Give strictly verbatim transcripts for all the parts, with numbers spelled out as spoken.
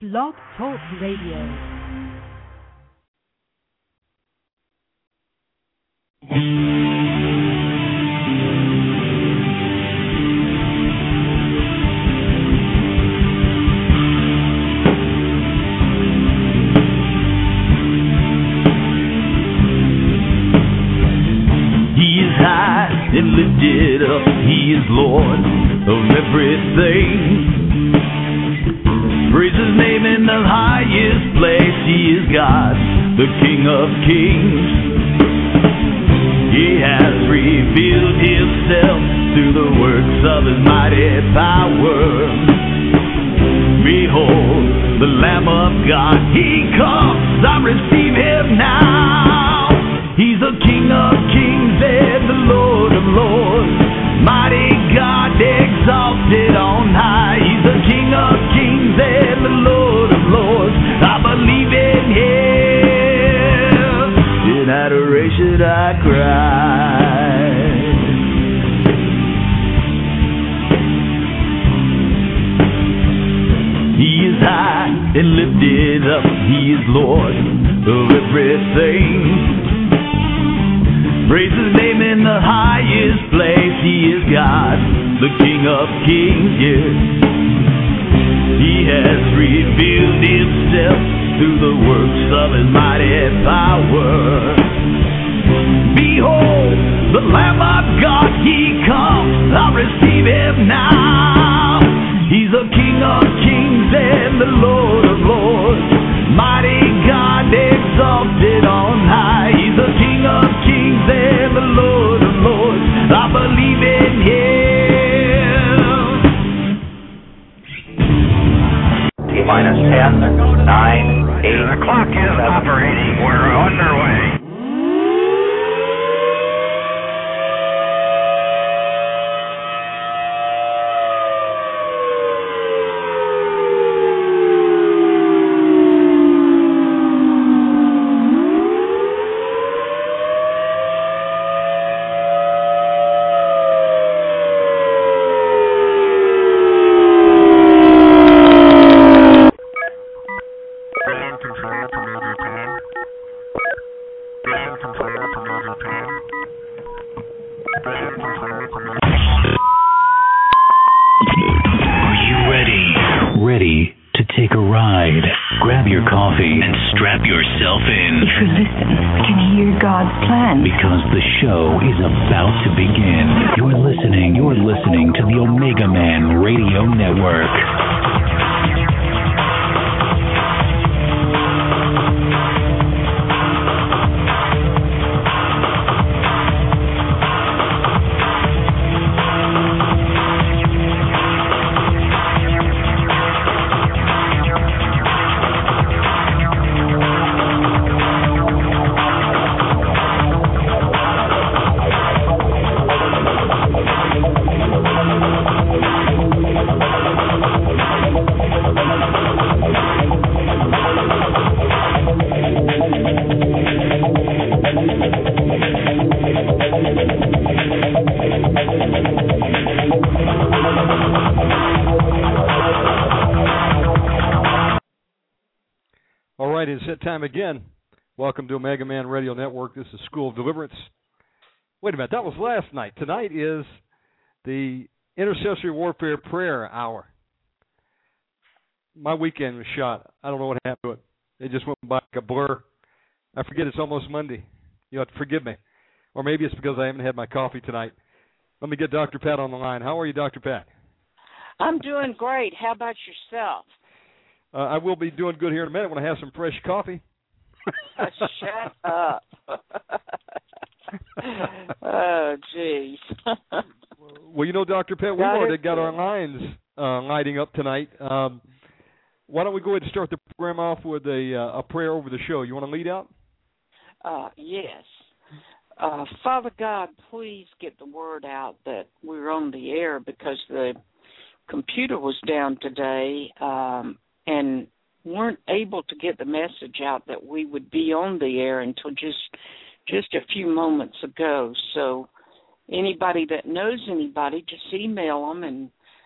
Blog Talk Radio. And lifted up, He is Lord of everything. Praise His name in the highest place. He is God, the King of kings. He has revealed Himself through the works of His mighty power. Behold, the Lamb of God, He comes, I receive Him now. He's the King of kings and the Lord of lords, mighty God exalted on high. He's the King of kings and the Lord of lords. I believe in Him. In adoration I cry. He is high and lifted up. He is Lord of everything. Praise His name in the highest place. He is God, the King of kings, yes. He has revealed Himself through the works of His mighty power. Behold, the Lamb of God, He comes, I receive Him now. He's the King of kings and the Lord of lords, mighty God exalted on high. He's the King of kings and the Lord of lords. I believe in Him. T minus ten, nine, eight. The clock is operating. We're underway. Time again. Welcome to Omega Man Radio Network. This is School of Deliverance. Wait a minute, that was last night. Tonight is the Intercessory Warfare Prayer Hour. My weekend was shot. I don't know what happened to it. It just went by like a blur. I forget it's almost Monday. You have to forgive me. Or maybe it's because I haven't had my coffee tonight. Let me get Doctor Pat on the line. How are you, Doctor Pat? I'm doing great. How about yourself? Uh, I will be doing good here in a minute when I have some fresh coffee. Shut up. Oh, jeez. Well, you know, Doctor Pat, we've already got our lines uh, lighting up tonight. Um, why don't we go ahead and start the program off with a, uh, a prayer over the show? You want to lead out? Uh, yes. Uh, Father God, please get the word out that we're on the air because the computer was down today. Um, and weren't able to get the message out that we would be on the air until just just a few moments ago. So anybody that knows anybody, just email them and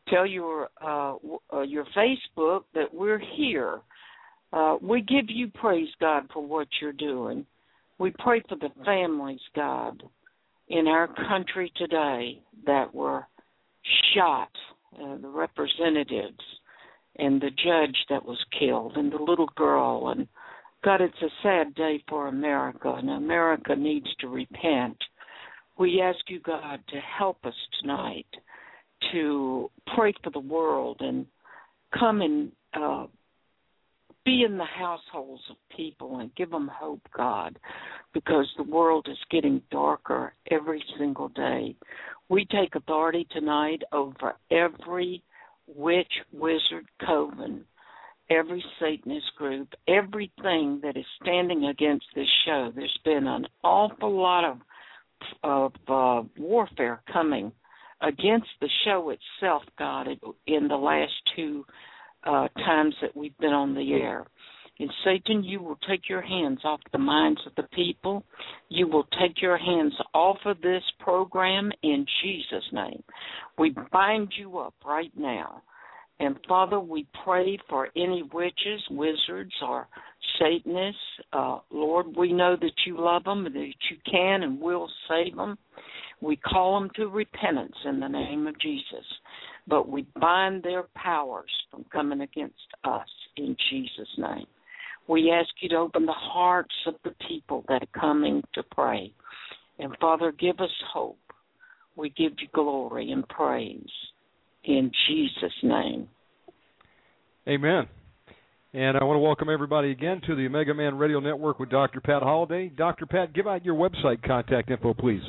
tell your uh, uh, your Facebook that we're here. Uh, we give you praise, God, for what you're doing. We pray for the families, God, in our country today that were shot, uh, the representatives and the judge that was killed and the little girl. And, God, it's a sad day for America, and America needs to repent. We ask you, God, to help us tonight to pray for the world and come and uh, be in the households of people and give them hope, God, because the world is getting darker every single day. We take authority tonight over every witch, wizard, coven, every Satanist group, everything that is standing against this show. There's been an awful lot of, of uh, warfare coming against the show itself, God, in the last two uh, times that we've been on the air. And Satan, you will take your hands off the minds of the people. You will take your hands off of this program in Jesus' name. We bind you up right now. And, Father, we pray for any witches, wizards, or Satanists. Uh, Lord, we know that you love them, that you can and will save them. We call them to repentance in the name of Jesus. But we bind their powers from coming against us in Jesus' name. We ask you to open the hearts of the people that are coming to pray. And, Father, give us hope. We give you glory and praise in Jesus' name. Amen. And I want to welcome everybody again to the Omega Man Radio Network with Doctor Pat Holliday. Doctor Pat, give out your website contact info, please.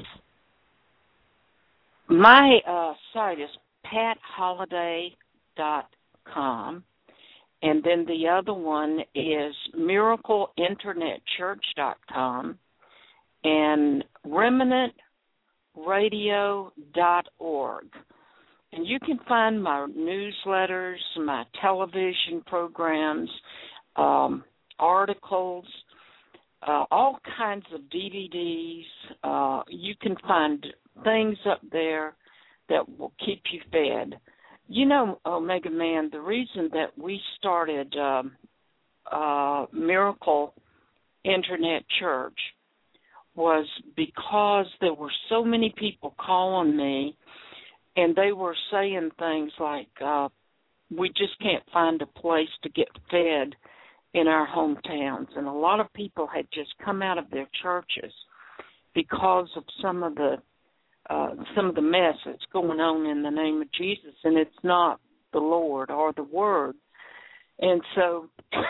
My uh, site is pat holliday dot com, and then the other one is miracle internet church dot com and remnant radio dot org. And you can find my newsletters, my television programs, um, articles, uh, all kinds of D V Ds. Uh, you can find things up there that will keep you fed. You know, Omega Man, the reason that we started um, uh, Miracle Internet Church was because there were so many people calling me, and they were saying things like, uh, we just can't find a place to get fed in our hometowns. And a lot of people had just come out of their churches because of some of the uh, some of the mess that's going on in the name of Jesus, and it's not the Lord or the Word. And so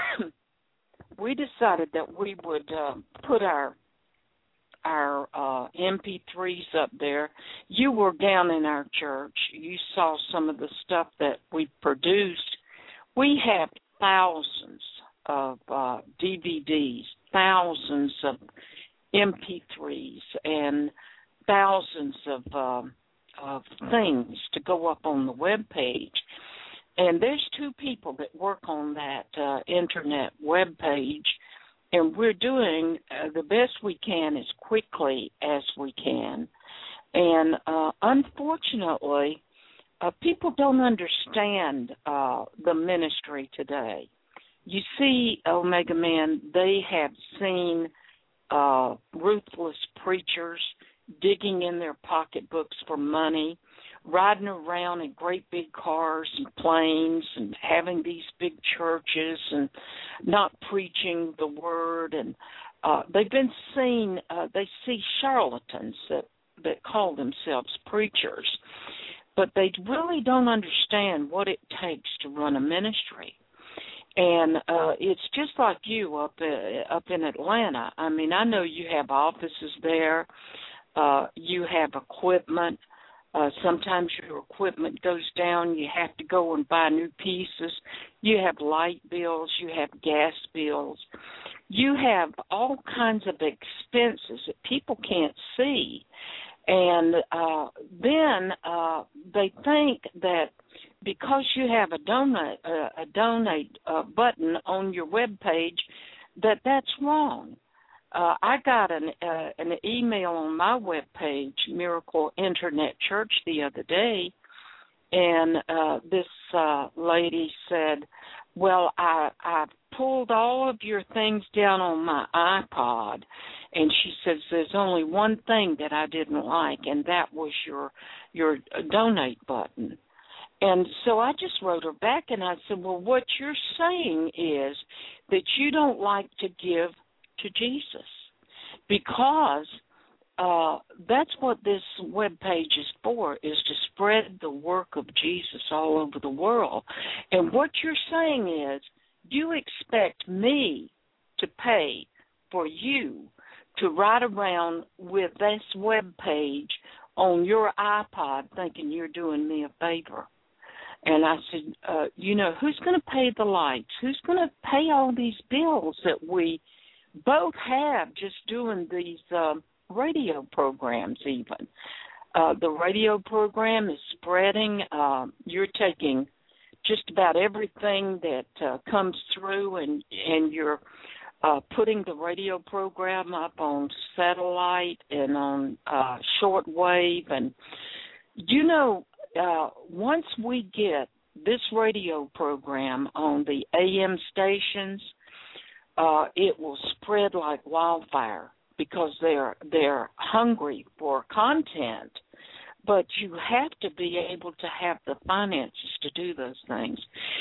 we decided that we would uh, put our our uh, M P threes up there. You were down in our church. You saw some of the stuff that we produced. We have thousands of uh, D V Ds, thousands of M P threes, and thousands of, uh, of things to go up on the web page. And there's two people that work on that uh, internet web page, and we're doing uh, the best we can as quickly as we can. And uh, unfortunately, uh, people don't understand uh, the ministry today. You see, Omega Man, they have seen uh, ruthless preachers digging in their pocketbooks for money, riding around in great big cars and planes and having these big churches and not preaching the word. And uh, they've been seen, uh, they see charlatans that, that call themselves preachers, but they really don't understand what it takes to run a ministry. And uh, it's just like you up uh, up in Atlanta. I mean, I know you have offices there. Uh, you have equipment. Uh, sometimes your equipment goes down. You have to go and buy new pieces. You have light bills. You have gas bills. You have all kinds of expenses that people can't see. And uh, then uh, they think that because you have a donate, uh, a donate uh, button on your web page, that that's wrong. Uh, I got an uh, an email on my web page, Miracle Internet Church, the other day, and uh, this uh, lady said, well, I, I pulled all of your things down on my iPod, and she says there's only one thing that I didn't like, and that was your your donate button. And so I just wrote her back, and I said, well, what you're saying is that you don't like to give to Jesus, because uh, that's what this webpage is for, is to spread the work of Jesus all over the world. And what you're saying is you expect me to pay for you to ride around with this webpage on your iPod thinking you're doing me a favor. And I said, uh, you know, who's going to pay the lights? Who's going to pay all these bills that we both have just doing these uh, radio programs even? Uh, the radio program is spreading. Uh, you're taking just about everything that uh, comes through, and, and you're uh, putting the radio program up on satellite and on uh, shortwave. And, you know, Uh, once we get this radio program on the A M stations, uh, it will spread like wildfire, because they're they're hungry for content. But you have to be able to have the finances to do those things.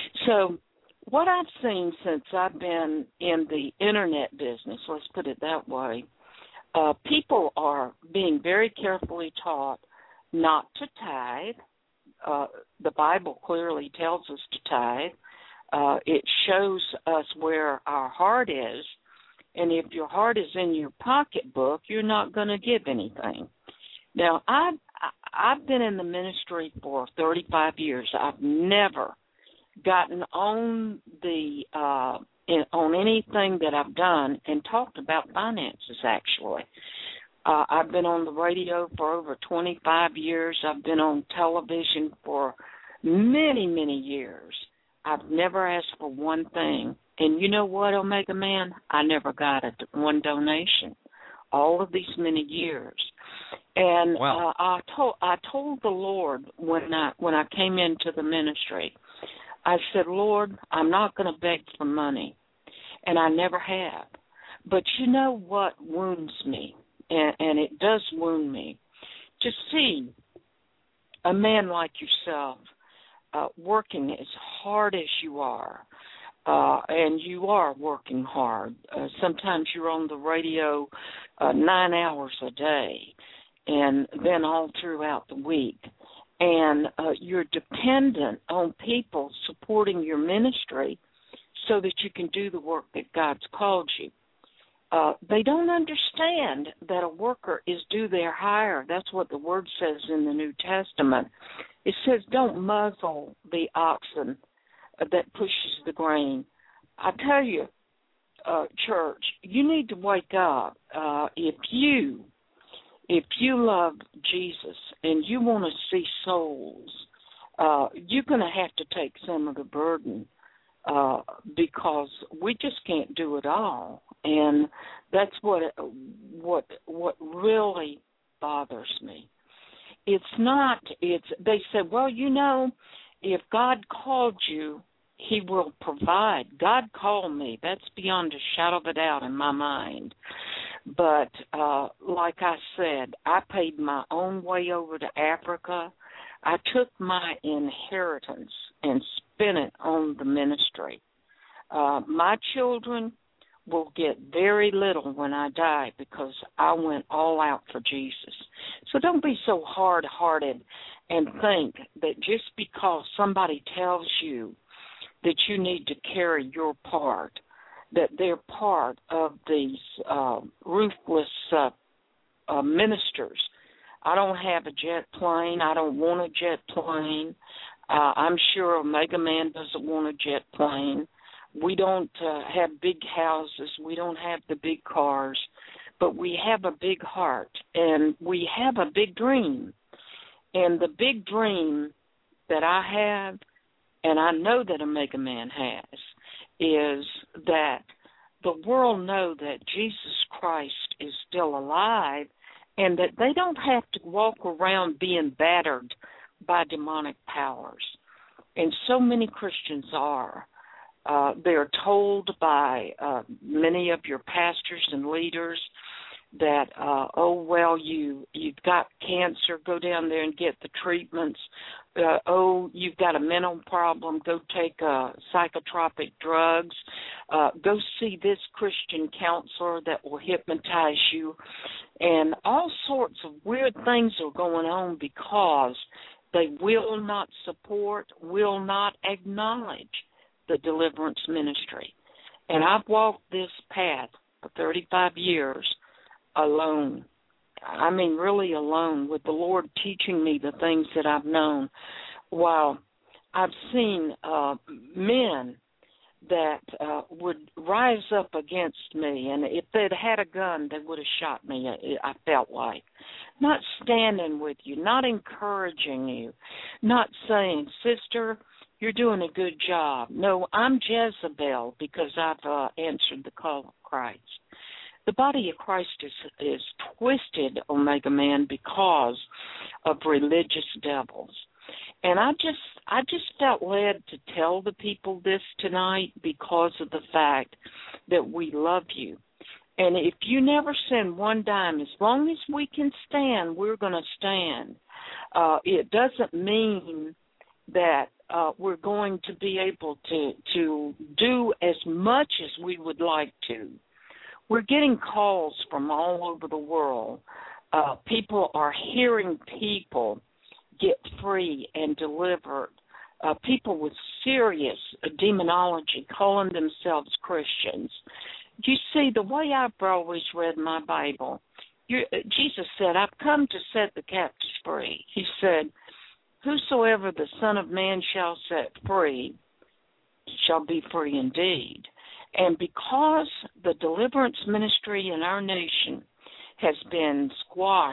So what I've seen since I've been in the internet business, let's put it that way, uh, people are being very carefully taught not to tithe. Uh, the Bible clearly tells us to tithe. Uh, it shows us where our heart is, and if your heart is in your pocketbook, you're not going to give anything. Now, I've, I've been in the ministry for thirty-five years. I've never gotten on the uh, in, on anything that I've done and talked about finances, actually. Uh, I've been on the radio for over twenty-five years. I've been on television for many, many years. I've never asked for one thing. And you know what, Omega Man? I never got a, one donation all of these many years. And wow. uh, I told I told the Lord when I when I came into the ministry, I said, Lord, I'm not going to beg for money, and I never have. But you know what wounds me? And, and it does wound me to see a man like yourself uh, working as hard as you are, uh, and you are working hard. Uh, sometimes you're on the radio uh, nine hours a day, and then all throughout the week. And uh, you're dependent on people supporting your ministry so that you can do the work that God's called you. Uh, they don't understand that a worker is due their hire. That's what the word says in the New Testament. It says, don't muzzle the oxen that pushes the grain. I tell you, uh, church, you need to wake up. Uh, if you, if you love Jesus and you want to see souls, uh, you're going to have to take some of the burden, uh, because we just can't do it all. And that's what what what really bothers me. It's not, it's, they said, well, you know, if God called you, he will provide. God called me. That's beyond a shadow of a doubt in my mind. But uh, like I said, I paid my own way over to Africa. I took my inheritance and spent it on the ministry. Uh, my children will get very little when I die because I went all out for Jesus. So don't be so hard-hearted and think that just because somebody tells you that you need to carry your part, that they're part of these uh, ruthless uh, uh, ministers. I don't have a jet plane. I don't want a jet plane. Uh, I'm sure Omega Man doesn't want a jet plane. We don't uh, have big houses. We don't have the big cars. But we have a big heart, and we have a big dream. And the big dream that I have, and I know that Omega Man has, is that the world know that Jesus Christ is still alive and that they don't have to walk around being battered by demonic powers. And so many Christians are. Uh, they are told by uh, many of your pastors and leaders that, uh, oh, well, you, you've got cancer, go down there and get the treatments. Uh, oh, you've got a mental problem, go take uh, psychotropic drugs. Uh, go see this Christian counselor that will hypnotize you. And all sorts of weird things are going on because they will not support, will not acknowledge the deliverance ministry. And I've walked this path for thirty-five years alone. I mean, really alone, with the Lord teaching me the things that I've known. While I've seen uh, men that uh, would rise up against me, and if they'd had a gun, they would have shot me, I felt like. Not standing with you, not encouraging you, not saying, sister, you're doing a good job. No, I'm Jezebel because I've uh, answered the call of Christ. The body of Christ is, is twisted, Omega Man, because of religious devils. And I just I just felt led to tell the people this tonight because of the fact that we love you. And if you never send one dime, as long as we can stand, we're going to stand. Uh, it doesn't mean that uh, we're going to be able to, to do as much as we would like to. We're getting calls from all over the world. Uh, people are hearing people get free and delivered. Uh, people with serious demonology calling themselves Christians. You see, the way I've always read my Bible, you, Jesus said, I've come to set the captives free. He said, whosoever the Son of Man shall set free shall be free indeed. And because the deliverance ministry in our nation has been squashed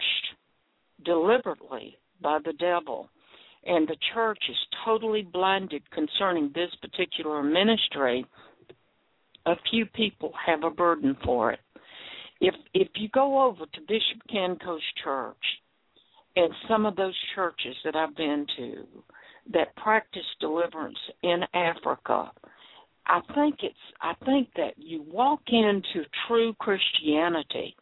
deliberately by the devil, and the church is totally blinded concerning this particular ministry, a few people have a burden for it. If if you go over to Bishop Kenko's church and some of those churches that I've been to that practice deliverance in Africa, I think it's I think that you walk into true Christianity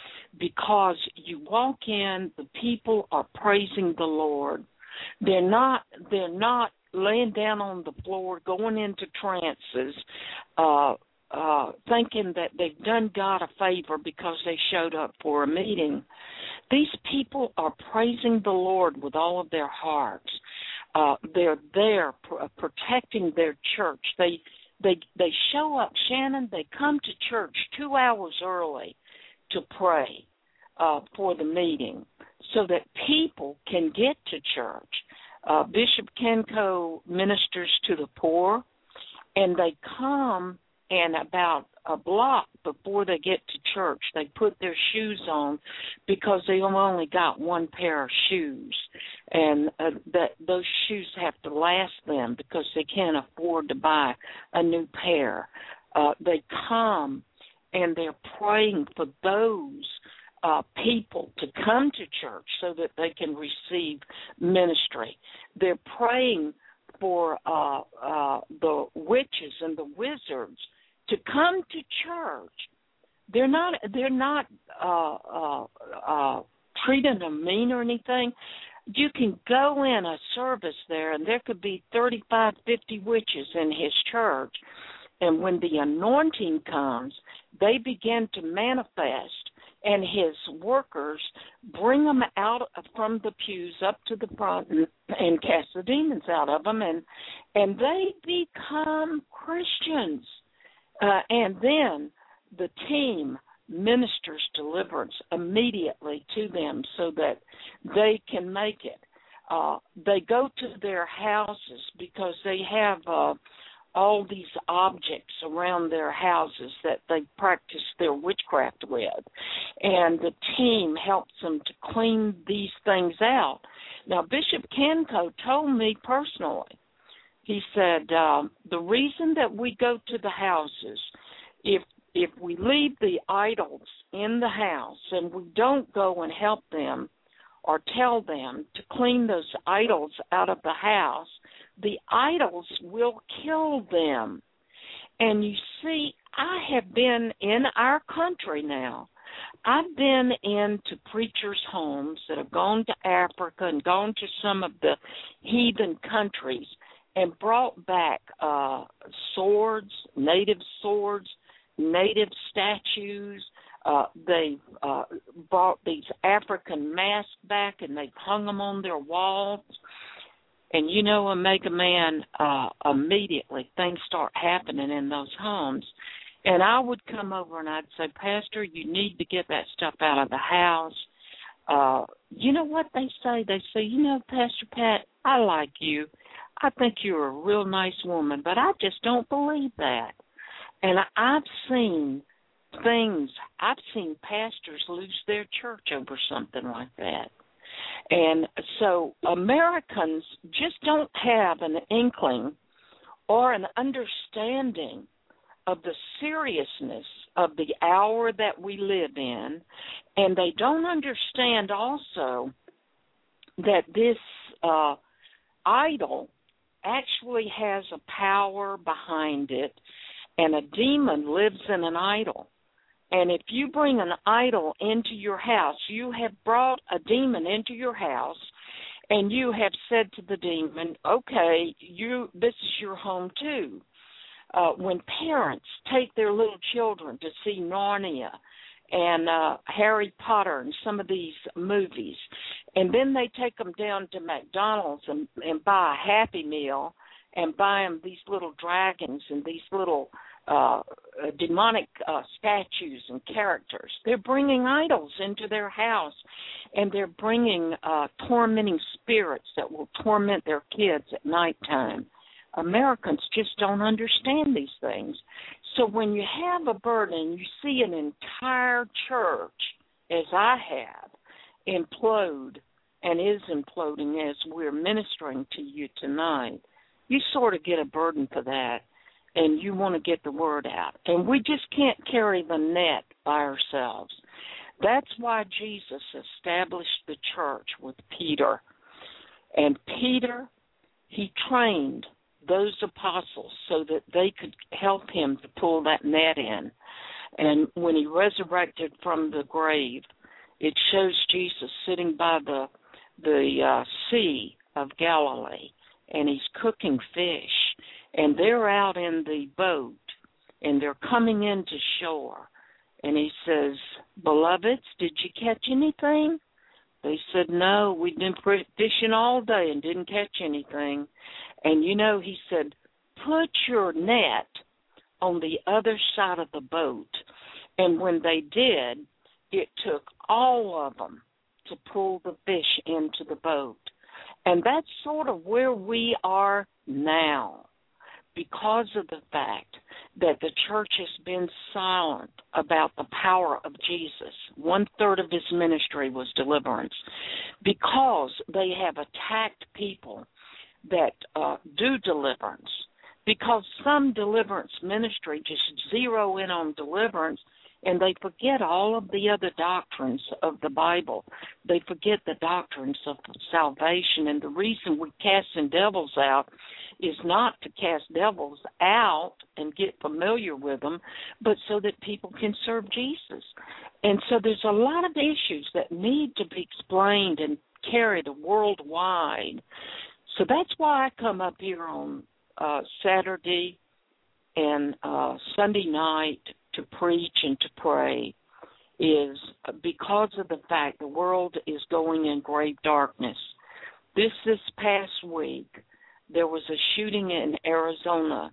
because you walk in, the people are praising the Lord. They're not they're not laying down on the floor, going into trances, uh, uh, thinking that they've done God a favor because they showed up for a meeting. These people are praising the Lord with all of their hearts. Uh, they're there pr- protecting their church. They They they show up, Shannon, they come to church two hours early to pray uh, for the meeting so that people can get to church. Uh, Bishop Kenko ministers to the poor, and they come, and about a block before they get to church, they put their shoes on because they only got one pair of shoes, and uh, that those shoes have to last them because they can't afford to buy a new pair. Uh, they come and they're praying for those uh, people to come to church so that they can receive ministry. They're praying for uh, uh, the witches and the wizards to come to church. They're not they're not uh, uh, uh, treating them mean or anything. You can go in a service there, and there could be thirty-five, fifty witches in his church, and when the anointing comes, they begin to manifest, and his workers bring them out from the pews up to the front and, and cast the demons out of them, and and they become Christians. Uh, and then the team ministers deliverance immediately to them so that they can make it. Uh, they go to their houses because they have uh, all these objects around their houses that they practice their witchcraft with. And the team helps them to clean these things out. Now, Bishop Kenko told me personally, he said, uh, the reason that we go to the houses, if if we leave the idols in the house and we don't go and help them, or tell them to clean those idols out of the house, the idols will kill them. And you see, I have been in our country now. I've been into preachers' homes that have gone to Africa and gone to some of the heathen countries and brought back uh, swords, native swords, native statues. Uh, they've uh, brought these African masks back and they've hung them on their walls. And, you know, Omega Man, uh, immediately things start happening in those homes. And I would come over and I'd say, Pastor, you need to get that stuff out of the house. Uh, you know what they say? They say, you know, Pastor Pat, I like you. I think you're a real nice woman, but I just don't believe that. And I've seen things, I've seen pastors lose their church over something like that. And so Americans just don't have an inkling or an understanding of the seriousness of the hour that we live in, and they don't understand also that this uh, idol actually has a power behind it, and a demon lives in an idol. And if you bring an idol into your house, you have brought a demon into your house, and you have said to the demon, okay, you this is your home too. Uh, when parents take their little children to see Narnia and uh, Harry Potter and some of these movies, and then they take them down to McDonald's and, and buy a Happy Meal and buy them these little dragons and these little uh, demonic uh, statues and characters. They're bringing idols into their house, and they're bringing uh, tormenting spirits that will torment their kids at nighttime. Americans just don't understand these things. So when you have a burden, you see an entire church, as I have, implode and is imploding as we're ministering to you tonight, you sort of get a burden for that, and you want to get the word out. And we just can't carry the net by ourselves. That's why Jesus established the church with Peter. And Peter, he trained those apostles so that they could help him to pull that net in. And when he resurrected from the grave, it shows Jesus sitting by the the uh, Sea of Galilee, and he's cooking fish. And they're out in the boat, and they're coming into shore. And he says, beloveds, did you catch anything? They said, no, we've been fishing all day and didn't catch anything. And, you know, he said, put your net on the other side of the boat. And when they did, it took all of them to pull the fish into the boat. And that's sort of where we are now, because of the fact that the church has been silent about the power of Jesus. One-third of his ministry was deliverance, because they have attacked people that uh, do deliverance, because some deliverance ministry just zero in on deliverance, and they forget all of the other doctrines of the Bible. They forget the doctrines of salvation, and the reason we're casting devils out is not to cast devils out and get familiar with them, but so that people can serve Jesus. And so there's a lot of issues that need to be explained and carried worldwide. So that's why I come up here on uh, Saturday and uh, Sunday night to preach and to pray, is because of the fact the world is going in great darkness. This this past week, there was a shooting in Arizona,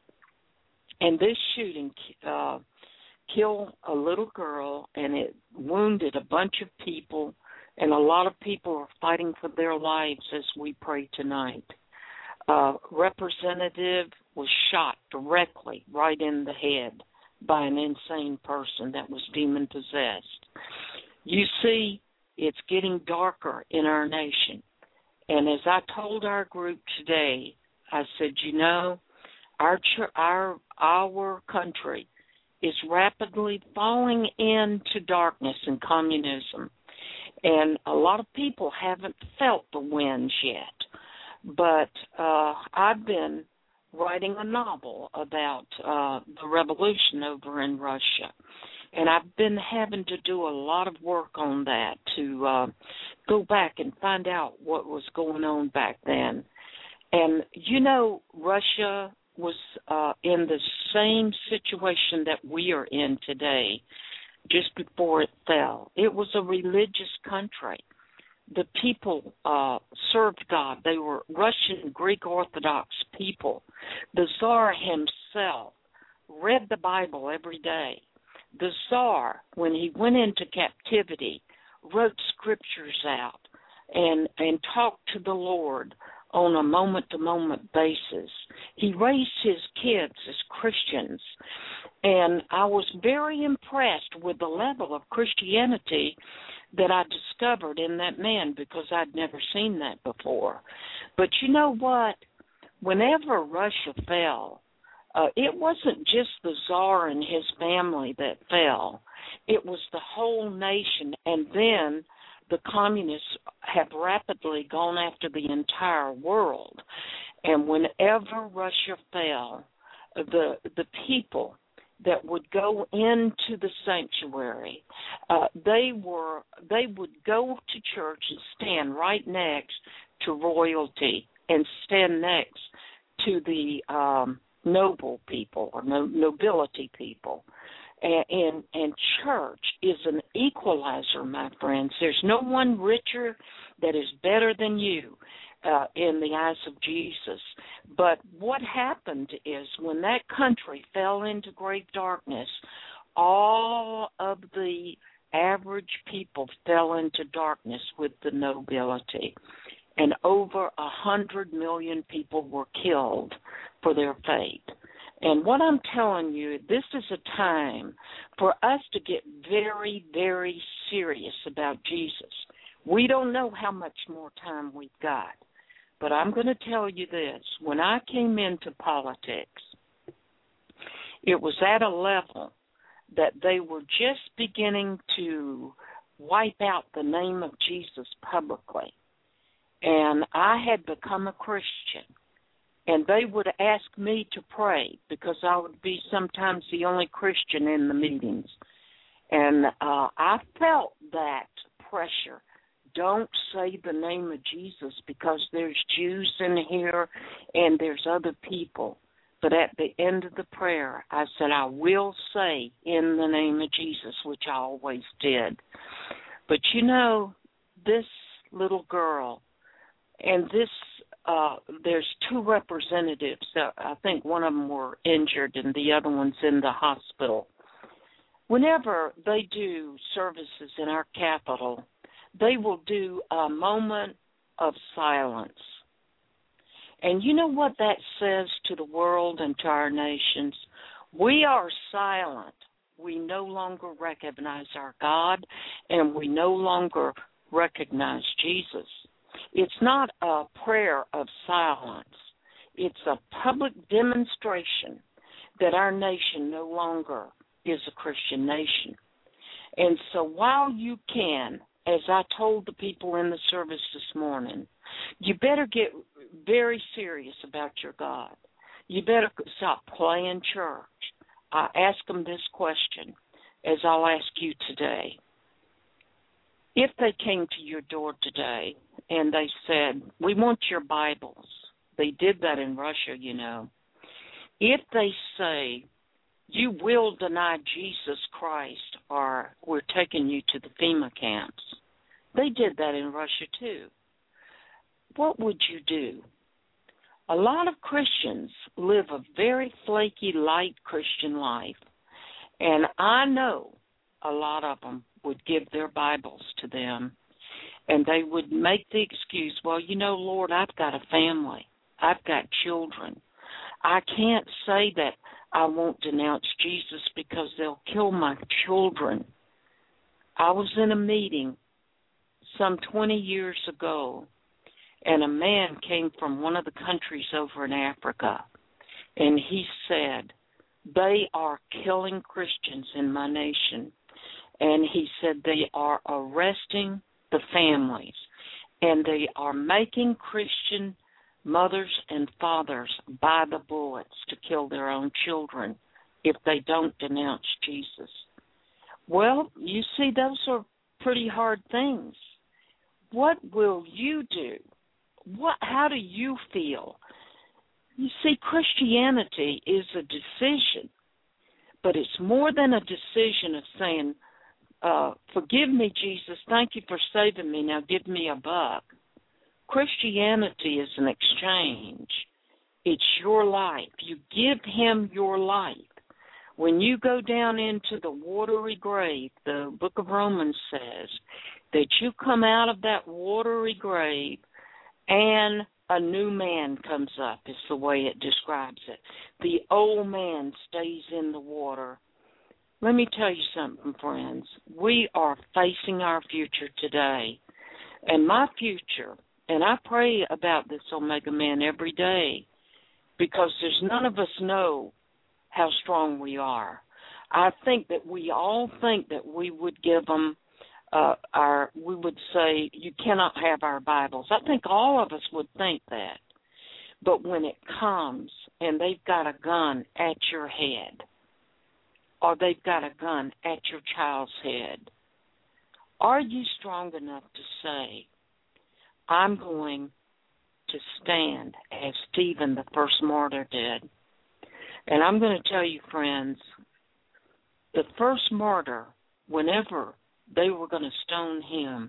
and this shooting uh, killed a little girl, and it wounded a bunch of people, and a lot of people are fighting for their lives as we pray tonight. Uh, representative was shot directly right in the head by an insane person that was demon-possessed. You see, it's getting darker in our nation. And as I told our group today, I said, you know, our our our country is rapidly falling into darkness and communism. And a lot of people haven't felt the winds yet. But uh, I've been writing a novel about uh, the revolution over in Russia. And I've been having to do a lot of work on that to uh, go back and find out what was going on back then. And, you know, Russia was uh, in the same situation that we are in today just before it fell. It was a religious country. The people uh, served God. They were Russian Greek Orthodox people. The Tsar himself read the Bible every day. The Tsar, when he went into captivity, wrote scriptures out and, and talked to the Lord on a moment-to-moment basis. He raised his kids as Christians, and I was very impressed with the level of Christianity that I discovered in that man because I'd never seen that before. But you know what? Whenever Russia fell, Uh, it wasn't just the Tsar and his family that fell. It was the whole nation, and then the communists have rapidly gone after the entire world. And whenever Russia fell, the the people that would go into the sanctuary, uh, they were they would go to church and stand right next to royalty and stand next to the um, noble people or no, nobility people. And, and, and church is an equalizer, my friends. There's no one richer that is better than you uh, in the eyes of Jesus. But what happened is when that country fell into great darkness, all of the average people fell into darkness with the nobility. And over a hundred million people were killed for their faith. And what I'm telling you, this is a time for us to get very, very serious about Jesus. We don't know how much more time we've got. But I'm going to tell you this. When I came into politics, it was at a level that they were just beginning to wipe out the name of Jesus publicly. And I had become a Christian. And they would ask me to pray because I would be sometimes the only Christian in the meetings. And uh, I felt that pressure. Don't say the name of Jesus because there's Jews in here and there's other people. But at the end of the prayer, I said, I will say in the name of Jesus, which I always did. But, you know, this little girl, and this, uh, there's two representatives. Uh, I think one of them were injured and the other one's in the hospital. Whenever they do services in our capital, they will do a moment of silence. And you know what that says to the world and to our nations? We are silent. We no longer recognize our God, and we no longer recognize Jesus. It's not a prayer of silence. It's a public demonstration that our nation no longer is a Christian nation. And so while you can, as I told the people in the service this morning, you better get very serious about your God. You better stop playing church. I ask them this question, as I'll ask you today. If they came to your door today and they said, we want your Bibles. They did that in Russia, you know. If they say, you will deny Jesus Christ or we're taking you to the FEMA camps, they did that in Russia too. What would you do? A lot of Christians live a very flaky, light Christian life, and I know a lot of them would give their Bibles to them, and they would make the excuse, well, you know, Lord, I've got a family. I've got children. I can't say that I won't denounce Jesus because they'll kill my children. I was in a meeting some twenty years ago, and a man came from one of the countries over in Africa, and he said, they are killing Christians in my nation. And he said they are arresting, the families, and they are making Christian mothers and fathers buy the bullets to kill their own children if they don't denounce Jesus. Well, you see, those are pretty hard things. What will you do? What? How do you feel? You see, Christianity is a decision, but it's more than a decision of saying, uh, forgive me, Jesus, thank you for saving me, now give me a buck. Christianity is an exchange. It's your life. You give him your life. When you go down into the watery grave, the book of Romans says that you come out of that watery grave and a new man comes up, is the way it describes it. The old man stays in the water. Let me tell you something, friends. We are facing our future today. And my future, and I pray about this, Omega Man, every day, because there's none of us know how strong we are. I think that we all think that we would give them uh, our, we would say, you cannot have our Bibles. I think all of us would think that. But when it comes and they've got a gun at your head, or they've got a gun at your child's head, are you strong enough to say, I'm going to stand as Stephen, the first martyr, did? And I'm going to tell you, friends, the first martyr, whenever they were going to stone him,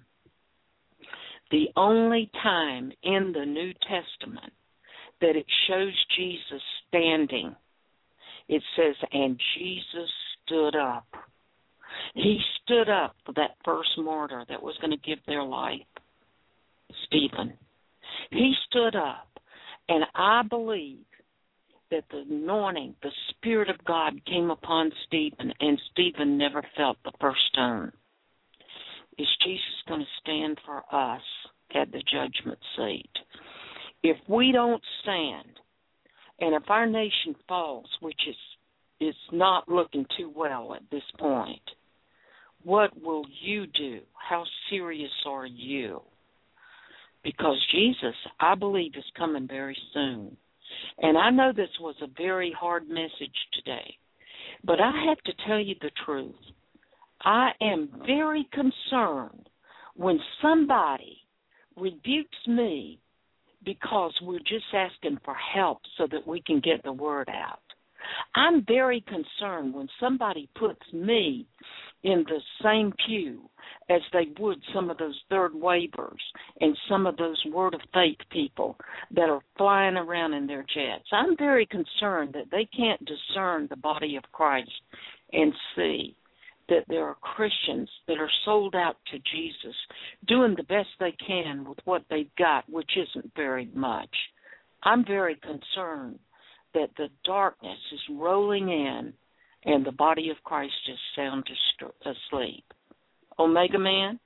the only time in the New Testament that it shows Jesus standing, it says, and Jesus stood up. He stood up for that first martyr that was going to give their life, Stephen. He stood up, and I believe that the anointing, the Spirit of God came upon Stephen, and Stephen never felt the first stone. Is Jesus going to stand for us at the judgment seat? If we don't stand, and if our nation falls, which is is not looking too well at this point, what will you do? How serious are you? Because Jesus, I believe, is coming very soon. And I know this was a very hard message today, but I have to tell you the truth. I am very concerned when somebody rebukes me because we're just asking for help so that we can get the word out. I'm very concerned when somebody puts me in the same pew as they would some of those third waivers and some of those Word of Faith people that are flying around in their jets. I'm very concerned that they can't discern the body of Christ and see that there are Christians that are sold out to Jesus, doing the best they can with what they've got, which isn't very much. I'm very concerned that the darkness is rolling in and the body of Christ is sound asleep. Omega Man?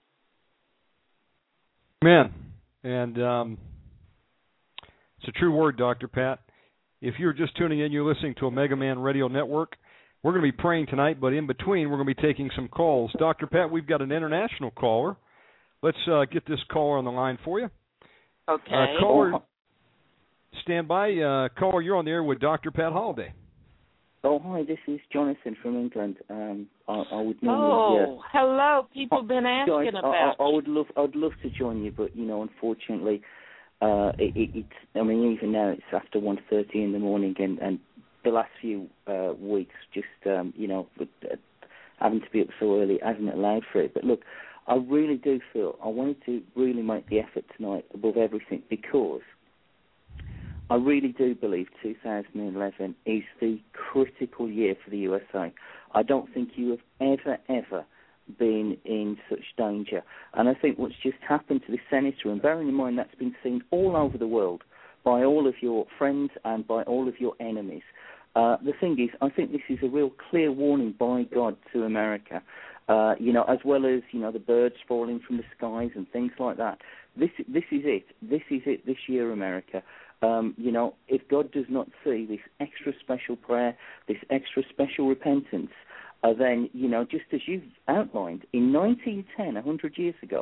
Amen. And um, it's a true word, Doctor Pat. If you're just tuning in, you're listening to Omega Man Radio Network. We're going to be praying tonight, but in between, we're going to be taking some calls. Doctor Pat, we've got an international caller. Let's uh, get this caller on the line for you. Okay. Uh, caller, stand by. Uh, caller, you're on the air with Doctor Pat Holliday. Oh, hi, this is Jonathan from England. Um, I, I would normally, oh, yeah. hello. People have been asking Guys, about I, I, I would love, I'd love to join you, but, you know, unfortunately, uh, it, it, it's, I mean, even now it's after one thirty in the morning, and, and the last few uh, weeks, just, um, you know, with, uh, having to be up so early hasn't allowed for it. But look, I really do feel I wanted to really make the effort tonight above everything, because I really do believe two thousand eleven is the critical year for the U S A. I don't think you have ever, ever been in such danger. And I think what's just happened to the senator, and bearing in mind that's been seen all over the world by all of your friends and by all of your enemies, uh, the thing is, I think this is a real clear warning by God to America, uh, you know, as well as, you know, the birds falling from the skies and things like that. This, this is it. This is it this year, America. Um, you know, if God does not see this extra special prayer, this extra special repentance, uh, then, you know, just as you've outlined, in nineteen ten, one hundred years ago,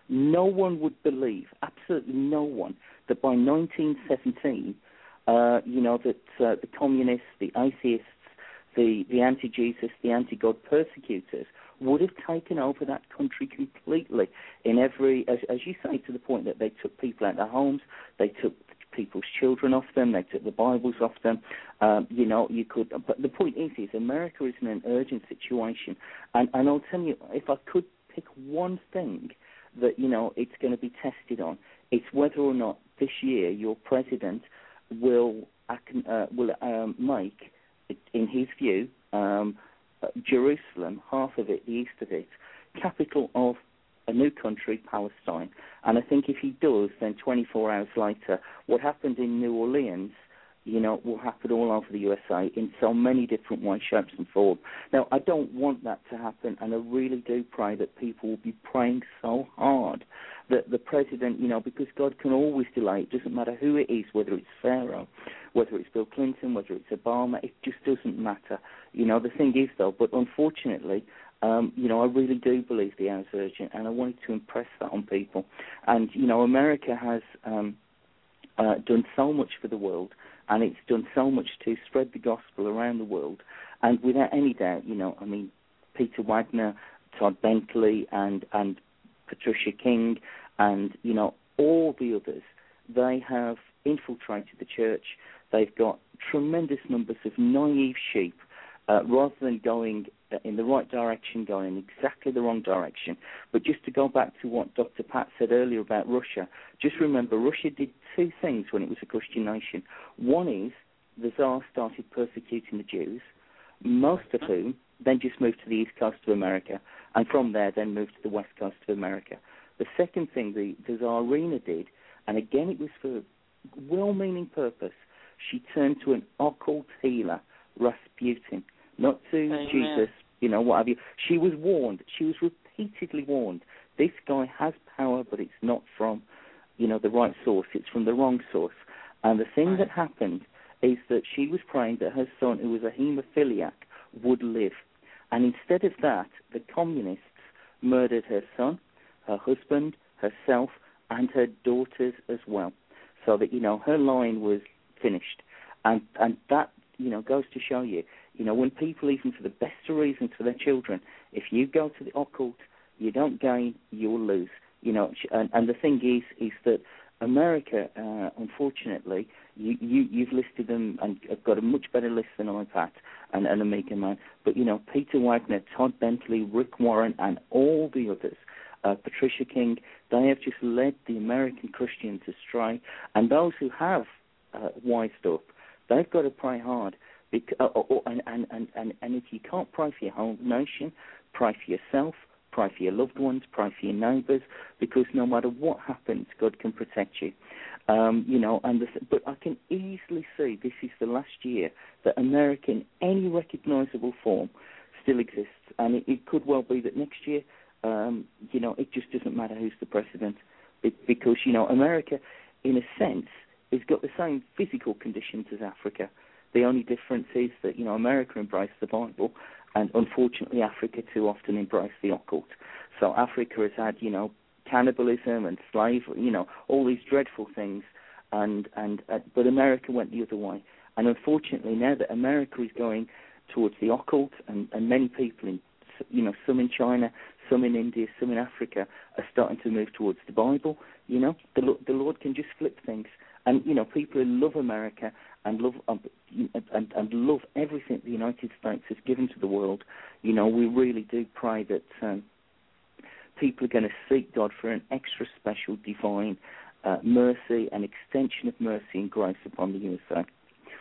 no one would believe, absolutely no one, that by nineteen seventeen, uh, you know, that uh, the communists, the atheists, the, the anti-Jesus, the anti-God persecutors would have taken over that country completely in every, as, as you say, to the point that they took people out of their homes, they took people's children off them, they took the Bibles off them. Um, you know, you could, but the point is, is America is in an urgent situation. And, and I'll tell you, if I could pick one thing that, you know, it's going to be tested on, it's whether or not this year your president will, uh, will um, make, in his view, um, Jerusalem, half of it, the east of it, capital of a new country, Palestine. And I think if he does, then twenty-four hours later, what happened in New Orleans, you know, will happen all over the U S A in so many different ways, shapes and forms. Now, I don't want that to happen, and I really do pray that people will be praying so hard that the president, you know, because God can always delay. It doesn't matter who it is, whether it's Pharaoh, whether it's Bill Clinton, whether it's Obama, it just doesn't matter. You know, the thing is, though, but unfortunately, Um, you know, I really do believe the hour is urgent, and I wanted to impress that on people. And, you know, America has um, uh, done so much for the world, and it's done so much to spread the gospel around the world. And without any doubt, you know, I mean, Peter Wagner, Todd Bentley, and, and Patricia King, and, you know, all the others, they have infiltrated the church. They've got tremendous numbers of naive sheep, uh, rather than going in the right direction, going in exactly the wrong direction. But just to go back to what Doctor Pat said earlier about Russia, just remember Russia did two things when it was a Christian nation. One is the Tsar started persecuting the Jews, most of whom then just moved to the east coast of America, and from there then moved to the west coast of America. The second thing the, the Tsarina did, and again it was for well-meaning purpose, she turned to an occult healer, Rasputin, not to Amen. Jesus, you know, what have you. She was warned. She was repeatedly warned. This guy has power, but it's not from, you know, the right source. It's from the wrong source. And the thing right. that happened is that she was praying that her son, who was a haemophiliac, would live. And instead of that, the communists murdered her son, her husband, herself, and her daughters as well. So that, you know, her line was finished. And and that, you know, goes to show you, you know, when people, even for the best of reasons for their children, if you go to the occult, you don't gain, you'll lose. You know, and, and the thing is, is that America, uh, unfortunately, you, you, you've listed them and have got a much better list than I, Pat, and, and Amiga Man. But, you know, Peter Wagner, Todd Bentley, Rick Warren, and all the others, uh, Patricia King, they have just led the American Christians astray. And those who have uh, wised up, they've got to pray hard. Because, uh, or, and, and, and, and, and if you can't pray for your whole nation, pray for yourself, pray for your loved ones, pray for your neighbours, because no matter what happens, God can protect you. Um, you know, and the, but I can easily see this is the last year that America in any recognisable form still exists. And it, it could well be that next year, um, you know, it just doesn't matter who's the president. It, because, you know, America, in a sense, has got the same physical conditions as Africa. The only difference is that, you know, America embraced the Bible, and unfortunately Africa too often embraced the occult. So Africa has had, you know, cannibalism and slavery, you know, all these dreadful things, and, and uh, but America went the other way. And unfortunately now that America is going towards the occult, and, and many people, in, you know, some in China, some in India, some in Africa, are starting to move towards the Bible, you know, the, the Lord can just flip things. And, you know, people who love America and love um, and, and love everything the United States has given to the world, you know, we really do pray that um, people are going to seek God for an extra special divine uh, mercy, an extension of mercy and grace upon the U S A.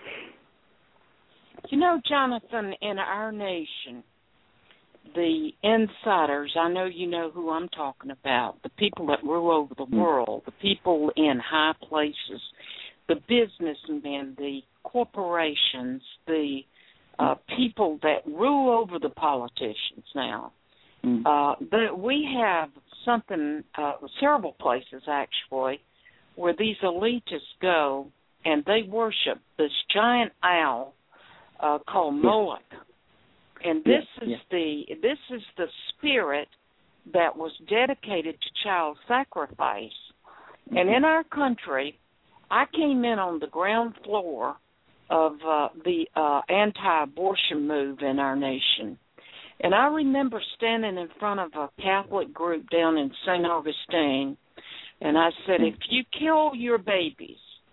You know, Jonathan, in our nation, the insiders, I know you know who I'm talking about, the people that rule over the world, the people in high places, the businessmen, the corporations, the uh, people that rule over the politicians now. Mm. Uh, the, we have something, uh, several places actually, where these elitists go and they worship this giant owl uh, called Moloch. And this is yeah. the this is the spirit that was dedicated to child sacrifice. And in our country, I came in on the ground floor of uh, the uh, anti-abortion move in our nation. And I remember standing in front of a Catholic group down in Saint Augustine, and I said, if you kill your babies,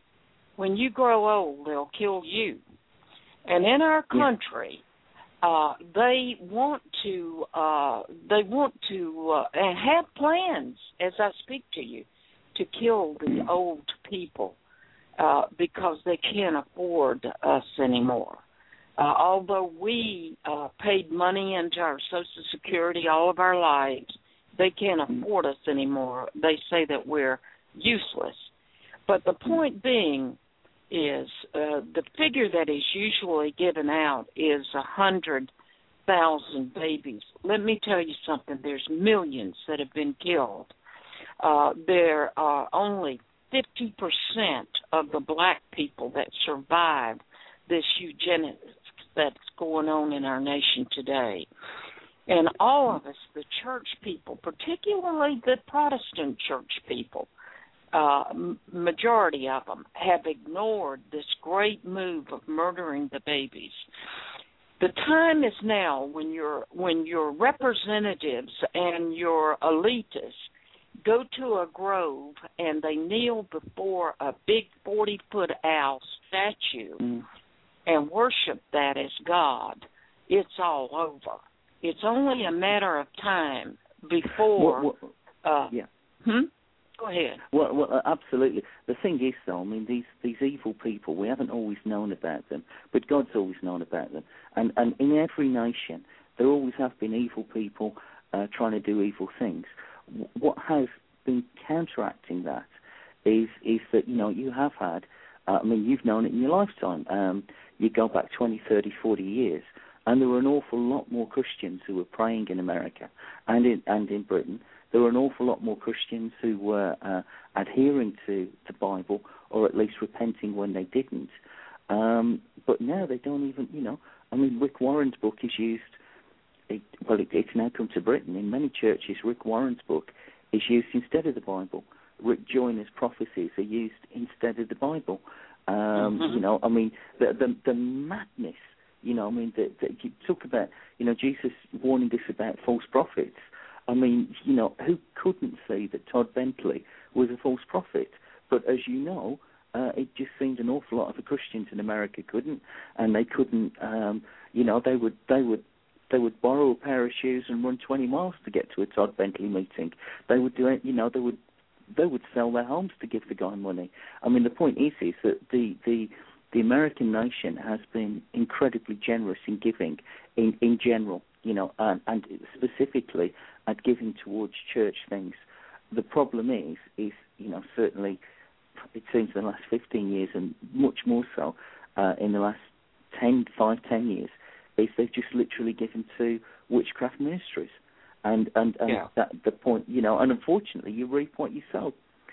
when you grow old, they'll kill you. And in our country, uh, they want to uh, they want to uh, and have plans, as I speak to you, to kill the old people uh, because they can't afford us anymore. Uh, although we uh, paid money into our Social Security all of our lives, they can't afford us anymore. They say that we're useless. But the point being is uh, the figure that is usually given out is one hundred thousand babies. Let me tell you something. There's millions that have been killed. Uh, there are only fifty percent of the black people that survive this eugenics that's going on in our nation today. And all of us, the church people, particularly the Protestant church people, uh, majority of them, have ignored this great move of murdering the babies. The time is now when your when your representatives and your elitists go to a grove and they kneel before a big forty-foot owl statue mm. and worship that as God. It's all over. It's only a matter of time before. Well, well, uh, yeah. Hmm? Go ahead. Well, well, uh, absolutely. The thing is, though, I mean, these these evil people, we haven't always known about them, but God's always known about them. And and in every nation, there always have been evil people uh, trying to do evil things. What has been counteracting that is is that, you know, you have had, uh, I mean, you've known it in your lifetime. Um, you go back twenty, thirty, forty years, and there were an awful lot more Christians who were praying in America and in and in Britain. There were an awful lot more Christians who were uh, adhering to the Bible, or at least repenting when they didn't. Um, but now they don't even, you know, I mean, Rick Warren's book is used, it, well, it, it's now come to Britain. In many churches, Rick Warren's book is used instead of the Bible. Rick Joyner's prophecies are used instead of the Bible. Um, mm-hmm. You know, I mean, the, the, the madness, you know, I mean, the, the, you talk about, you know, Jesus warning us about false prophets. I mean, you know, who couldn't see that Todd Bentley was a false prophet? But as you know, uh, it just seemed an awful lot of the Christians in America couldn't, and they couldn't. Um, you know, they would they would they would borrow a pair of shoes and run twenty miles to get to a Todd Bentley meeting. They would do it. You know, they would they would sell their homes to give the guy money. I mean, the point is is that the the the American nation has been incredibly generous in giving in in general. You know, and, and specifically at giving towards church things. The problem is, is you know, certainly it seems in the last fifteen years, and much more so uh, in the last ten, five, ten years, is they've just literally given to witchcraft ministries. And and, and yeah. that the point, you know, and unfortunately you reap what you sow.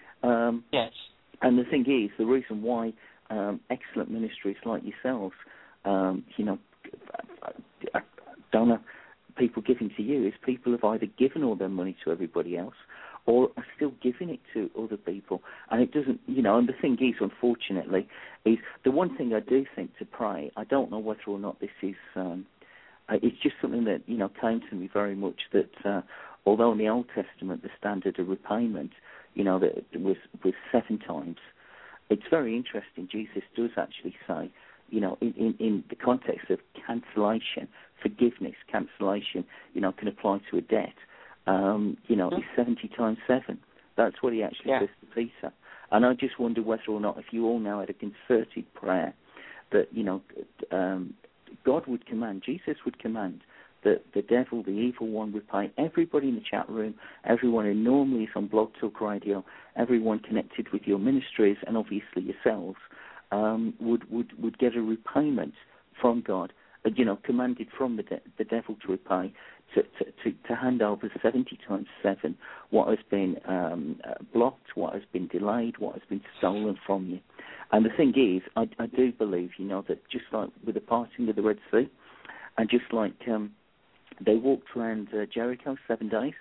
Um, yes. And the thing is, the reason why um, excellent ministries like yourselves, um, you know, I, I don't know, people giving to you is people have either given all their money to everybody else or are still giving it to other people. And it doesn't, you know, and the thing is, unfortunately, is the one thing I do think to pray, I don't know whether or not this is, um, uh, it's just something that, you know, came to me very much that uh, although in the Old Testament the standard of repayment, you know, that was, was seven times, it's very interesting. Jesus does actually say, you know, in, in, in the context of cancellation, forgiveness, cancellation, you know, can apply to a debt. Um, you know, it's seventy times seven. That's what he actually yeah. says to Peter. And I just wonder whether or not, if you all now had a concerted prayer, that, you know, um, God would command, Jesus would command that the devil, the evil one, would pay everybody in the chat room, everyone who normally is on Blog Talk Radio, everyone connected with your ministries, and obviously yourselves, um, would, would, would get a repayment from God, uh, you know, commanded from the, de- the devil to repay, to, to, to, to hand over seventy times seven what has been um, uh, blocked, what has been delayed, what has been stolen from you. And the thing is, I, I do believe, you know, that just like with the parting of the Red Sea, and just like um, they walked around uh, Jericho seven days,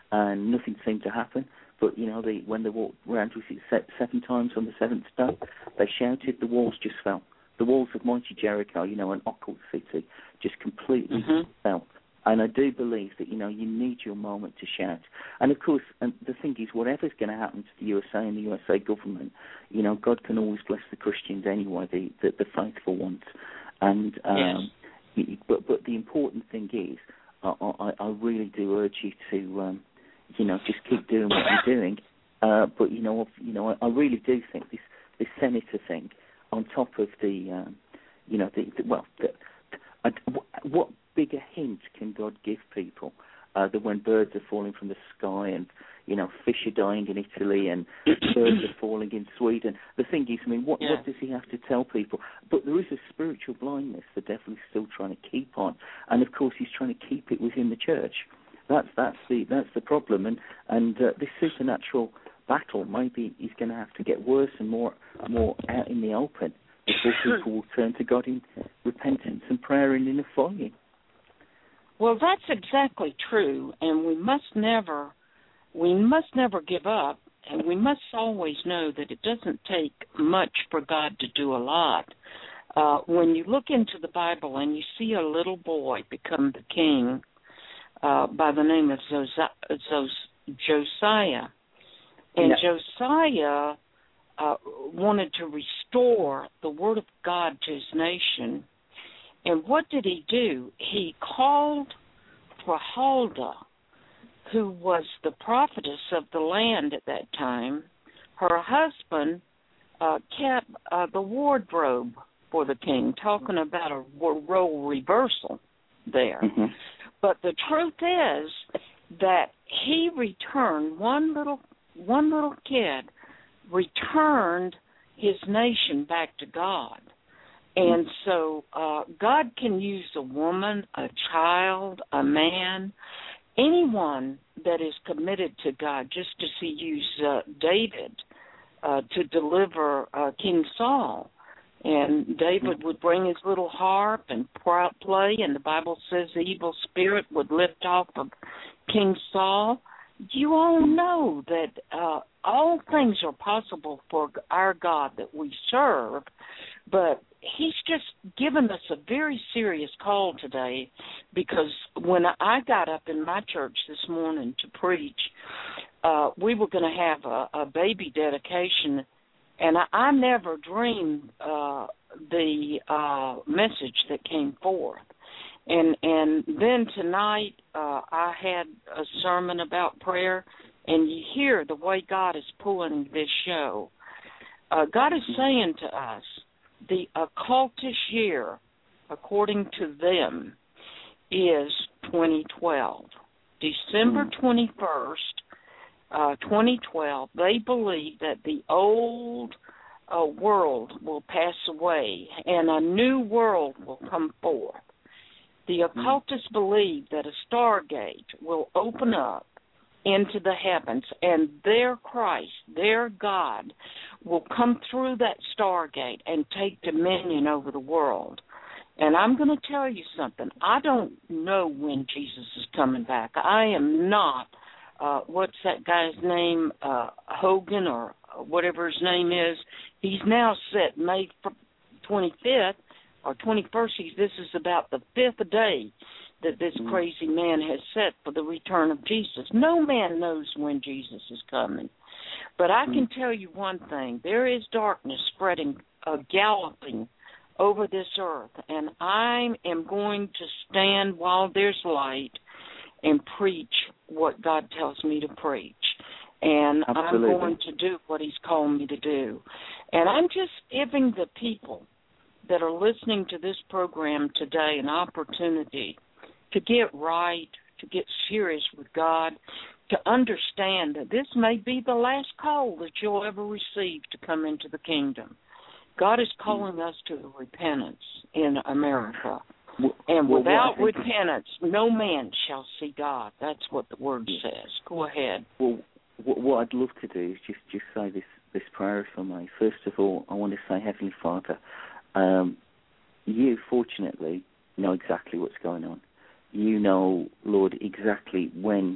and nothing seemed to happen. But, you know, they, when they walked around with it seven times on the seventh day, they shouted, the walls just fell. The walls of mighty Jericho, you know, an occult city, just completely mm-hmm. fell. And I do believe that, you know, you need your moment to shout. And, of course, and the thing is, whatever's going to happen to the U S A and the U S A government, you know, God can always bless the Christians anyway, the, the, the faithful ones. And um, yes. but, but the important thing is, I, I, I really do urge you to... Um, you know, just keep doing what you're doing. Uh, but, you know, you know, I, I really do think this, this senator thing, on top of the, um, you know, the, the well, the, uh, what bigger hint can God give people uh, that when birds are falling from the sky and, you know, fish are dying in Italy and birds are falling in Sweden? The thing is, I mean, what, yeah. what does he have to tell people? But there is a spiritual blindness the devil is still trying to keep on. And, of course, he's trying to keep it within the church. That's that's the that's the problem, and and uh, this supernatural battle maybe is going to have to get worse and more more out in the open before people will turn to God in repentance and prayer and in a following. Well, that's exactly true, and we must never we must never give up, and we must always know that it doesn't take much for God to do a lot. Uh, when you look into the Bible and you see a little boy become the king. Uh, by the name of Josiah. And yeah. Josiah uh, wanted to restore the word of God to his nation. And what did he do? He called for Huldah, who was the prophetess of the land at that time. Her husband uh, kept uh, the wardrobe for the king, talking about a role reversal there. Mm-hmm. But the truth is that he returned, one little one little kid returned his nation back to God. And so uh, God can use a woman, a child, a man, anyone that is committed to God, just as he used uh, David uh, to deliver uh, King Saul. And David would bring his little harp and play, and the Bible says the evil spirit would lift off of King Saul. You all know that uh, all things are possible for our God that we serve, but he's just given us a very serious call today, because when I got up in my church this morning to preach, uh, we were going to have a, a baby dedication. And I, I never dreamed uh, the uh, message that came forth. And and then tonight uh, I had a sermon about prayer, and you hear the way God is pulling this show. Uh, God is saying to us, the occultish year, according to them, is twenty twelve. December twenty-first. Uh, twenty twelve, they believe that the old uh, world will pass away and a new world will come forth. The occultists believe that a stargate will open up into the heavens, and their Christ, their God, will come through that stargate and take dominion over the world. And I'm going to tell you something. I don't know when Jesus is coming back. I am not Uh, what's that guy's name, uh, Hogan or whatever his name is. He's now set May twenty-fifth or twenty-first. This is about the fifth day that this mm-hmm. crazy man has set for the return of Jesus. No man knows when Jesus is coming. But I can tell you one thing. There is darkness spreading, uh, galloping over this earth, and I am going to stand while there's light and preach what God tells me to preach. And Absolutely. I'm going to do what he's called me to do. And I'm just giving the people that are listening to this program today an opportunity to get right, to get serious with God, to understand that this may be the last call that you'll ever receive to come into the kingdom. God is calling us to repentance in America. And well, without well, repentance, no man shall see God. That's what the word says. Go ahead. Well, what I'd love to do is just, just say this, this prayer for me. First of all, I want to say, Heavenly Father, um, you, fortunately, know exactly what's going on. You know, Lord, exactly when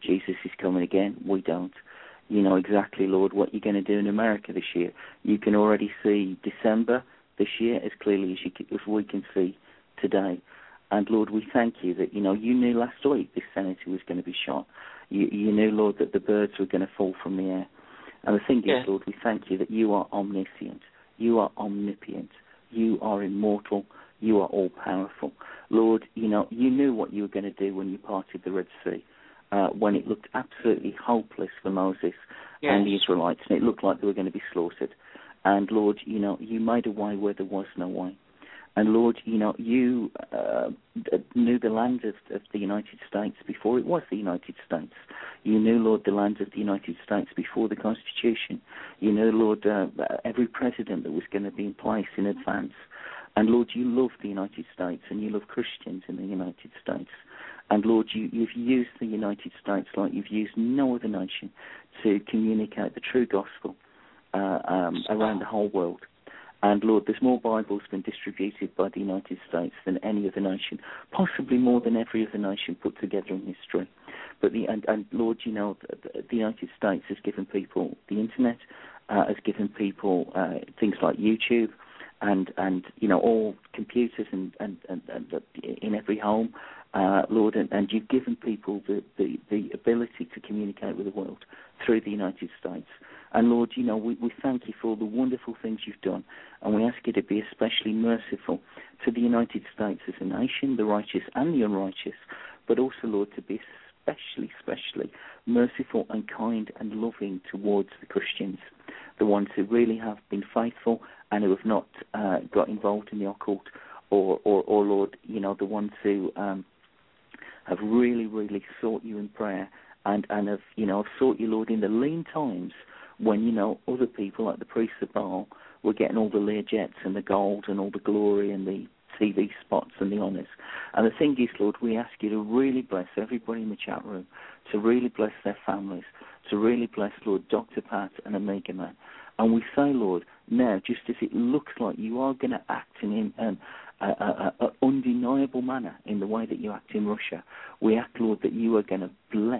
Jesus is coming again. We don't. You know exactly, Lord, what you're going to do in America this year. You can already see December this year as clearly as, you can, as we can see today. And, Lord, we thank you that, you know, you knew last week this senator was going to be shot. You, you knew, Lord, that the birds were going to fall from the air. And the thing yeah. is, Lord, we thank you that you are omniscient. You are omnipotent. You are immortal. You are all-powerful. Lord, you know, you knew what you were going to do when you parted the Red Sea, uh, when it looked absolutely hopeless for Moses yes. and the Israelites, and it looked like they were going to be slaughtered. And, Lord, you know, you made a way where there was no way. And, Lord, you know, you uh, knew the land of, of the United States before it was the United States. You knew, Lord, the land of the United States before the Constitution. You knew, Lord, uh, every president that was going to be in place in advance. And, Lord, you love the United States and you love Christians in the United States. And, Lord, you, you've used the United States like you've used no other nation to communicate the true gospel uh, um, around the whole world. And, Lord, there's more Bibles been distributed by the United States than any other nation, possibly more than every other nation put together in history. But the and, and Lord, you know, the, the United States has given people the Internet, uh, has given people uh, things like YouTube, and, and you know, all computers and, and, and, and in every home, uh, Lord, and, and you've given people the, the, the ability to communicate with the world through the United States. And, Lord, you know, we, we thank you for all the wonderful things you've done, and we ask you to be especially merciful to the United States as a nation, the righteous and the unrighteous, but also, Lord, to be especially, especially merciful and kind and loving towards the Christians, the ones who really have been faithful and who have not uh, got involved in the occult, or, or, or, Lord, you know, the ones who um, have really, really sought you in prayer and, and have, you know, sought you, Lord, in the lean times when, you know, other people like the priests of Baal were getting all the Learjets and the gold and all the glory and the T V spots and the honours. And the thing is, Lord, we ask you to really bless everybody in the chat room, to really bless their families, to really bless, Lord, Doctor Pat and Omega Man. And we say, Lord, now, just as it looks like you are going to act in an uh, undeniable manner in the way that you act in Russia, we ask, Lord, that you are going to bless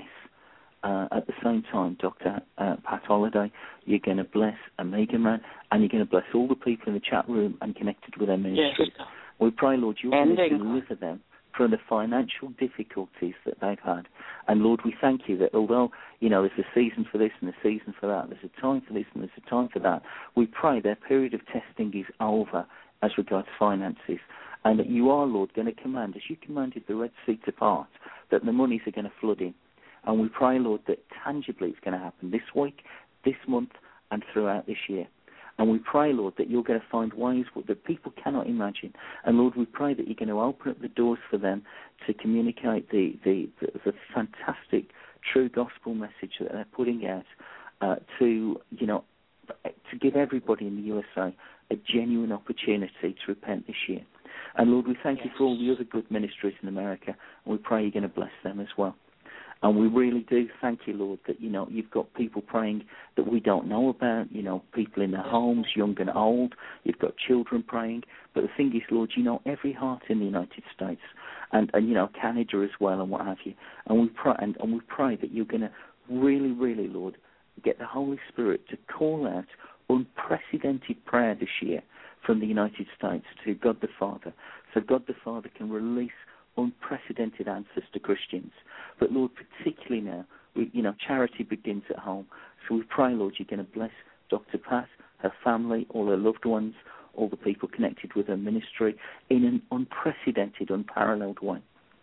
Uh, at the same time, Doctor Uh, Pat Holliday, you're going to bless Omega Man, and you're going to bless all the people in the chat room and connected with their ministry. Yes. We pray, Lord, you're going to deliver them from the financial difficulties that they've had. And, Lord, we thank you that although, you know, there's a season for this and a season for that, there's a time for this and there's a time for that, we pray their period of testing is over as regards finances, and that you are, Lord, going to command, as you commanded the Red Sea to part, that the monies are going to flood in. And we pray, Lord, that tangibly it's going to happen this week, this month, and throughout this year. And we pray, Lord, that you're going to find ways that people cannot imagine. And, Lord, we pray that you're going to open up the doors for them to communicate the, the, the, the fantastic, true gospel message that they're putting out uh, to, you know, to give everybody in the U S A a genuine opportunity to repent this year. And, Lord, we thank yes. you for all the other good ministries in America, and we pray you're going to bless them as well. And we really do thank you, Lord, that, you know, you've got people praying that we don't know about, you know, people in their homes, young and old. You've got children praying. But the thing is, Lord, you know every heart in the United States and, and you know, Canada as well and what have you. And we pray, and, and we pray that you're going to really, really, Lord, get the Holy Spirit to call out unprecedented prayer this year from the United States to God the Father, so God the Father can release unprecedented answers to Christians. But, Lord, particularly now, we, you know, charity begins at home. So we pray, Lord, you're going to bless Doctor Pat, her family, all her loved ones, all the people connected with her ministry in an unprecedented, unparalleled way.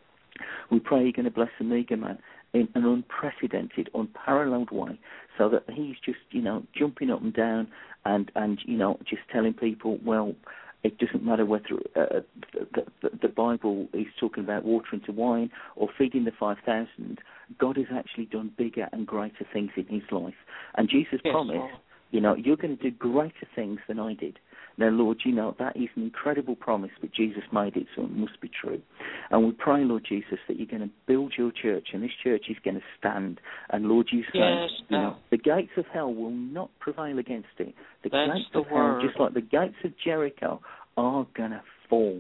We pray you're going to bless Omega Man in an unprecedented, unparalleled way, so that he's just, you know, jumping up and down and, and you know, just telling people, well, it doesn't matter whether uh, the, the, the Bible is talking about water into wine or feeding the five thousand. God has actually done bigger and greater things in his life. And Jesus yes, promised, Lord. you know, you're going to do greater things than I did. Now, Lord, you know, that is an incredible promise, but Jesus made it, so it must be true. And we pray, Lord Jesus, that you're going to build your church, and this church is going to stand. And, Lord, you say, yes, you know, the gates of hell will not prevail against it. The That's gates the of word. hell, just like the gates of Jericho, are going to fall.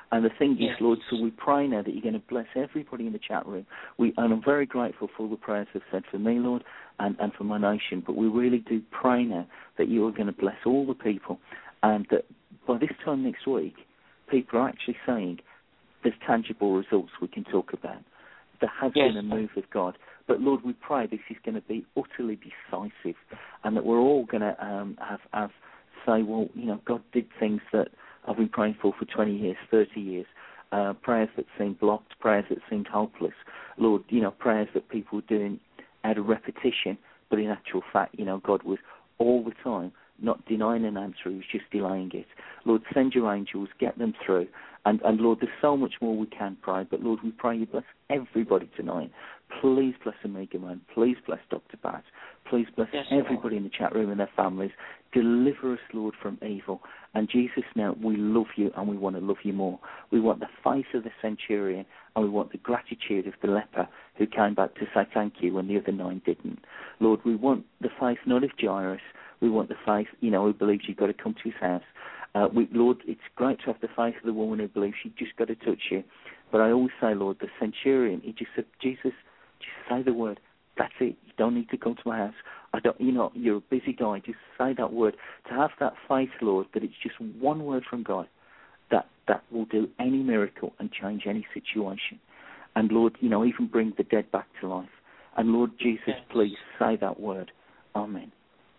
And the thing yes. is, Lord, so we pray now that you're going to bless everybody in the chat room. We, and I'm very grateful for all the prayers they've said for me, Lord, and, and for my nation. But we really do pray now that you are going to bless all the people, and that by this time next week, people are actually saying there's tangible results we can talk about. There has yes. been a move of God. But, Lord, we pray this is going to be utterly decisive, and that we're all going to um, have, have say, well, you know, God did things that I've been praying for for twenty years, thirty years, uh, prayers that seemed blocked, prayers that seemed hopeless. Lord, you know, prayers that people were doing out of repetition, but in actual fact, you know, God was all the time not denying an answer, he was just delaying it. Lord, send your angels, get them through. And, and Lord, there's so much more we can pray, but Lord, we pray you bless everybody tonight. Please bless Omega Man. Please bless Doctor Bat. Please bless yes, everybody Lord. in the chat room and their families. Deliver us, Lord, from evil. And Jesus, now, we love you and we want to love you more. We want the faith of the centurion and we want the gratitude of the leper who came back to say thank you when the other nine didn't. Lord, we want the faith not of Jairus. We want the faith, you know, who believes you've got to come to his house. Uh, we, Lord, it's great to have the faith of the woman who believes she just got to touch you. But I always say, Lord, the centurion, he just said, Jesus, just say the word. That's it. You don't need to come to my house. I don't, you know, you're a busy guy. Just say that word. To have that faith, Lord, that it's just one word from God, that that will do any miracle and change any situation. And Lord, you know, even bring the dead back to life. And Lord Jesus, yes. please say that word. Amen.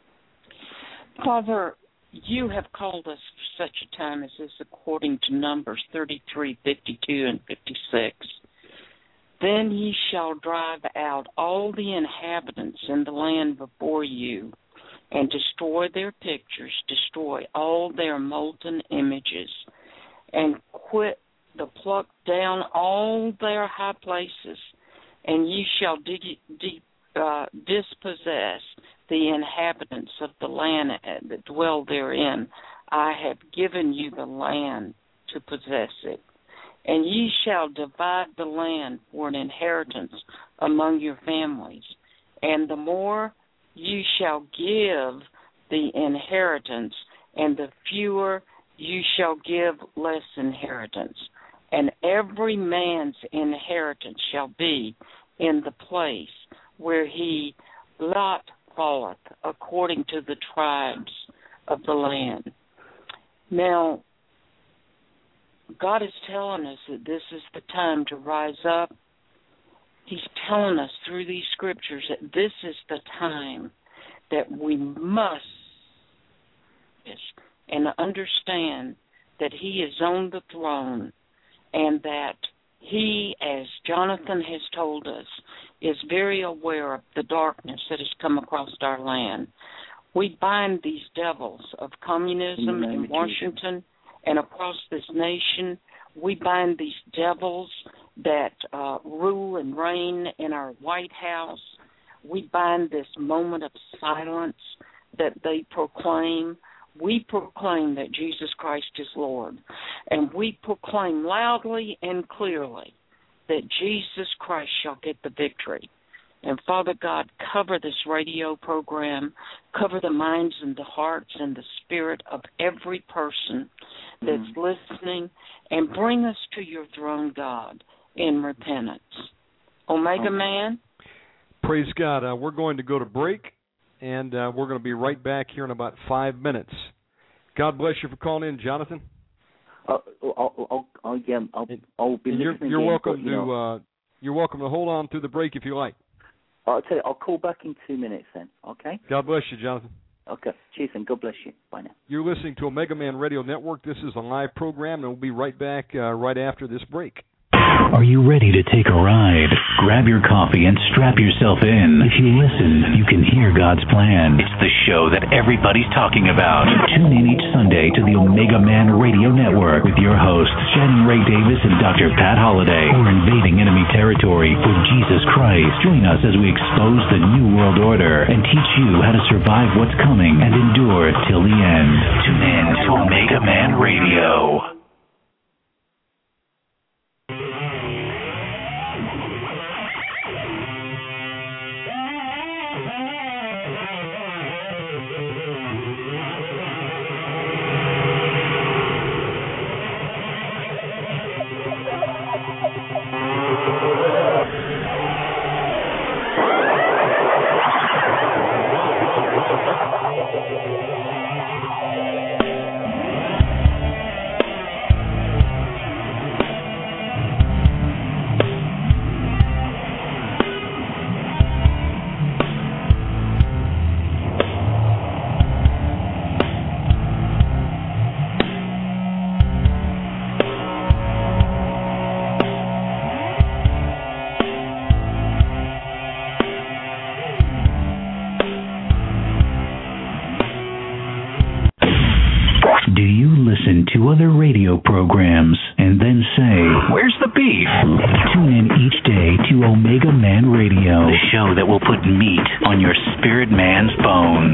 Father, you have called us for such a time as this, according to Numbers thirty-three, fifty-two, and fifty-six. Then ye shall drive out all the inhabitants in the land before you, and destroy their pictures, destroy all their molten images, and quit the pluck down all their high places, and ye shall de- de- uh, dispossess the inhabitants of the land that dwell therein. I have given you the land to possess it. And ye shall divide the land for an inheritance among your families. And the more you shall give the inheritance, and the fewer you shall give less inheritance. And every man's inheritance shall be in the place where he lot falleth, according to the tribes of the land. Now, God is telling us that this is the time to rise up. He's telling us through these scriptures that this is the time that we must and understand that he is on the throne, and that he, as Jonathan has told us, is very aware of the darkness that has come across our land. We bind these devils of communism in Washington and across this nation. We bind these devils that uh, rule and reign in our White House. We bind this moment of silence that they proclaim. We proclaim that Jesus Christ is Lord, and we proclaim loudly and clearly that Jesus Christ shall get the victory. And Father God, cover this radio program, cover the minds and the hearts and the spirit of every person that's mm. listening, and bring us to your throne, God, in repentance. Omega oh. Man? Praise God. Uh, we're going to go to break, and uh, we're going to be right back here in about five minutes. God bless you for calling in, Jonathan. Uh, I'll, I'll, I'll, yeah, I'll, I'll be you're, listening. You're again, welcome but, you to. know, Uh, you're welcome to hold on through the break if you like. I'll tell you. I'll call back in two minutes then. Okay. God bless you, Jonathan. Okay. Cheers and God bless you. Bye now. You're listening to Omega Man Radio Network. This is a live program, and we'll be right back uh, right after this break. Are you ready to take a ride? Grab your coffee and strap yourself in. If you listen, you can hear God's plan. It's the show that everybody's talking about. Tune in each Sunday to the Omega Man Radio Network with your hosts, Shannon Ray Davis and Doctor Pat Holliday. We're invading enemy territory for Jesus Christ. Join us as we expose the New World Order and teach you how to survive what's coming and endure till the end. Tune in to Omega Man Radio. other radio programs and then say, "Where's the beef?" Tune in each day to Omega Man Radio, the show that will put meat on your spirit man's bones.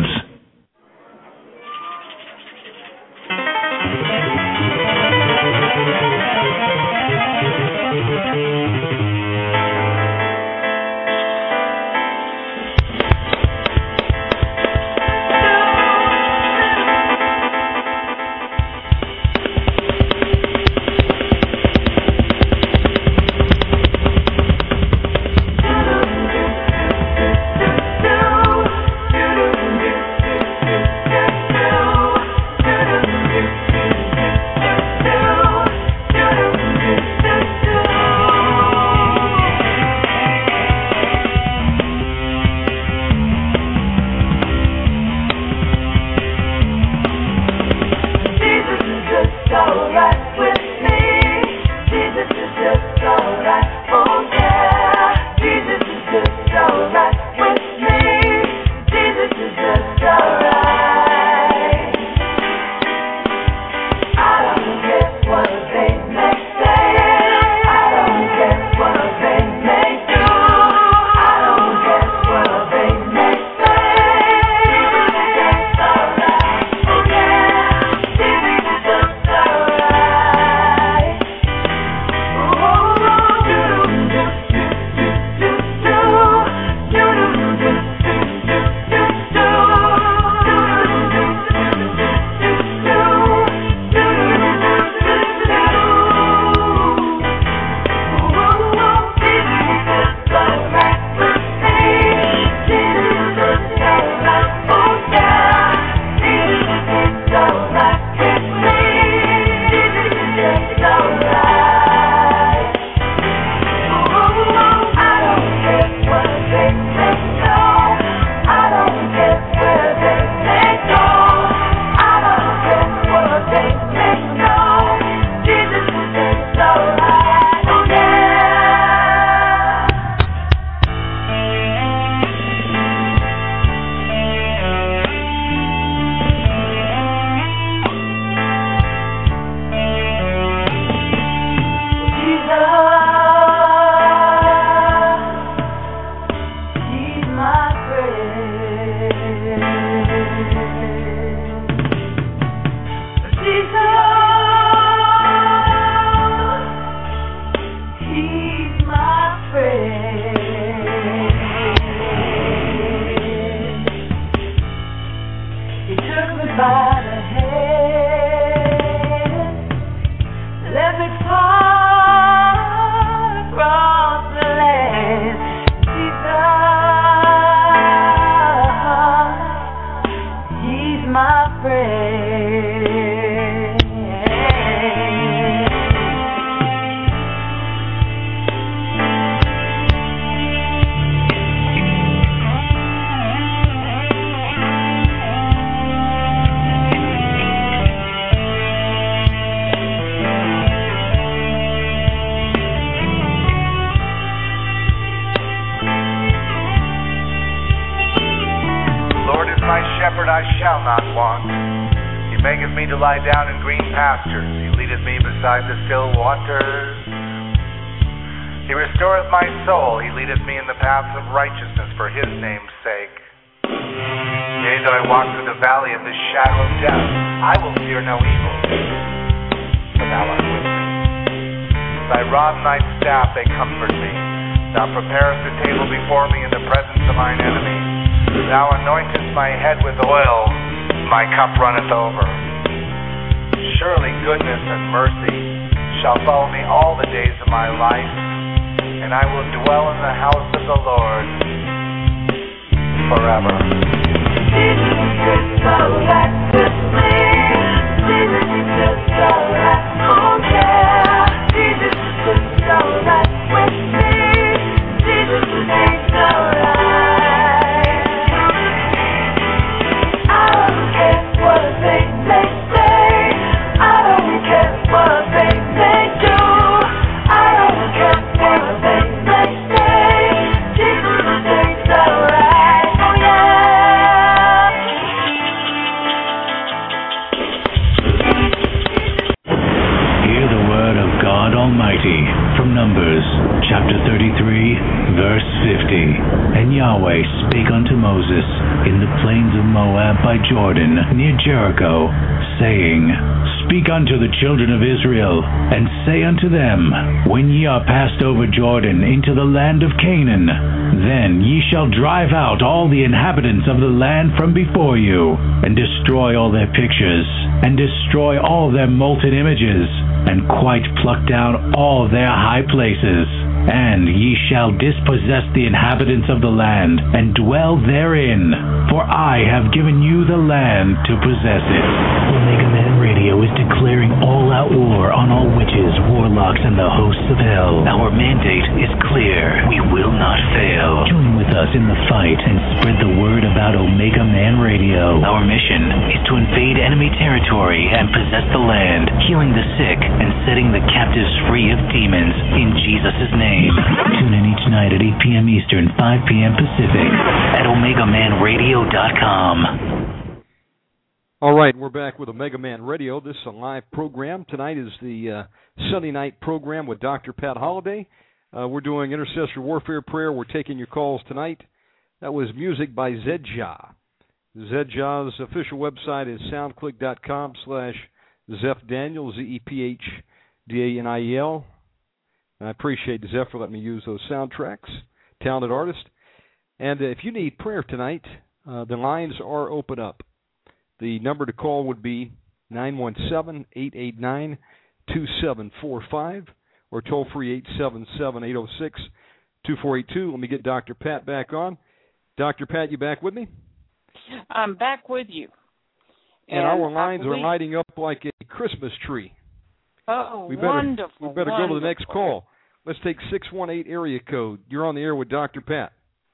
Verse fifty. And Yahweh spake unto Moses in the plains of Moab by Jordan, near Jericho, saying, Speak unto the children of Israel, and say unto them, When ye are passed over Jordan into the land of Canaan, then ye shall drive out all the inhabitants of the land from before you, and destroy all their pictures, and destroy all their molten images, and quite pluck down all their high places. And ye shall dispossess the inhabitants of the land, and dwell therein, for I have given you the land to possess it. Omega Man Radio is declaring all-out war on all witches, warlocks, and the hosts of hell. Our mandate is clear. We will not fail. Join with us in the fight and spread the word about Omega Man Radio. Our mission is to invade enemy territory and possess the land, healing the sick and setting the captives free of demons in Jesus' name. Tune in each night at eight p.m. Eastern, five p.m. Pacific at Omega Man Radio dot com. All right, we're back with Omega Man Radio. This is a live program. Tonight is the uh, Sunday night program with Doctor Pat Holliday. Uh, we're doing intercessory warfare prayer. We're taking your calls tonight. That was music by Zedjah. Zedjah's official website is soundclick.com slash Zeph Daniel, Z E P H D A N I E L. And I appreciate Zeph for letting me use those soundtracks. Talented artist. And uh, if you need prayer tonight, uh, the lines are open up. The number to call would be nine one seven, eight eight nine, two seven four five or toll free eight seven seven, eight oh six, two four eight two. Let me get Doctor Pat back on. Doctor Pat, you back with me? I'm back with you. And, and our lines believe... are lighting up like a Christmas tree. Oh, we better, wonderful. We better wonderful. go to the next call. Let's take six one eight area code. You're on the air with Doctor Pat.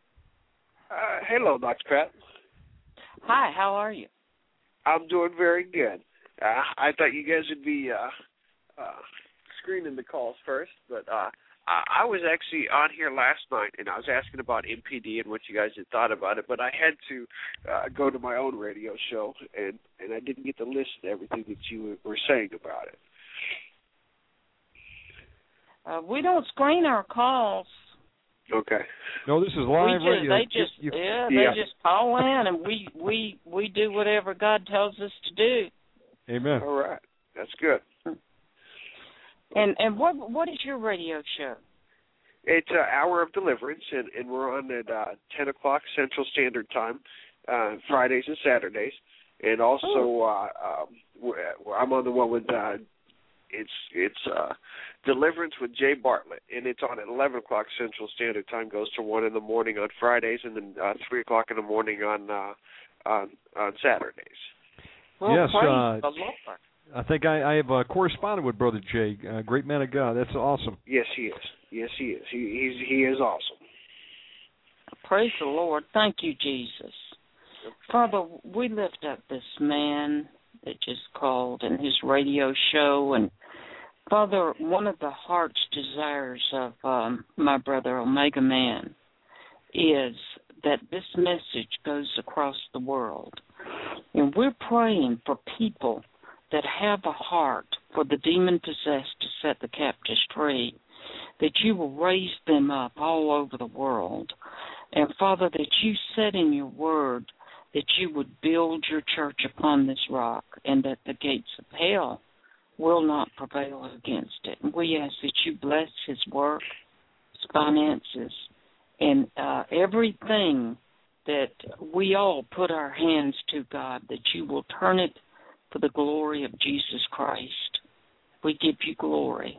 Uh, hello, Doctor Pat. Hi, how are you? I'm doing very good. Uh, I thought you guys would be uh, uh, screening the calls first, but uh, I, I was actually on here last night, and I was asking about M P D and what you guys had thought about it, but I had to uh, go to my own radio show, and, and I didn't get to listen to everything that you were saying about it. Uh, we don't screen our calls. Okay. No, this is live we just, radio. They just, you, you, yeah, yeah, they just call in, and we, we, we do whatever God tells us to do. Amen. All right, that's good. And and what what is your radio show? It's an hour of deliverance, and, and we're on at uh, ten o'clock Central Standard Time, uh, Fridays and Saturdays, and also uh, um, I'm on the one with. Uh, It's it's uh, Deliverance with Jay Bartlett, and it's on at eleven o'clock Central Standard Time. Goes to one in the morning on Fridays, and then uh, three o'clock in the morning on uh, on, on Saturdays. Well, yes, praise uh, the Lord. I think I, I have uh, corresponded with Brother Jay. Uh, great man of God. That's awesome. Yes, he is. Yes, he is. He he's, he is awesome. Praise the Lord. Thank you, Jesus. Father, we lift up this man that just called and his radio show, and Father, one of the heart's desires of um, my brother Omega Man is that this message goes across the world. And we're praying for people that have a heart for the demon-possessed to set the captives free, that you will raise them up all over the world. And, Father, that you said in your word that you would build your church upon this rock and that the gates of hell will not prevail against it. And we ask that you bless his work, his finances, and uh, everything that we all put our hands to, God, that you will turn it for the glory of Jesus Christ. We give you glory.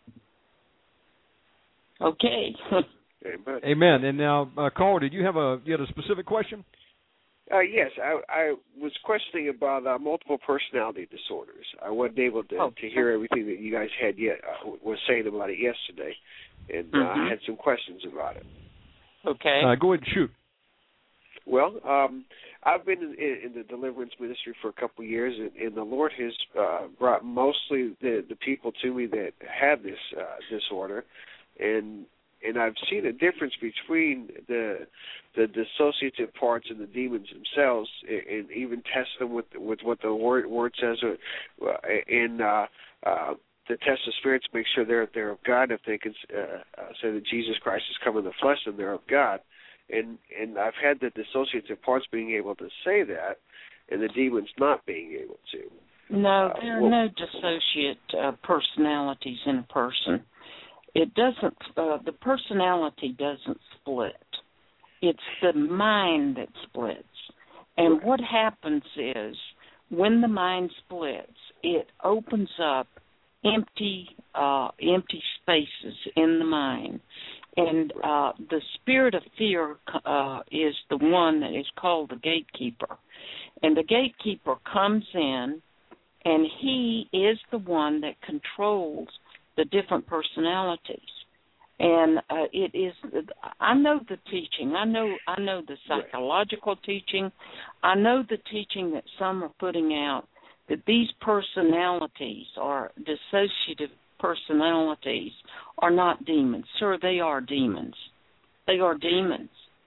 Okay. Amen. Amen. And now, uh, caller, did you have a you had a specific question? Uh, yes, I, I was questioning about uh, multiple personality disorders. I wasn't able to, oh, to hear everything that you guys had yet uh, was saying about it yesterday, and uh, mm-hmm. I had some questions about it. Okay. Uh, go ahead and shoot. Well, um, I've been in, in the deliverance ministry for a couple of years, and, and the Lord has uh, brought mostly the, the people to me that have this uh, disorder, and and I've seen a difference between the the dissociative parts and the demons themselves, and, and even test them with with what the word, word says. Uh, and uh, uh, to test the spirits, make sure they're they're of God. If they can uh, uh, say that Jesus Christ has come in the flesh, and they're of God. And and I've had the dissociative parts being able to say that, and the demons not being able to. No, uh, there are well, no dissociate uh, personalities in a person. It doesn't. Uh, the personality doesn't split. It's the mind that splits. And right. what happens is, when the mind splits, it opens up empty, uh, empty spaces in the mind. And uh, the spirit of fear uh, is the one that is called the gatekeeper. And the gatekeeper comes in, and he is the one that controls the different personalities. And uh, it is, I know the teaching. I know I know the psychological teaching. I know the teaching that some are putting out, that these personalities are dissociative personalities are not demons. Sir, they are demons. They are demons.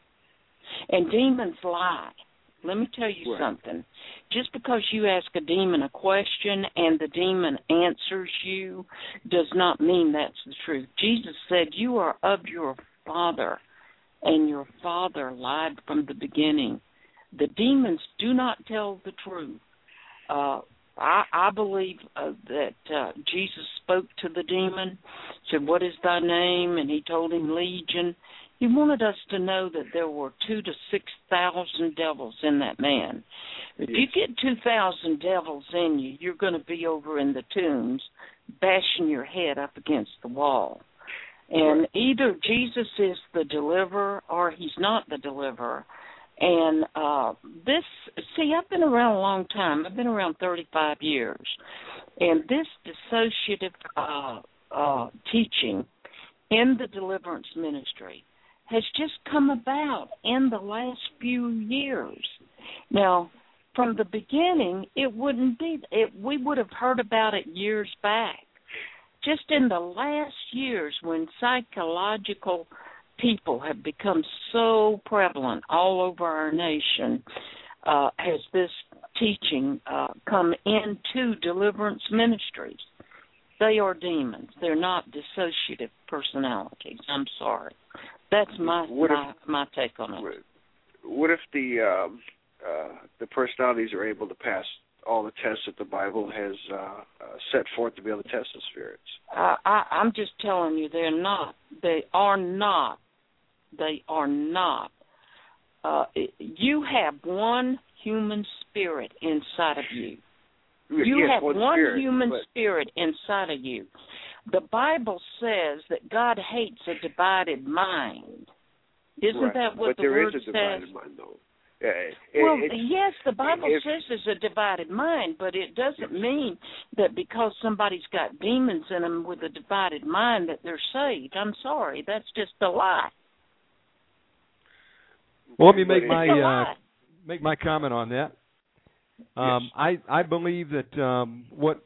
And demons lie. Let me tell you right. something. Just because you ask a demon a question and the demon answers you does not mean that's the truth. Jesus said, you are of your father, and your father lied from the beginning. The demons do not tell the truth. Uh, I, I believe uh, that uh, Jesus spoke to the demon, said, what is thy name? And he told him Legion. He wanted us to know that there were two to six thousand devils in that man. If yes. you get two thousand devils in you, you're going to be over in the tombs, bashing your head up against the wall. And right. either Jesus is the deliverer or he's not the deliverer. And uh, this, see, I've been around a long time. I've been around thirty-five years. And this dissociative uh, uh, teaching in the deliverance ministry has just come about in the last few years. Now, from the beginning, it wouldn't be, it, we would have heard about it years back. Just in the last years, when psychological people have become so prevalent all over our nation, uh, has this teaching uh, come into deliverance ministries. They are demons. They're not dissociative personalities. I'm sorry. That's my what my, if, my take on it. What if the um, uh, the personalities are able to pass all the tests that the Bible has uh, uh, set forth to be able to test the spirits? Uh, I, I'm just telling you, they're not. They are not. They are not. Uh, you have one human spirit inside of you. You yes, have one, one spirit, human but... spirit inside of you. The Bible says that God hates a divided mind. Isn't right. that what but the there Word is a says? divided mind, though. Yeah, it, well, it's, yes, the Bible if, says there's a divided mind, but it doesn't mean that because somebody's got demons in them with a divided mind that they're saved. I'm sorry, that's just a lie. Well, let me make my uh, make my comment on that. Um, yes. I I believe that um, what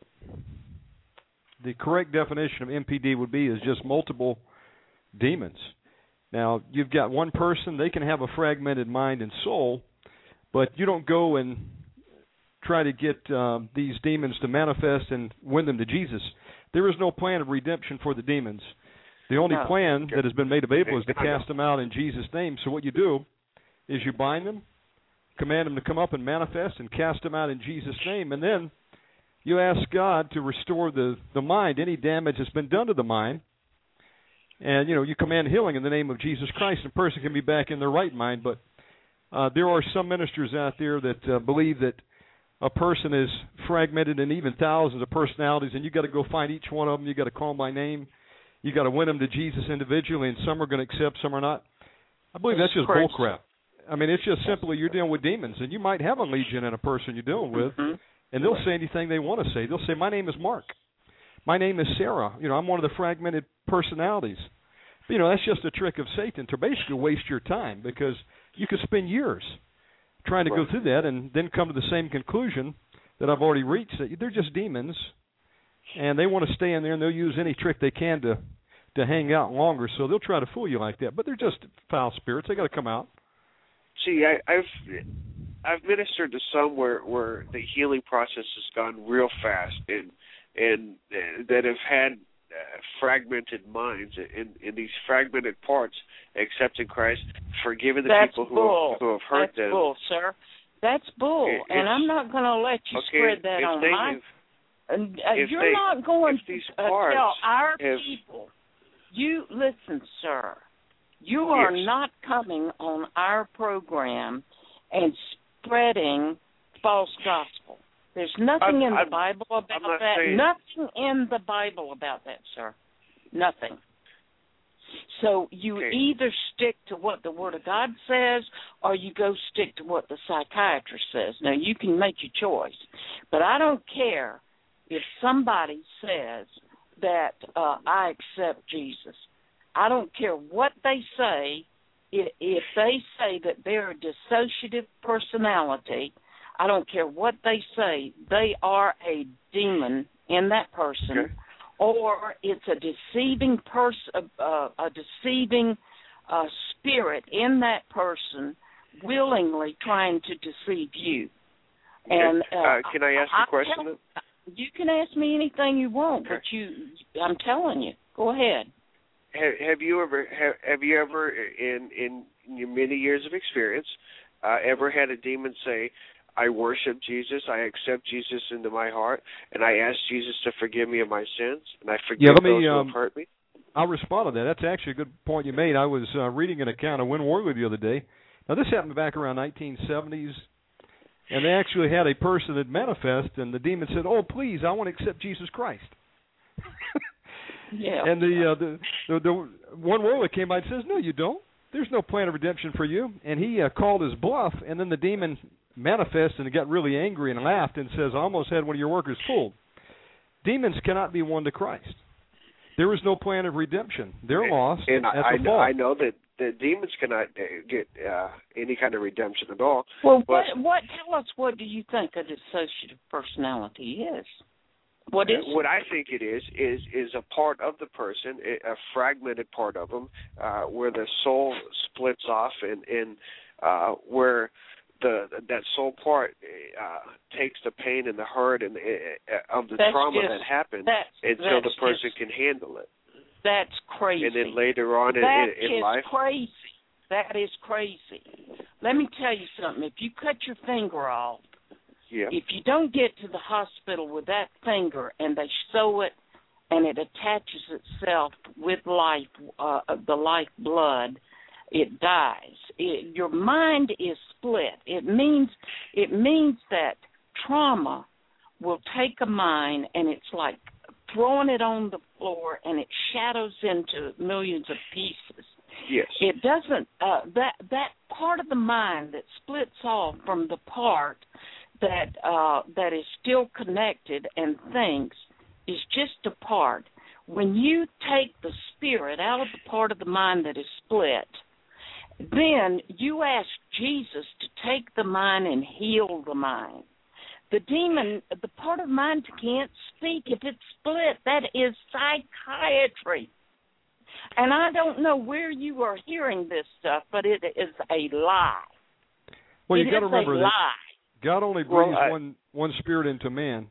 the correct definition of M P D would be is just multiple demons. Now, you've got one person, they can have a fragmented mind and soul, but you don't go and try to get um, these demons to manifest and win them to Jesus. There is no plan of redemption for the demons. The only no. plan that has been made available is to cast them out in Jesus' name. So what you do is you bind them, command them to come up and manifest, and cast them out in Jesus' name, and then you ask God to restore the, the mind, any damage that's been done to the mind. And, you know, you command healing in the name of Jesus Christ, and a person can be back in their right mind. But uh, there are some ministers out there that uh, believe that a person is fragmented in even thousands of personalities, and you've got to go find each one of them. You've got to call them by name. You've got to win them to Jesus individually, and some are going to accept, some are not. I believe that's just bullcrap. I mean, it's just simply you're dealing with demons, and you might have a legion in a person you're dealing with, mm-hmm. and they'll say anything they want to say. They'll say, my name is Mark. My name is Sarah. You know, I'm one of the fragmented personalities. But, you know, that's just a trick of Satan to basically waste your time, because you could spend years trying to right. go through that and then come to the same conclusion that I've already reached, that they're just demons, and they want to stay in there, and they'll use any trick they can to, to hang out longer. So they'll try to fool you like that. But they're just foul spirits. They got to come out. See, I, I've I've ministered to some where, where the healing process has gone real fast, and and uh, that have had uh, fragmented minds in, in these fragmented parts, accepting Christ, forgiving the That's people who bull. have, who have hurt That's them. bull, sir. That's bull, It, and I'm not going to let you okay, spread that on they my. have, Uh, you're they, not going to uh, tell our have, people. You listen, sir. You are yes. not coming on our program and spreading false gospel. There's nothing I'm, in the I'm, Bible about I'm that. saying, Nothing in the Bible about that, sir. Nothing. So you okay. either stick to what the Word of God says or you go stick to what the psychiatrist says. Now, you can make your choice. But I don't care if somebody says that uh, I accept Jesus. I don't care what they say. If they say that they're a dissociative personality, I don't care what they say. They are a demon in that person, okay. or it's a deceiving person, uh, a deceiving uh, spirit in that person, willingly trying to deceive you. Okay. And uh, uh, can I ask I, a question? tell, you can ask me anything you want, okay. but you, I'm telling you, go ahead. Have, have you ever have, have you ever in in your many years of experience uh, ever had a demon say, I worship Jesus, I accept Jesus into my heart, and I ask Jesus to forgive me of my sins, and I forgive yeah, let me, those who um, have hurt me? I'll respond to that. That's actually a good point you made. I was uh, reading an account of Win Worley the other day. Now, this happened back around nineteen seventies, and they actually had a person that manifest, and the demon said, oh, please, I want to accept Jesus Christ. Yeah. And the, uh, the the the one Worley came by and says, no, you don't. There's no plan of redemption for you. And he uh, called his bluff, and then the demon manifested and got really angry and laughed and says, I almost had one of your workers fooled. Demons cannot be won to Christ. There is no plan of redemption. They're and, lost and at I, the I fall. know, I know that the demons cannot get uh, any kind of redemption at all. Well, but, what, what? Tell us, what do you think a dissociative personality is? What is? What I think it is is is a part of the person, a fragmented part of them, uh, where the soul splits off, and and uh, where the that soul part uh, takes the pain and the hurt and uh, of the that's trauma just, that happened that's, until that's the person just, can handle it. That's crazy. And then later on in, that in, in is life, crazy. That is crazy. Let me tell you something. If you cut your finger off, yeah. if you don't get to the hospital with that finger and they sew it and it attaches itself with life, uh, the life blood, it dies. It, your mind is split. It means it means that trauma will take a mind and it's like throwing it on the floor and it shatters into millions of pieces. Yes. It doesn't. Uh, that that part of the mind that splits off from the part that uh, that is still connected and thinks is just a part. When you take the spirit out of the part of the mind that is split, then you ask Jesus to take the mind and heal the mind. The demon, the part of the mind can't speak if it's split. That is psychiatry. And I don't know where you are hearing this stuff, but it is a lie. Well, you it got to is remember a that lie. God only breathes well, I, one one spirit into man,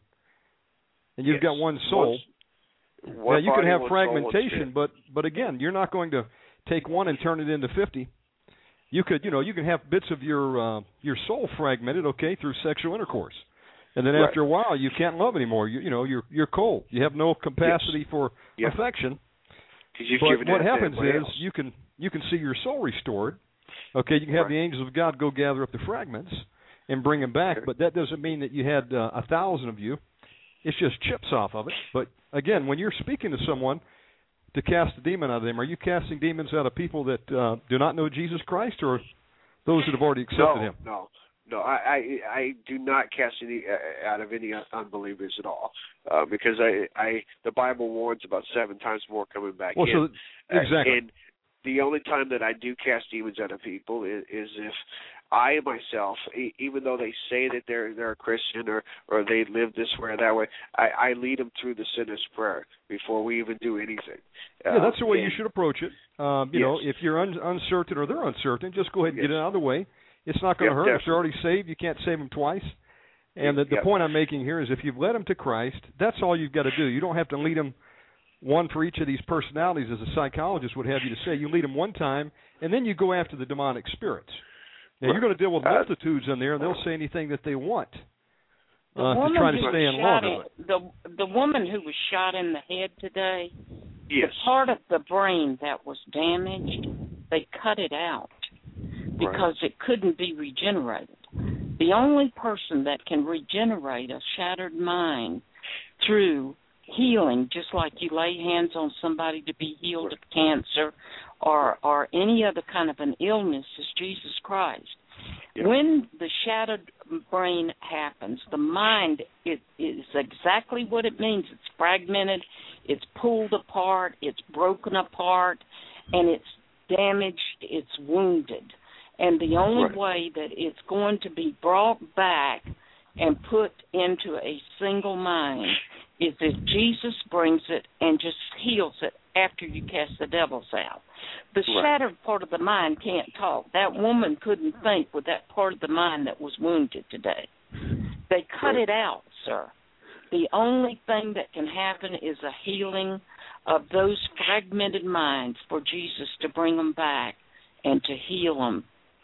and you've yes, got one soul. One, now one you can body, have one fragmentation, soul, but but again, you're not going to take one and turn it into fifty. You could, you know, you can have bits of your uh, your soul fragmented, okay, through sexual intercourse, and then right. after a while, you can't love anymore. You you know, you're you're cold. You have no capacity yes. for yep. affection. You've but given what it to happens is else. you can you can see your soul restored. Okay, you can have right. the angels of God go gather up the fragments and bring them back, okay. but that doesn't mean that you had uh, a thousand of you. It's just chips off of it. But again, when you're speaking to someone to cast a demon out of them, are you casting demons out of people that uh, do not know Jesus Christ, or those that have already accepted no, Him? No, no, I, I, I do not cast any uh, out of any unbelievers at all, uh, because I, I, the Bible warns about seven times more coming back well, in. So, exactly. Uh, and the only time that I do cast demons out of people is, is if I myself, even though they say that they're they're a Christian or, or they live this way or that way, I, I lead them through the sinner's prayer before we even do anything. Yeah, uh, that's the way and, you should approach it. Um, you yes. know, if you're un- uncertain or they're uncertain, just go ahead and yes. get it out of the way. It's not going to yep, hurt. definitely. If they're already saved, you can't save them twice. And the, the yep. point I'm making here is if you've led them to Christ, that's all you've got to do. You don't have to lead them one for each of these personalities, as a psychologist would have you to say. You lead them one time, and then you go after the demonic spirits. Now, you're going to deal with multitudes in there, and they'll say anything that they want uh, to try to stay in longer. The, the woman who was shot in the head today, yes. the part of the brain that was damaged, they cut it out because right. it couldn't be regenerated. The only person that can regenerate a shattered mind through healing, just like you lay hands on somebody to be healed of cancer or or any other kind of an illness, is Jesus Christ. Yeah. When the shattered brain happens, the mind it is exactly what it means. It's fragmented, it's pulled apart, it's broken apart, and it's damaged, it's wounded. And the only right. way that it's going to be brought back and put into a single mind is if Jesus brings it and just heals it after you cast the devils out. The right. shattered part of the mind can't talk. That woman couldn't think with that part of the mind that was wounded today. They cut right. it out, sir. The only thing that can happen is a healing of those fragmented minds for Jesus to bring them back and to heal them.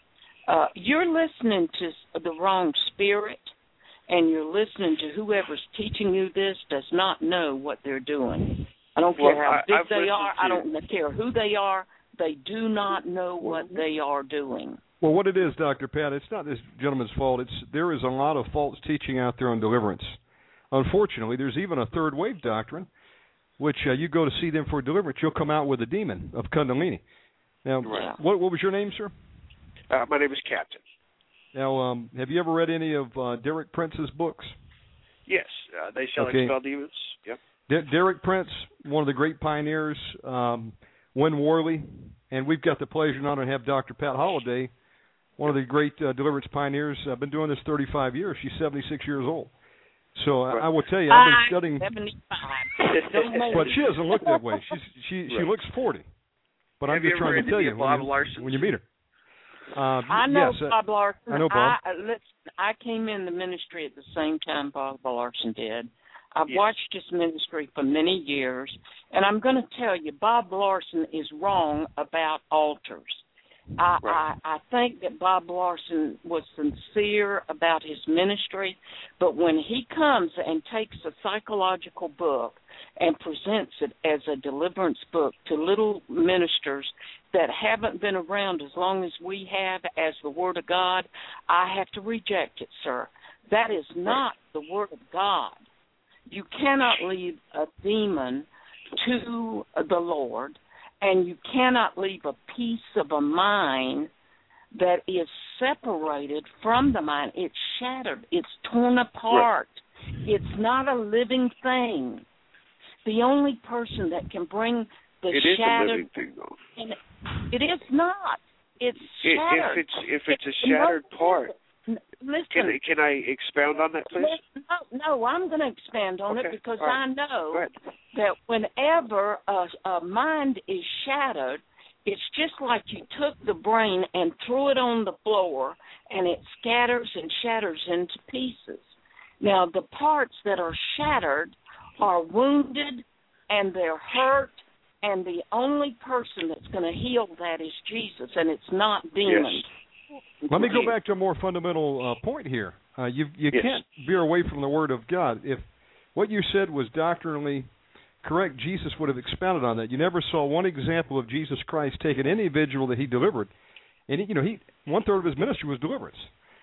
Uh, you're listening to the wrong spirit, and you're listening to whoever's teaching you this does not know what they're doing. I don't care well, how I, big I've they are. I don't you. care who they are. They do not know what they are doing. Well, what it is, Doctor Pat, it's not this gentleman's fault. It's there is a lot of false teaching out there on deliverance. Unfortunately, there's even a third wave doctrine, which uh, you go to see them for deliverance, you'll come out with a demon of Kundalini. Now, right. what, what was your name, sir? Uh, my name is Captain. Now, um, have you ever read any of uh, Derek Prince's books? Yes, uh, They Shall okay. Expel Demons. Yep. De- Derek Prince, one of the great pioneers, um, Win Worley, and we've got the pleasure and honor to have Doctor Pat Holliday, one of the great uh, deliverance pioneers. I've been doing this thirty-five years. She's seventy-six years old. So right. I, I will tell you, I've been studying. seventy-five But she doesn't look that way. She's, she right. she looks forty. But have I'm just trying to tell you Bob when, Larson? you when you meet her. Uh, I know yes, Bob Larson. I know Bob. I, listen, I came in the ministry at the same time Bob Larson did. I've yes. watched his ministry for many years, and I'm going to tell you, Bob Larson is wrong about altars. I, right. I, I think that Bob Larson was sincere about his ministry, but when he comes and takes a psychological book and presents it as a deliverance book to little ministers that haven't been around as long as we have as the Word of God, I have to reject it, sir. That is not the Word of God. You cannot leave a demon to the Lord, and you cannot leave a piece of a mind that is separated from the mind. It's shattered. It's torn apart. Right. It's not a living thing. The only person that can bring the it shattered... It is a living thing, though. It is not. It's shattered. If it's, if it's a shattered no, part... Listen. Can, can I expound on that, please? No, no I'm going to expand on okay. it because right. I know that whenever a, a mind is shattered, it's just like you took the brain and threw it on the floor, and it scatters and shatters into pieces. Now, the parts that are shattered are wounded, and they're hurt, and the only person that's going to heal that is Jesus, and it's not demons. Yes. Let me go back to a more fundamental uh, point here. Uh, you you yes. can't veer away from the Word of God. If what you said was doctrinally correct, Jesus would have expounded on that. You never saw one example of Jesus Christ take an individual that he delivered, and he, you know, he one third of his ministry was deliverance,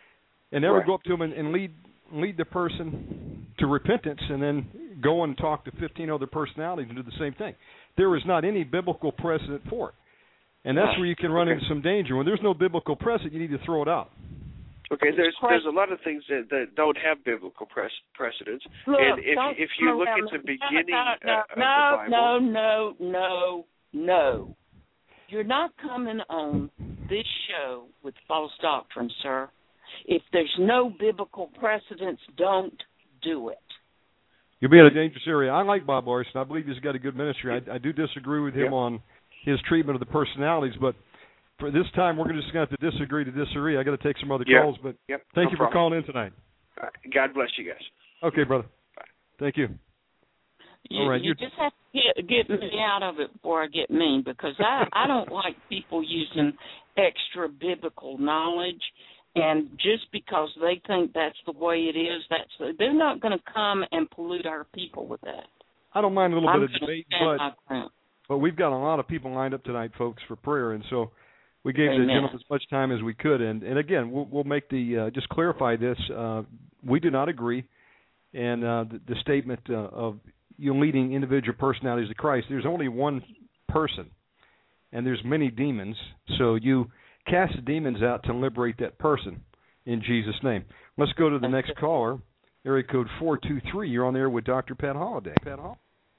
and never right. go up to him and, and lead lead the person to repentance, and then go and talk to fifteen other personalities and do the same thing. There is not any biblical precedent for it. And that's where you can run okay. into some danger. When there's no biblical precedent, you need to throw it out. Okay, there's there's a lot of things that, that don't have biblical pres- precedents. Look, and if if you look at me. the beginning no, uh, no, of the Bible... No, no, no, no. You're not coming on this show with false doctrine, sir. If there's no biblical precedents, don't do it. You'll be in a dangerous area. I like Bob Larson. I believe he's got a good ministry. I, I do disagree with him yeah. on his treatment of the personalities, but for this time we're just going to have to disagree to disagree. I got to take some other yep. calls, but yep. thank no you problem. for calling in tonight. Uh, God bless you guys. Okay, brother. Bye. Thank you. You, All right, you you're... just have to get, get me out of it before I get mean, because I, I don't like people using extra biblical knowledge, and just because they think that's the way it is, that's they're not going to come and pollute our people with that. I don't mind a little I'm bit of debate, but, but we've got a lot of people lined up tonight, folks, for prayer, and so we gave Amen. the gentleman as much time as we could. And, and again, we'll, we'll make the, uh, just clarify this, uh, we do not agree, and uh, the, the statement uh, of you leading individual personalities to Christ, there's only one person, and there's many demons, so you cast the demons out to liberate that person in Jesus' name. Let's go to the next caller, area code four two three. You're on there with Doctor Pat Holliday. Pat Hall.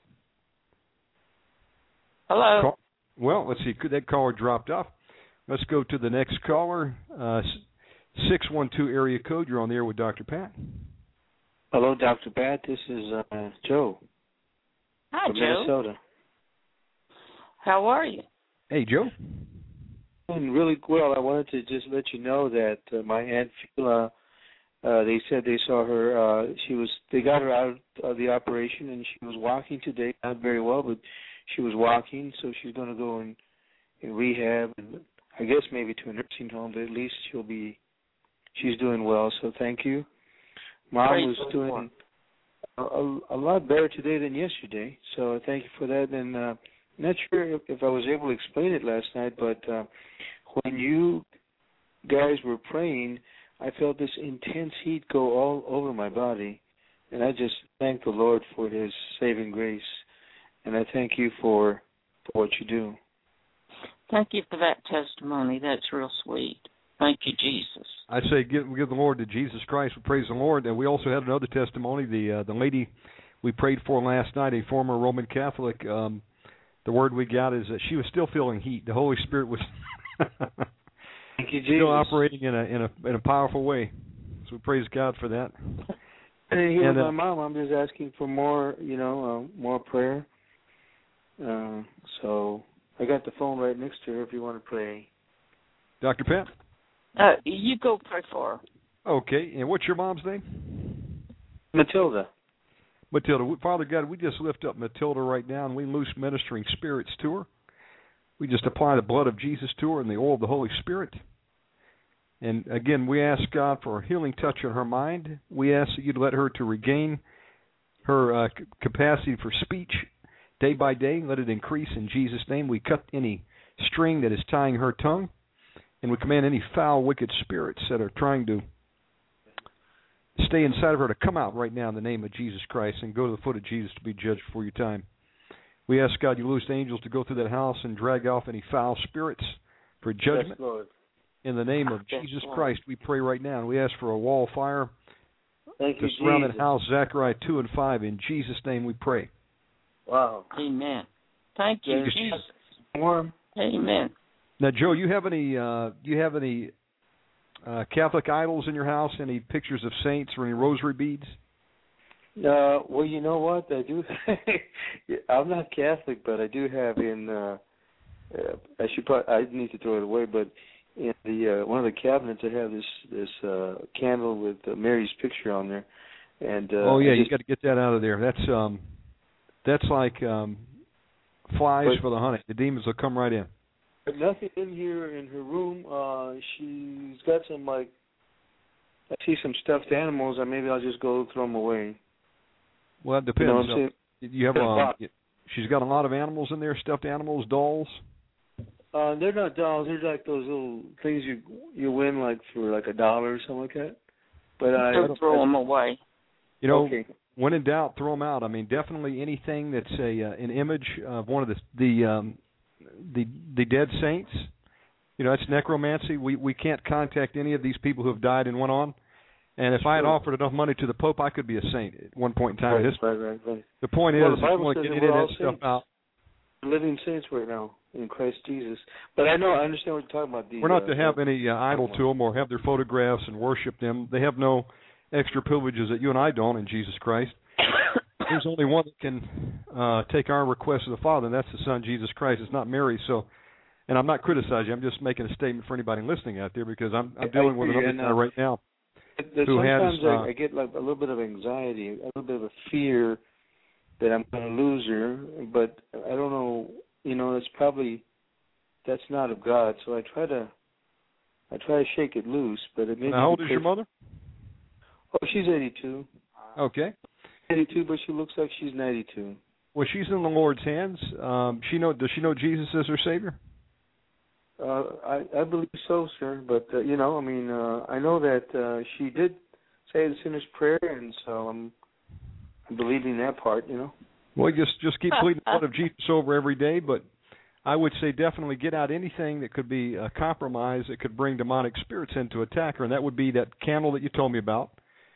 Hello. Call, well, let's see. That caller dropped off. Let's go to the next caller, uh, six one two area code. You're on there with Doctor Pat. Hello, Doctor Pat. This is uh, Joe. Hi, from Joe. Minnesota. How are you? Hey, Joe. Doing really well. I wanted to just let you know that uh, my Aunt Phila, uh, they said they saw her. Uh, she was. They got her out of the operation, and she was walking today. Not very well, but she was walking. So she's going to go in, in rehab, and I guess maybe to a nursing home. But at least she'll be. She's doing well. So thank you. Mom Praise was doing a, a, a lot better today than yesterday. So thank you for that. And uh, not sure if, if I was able to explain it last night, but uh, when you guys were praying, I felt this intense heat go all over my body, and I just thank the Lord for His saving grace, and I thank you for, for what you do. Thank you for that testimony. That's real sweet. Thank you, Jesus. I say give, give the Lord to Jesus Christ. We praise the Lord. And we also had another testimony. The uh, the lady we prayed for last night, a former Roman Catholic, um, the word we got is that she was still feeling heat. The Holy Spirit was Thank you, Jesus. still operating in a in a in a powerful way. So we praise God for that. And here and, with uh, my mom, I'm just asking for more, you know, uh, more prayer. Uh, so I got the phone right next to her if you want to pray. Doctor Pat? Uh, you go pray for her. Okay. And what's your mom's name? Matilda. Matilda. Father God, we just lift up Matilda right now, and we loose ministering spirits to her. We just apply the blood of Jesus to her and the oil of the Holy Spirit. And again, we ask God for a healing touch on her mind. We ask that you'd let her to regain her uh, capacity for speech day by day. Let it increase in Jesus' name. We cut any string that is tying her tongue, and we command any foul, wicked spirits that are trying to stay inside of her to come out right now in the name of Jesus Christ and go to the foot of Jesus to be judged for your time. We ask God you loose angels to go through that house and drag off any foul spirits for judgment. Yes, Lord. In the name of Jesus Christ, we pray right now, and we ask for a wall of fire Thank to you, surround Jesus. that house, Zechariah two and five. In Jesus' name we pray. Wow. Amen. Thank you, Yes. Jesus. Warm. Amen. Now, Joe, you have any uh, you have any uh, Catholic idols in your house? Any pictures of saints or any rosary beads? Uh, well, you know what? I do. I'm not Catholic, but I do have in. Uh, uh, I should probably. I need to throw it away, but in the uh, one of the cabinets, I have this this uh, candle with uh, Mary's picture on there. And uh, oh yeah, I just, you got to get that out of there. That's um, that's like um, flies but, for the honey. The demons will come right in. But nothing in here in her room. Uh, she's got some like. I see some stuffed animals, and maybe I'll just go throw them away. Well, it depends. You know what I'm so you have um, she's got a lot of animals in there, stuffed animals, dolls. Uh, they're not dolls. They're like those little things you you win like for like a dollar or something like that. But I Don't throw them away. You know, okay. When in doubt, throw them out. I mean, definitely anything that's a uh, an image of one of the the um, the the dead saints. You know, that's necromancy. We we can't contact any of these people who have died and went on. And if I had offered enough money to the Pope, I could be a saint at one point in time. Right, in history. right, right, right. The point well, is, the if you Bible want to says get that any we're of all that stuff saints. out. Living saints right now in Christ Jesus. But I know, I understand what you're talking about. The, We're not uh, to have any uh, idol to them or have their photographs and worship them. They have no extra privileges that you and I don't in Jesus Christ. There's only one that can uh, take our request to the Father, and that's the Son, Jesus Christ. It's not Mary. So, and I'm not criticizing you. I'm just making a statement for anybody listening out there because I'm, I'm dealing with another guy right now That who sometimes has. Uh, I, I get like a little bit of anxiety, a little bit of a fear that I'm going to lose her, but I don't know. You know, it's probably that's not of God. So I try to, I try to shake it loose. But it may. How old is your mother? Oh, she's eighty-two. Okay. eighty-two, but she looks like she's ninety-two. Well, she's in the Lord's hands. Um, she know. Does she know Jesus as her Savior? Uh, I, I believe so, sir. But uh, you know, I mean, uh, I know that uh, she did say the sinner's prayer, and so I'm, I'm believing that part. You know. Well, just just keep pleading the blood of Jesus over every day. But I would say definitely get out anything that could be a compromise that could bring demonic spirits in to attack her, and that would be that candle that you told me about.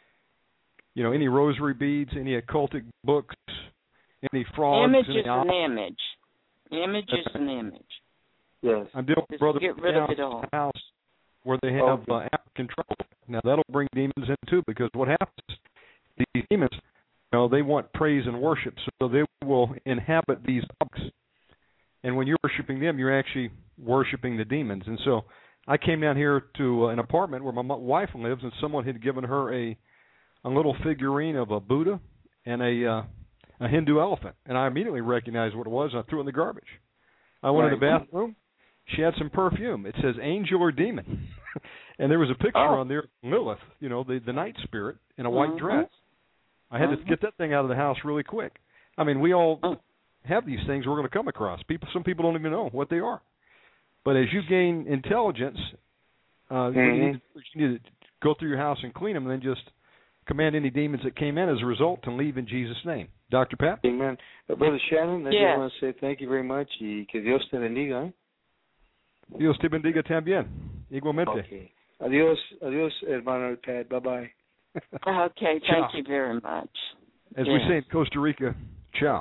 You know, any rosary beads, any occultic books, any frogs. Image any is an image. Image is an image. Yes. I'm dealing with brother get rid of it all. house where they have okay. uh, African trouble. Now that'll bring demons in too, because what happens? These demons, you know, they want praise and worship, so they will inhabit these books. And when you're worshiping them, you're actually worshiping the demons. And so I came down here to uh, an apartment where my wife lives, and someone had given her a a little figurine of a Buddha and a uh, a Hindu elephant, and I immediately recognized what it was, and I threw it in the garbage. I went right. in the bathroom. She had some perfume. It says angel or demon. And there was a picture oh. on there of Lilith, you know, the, the night spirit, in a white mm-hmm. dress. I had mm-hmm. to get that thing out of the house really quick. I mean, we all have these things we're going to come across. People, Some people don't even know what they are. But as you gain intelligence, uh, mm-hmm. you, need to, you need to go through your house and clean them, and then just command any demons that came in as a result to leave in Jesus' name. Doctor Pat? Amen. Uh, Brother Shannon, I yes. just want to say thank you very much. Y que Dios te bendiga. Dios te bendiga también. Igualmente. Okay. Adios, adios, hermano Pat. Bye-bye. Okay, thank you very much. As yes. we say in Costa Rica, ciao.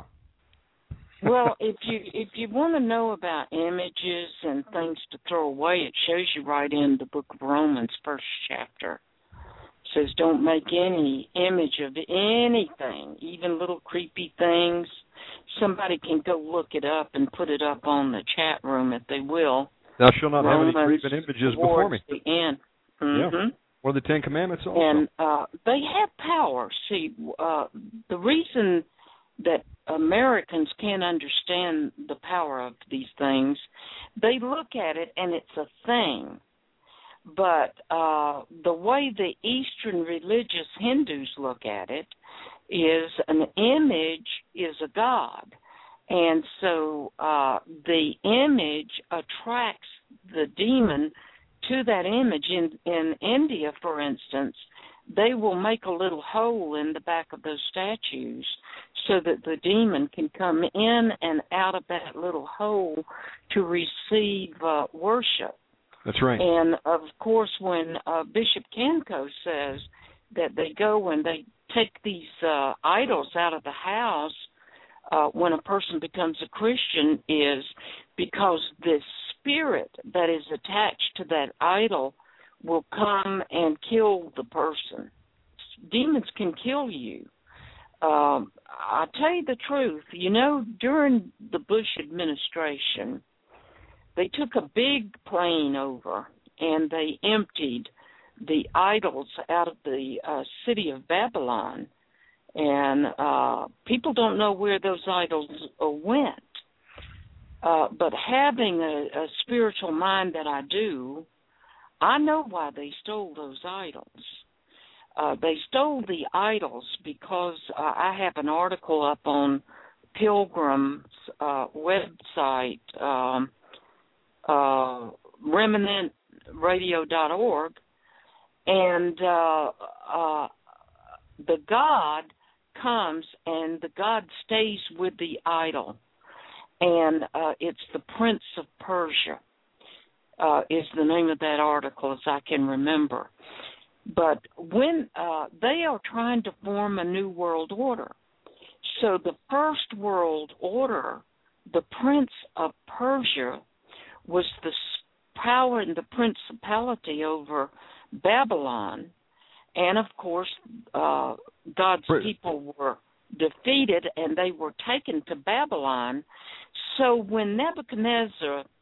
Well, if you if you want to know about images and things to throw away, it shows you right in the book of Romans, first chapter. It says don't make any image of anything, even little creepy things. Somebody can go look it up and put it up on the chat room if they will. Thou shalt not Romans have any graven images before me. The end. Mm-hmm. Yeah. Or the Ten Commandments also. And uh, they have power. See, uh, the reason that Americans can't understand the power of these things, they look at it and it's a thing. But uh, the way the Eastern religious Hindus look at it is an image is a god. And so uh, the image attracts the demon to that image. In, in India, for instance, they will make a little hole in the back of those statues so that the demon can come in and out of that little hole to receive uh, worship. That's right. And, of course, when uh, Bishop Kenko says that they go and they take these uh, idols out of the house uh, when a person becomes a Christian is because the spirit that is attached to that idol will come and kill the person. Demons can kill you. Um, I'll tell you the truth. You know, during the Bush administration, they took a big plane over and they emptied the idols out of the uh, city of Babylon. And uh, people don't know where those idols uh, went. Uh, but having a, a spiritual mind that I do, I know why they stole those idols. Uh, they stole the idols because uh, I have an article up on Pilgrim's uh, website, um, uh, remnant radio dot org, and uh, uh, the God comes and the God stays with the idol, and uh, it's the Prince of Persia uh, is the name of that article, as I can remember. But when uh, they are trying to form a new world order, so the first world order, the Prince of Persia was the power and the principality over Babylon, and of course uh, God's people were defeated and they were taken to Babylon. So when Nebuchadnezzar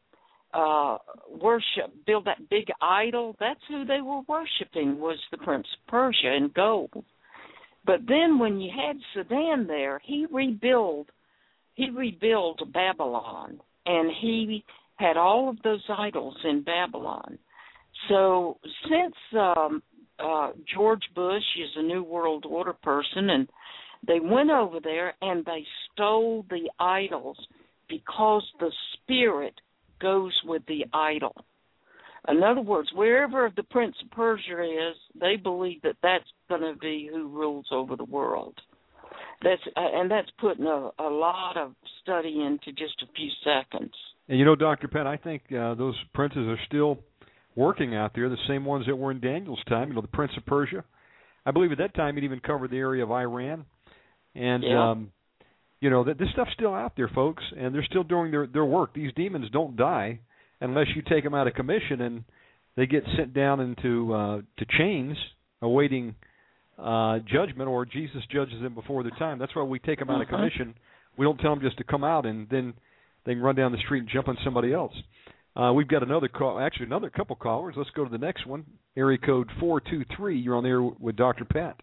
uh, worship, build that big idol. That's who they were worshiping, was the Prince of Persia in gold. But then when you had Saddam there, he rebuilt, he rebuilt Babylon, and he had all of those idols in Babylon. So since um, uh, George Bush is a New World Order person, and they went over there and they stole the idols because the spirit goes with the idol. In other words, wherever the Prince of Persia is, they believe that that's going to be who rules over the world. That's uh, and that's putting a, a lot of study into just a few seconds. And you know, Doctor Pat, I think uh, those princes are still working out there, the same ones that were in Daniel's time. You know, the Prince of Persia. I believe at that time it even covered the area of Iran. And, yeah. um, you know, this stuff's still out there, folks, and they're still doing their, their work. These demons don't die unless you take them out of commission and they get sent down into uh, to chains awaiting uh, judgment, or Jesus judges them before their time. That's why we take them out uh-huh. of commission. We don't tell them just to come out and then they can run down the street and jump on somebody else. Uh, we've got another call, actually another couple callers. Let's go to the next one. Area code four two three. You're on the air with Doctor Pat.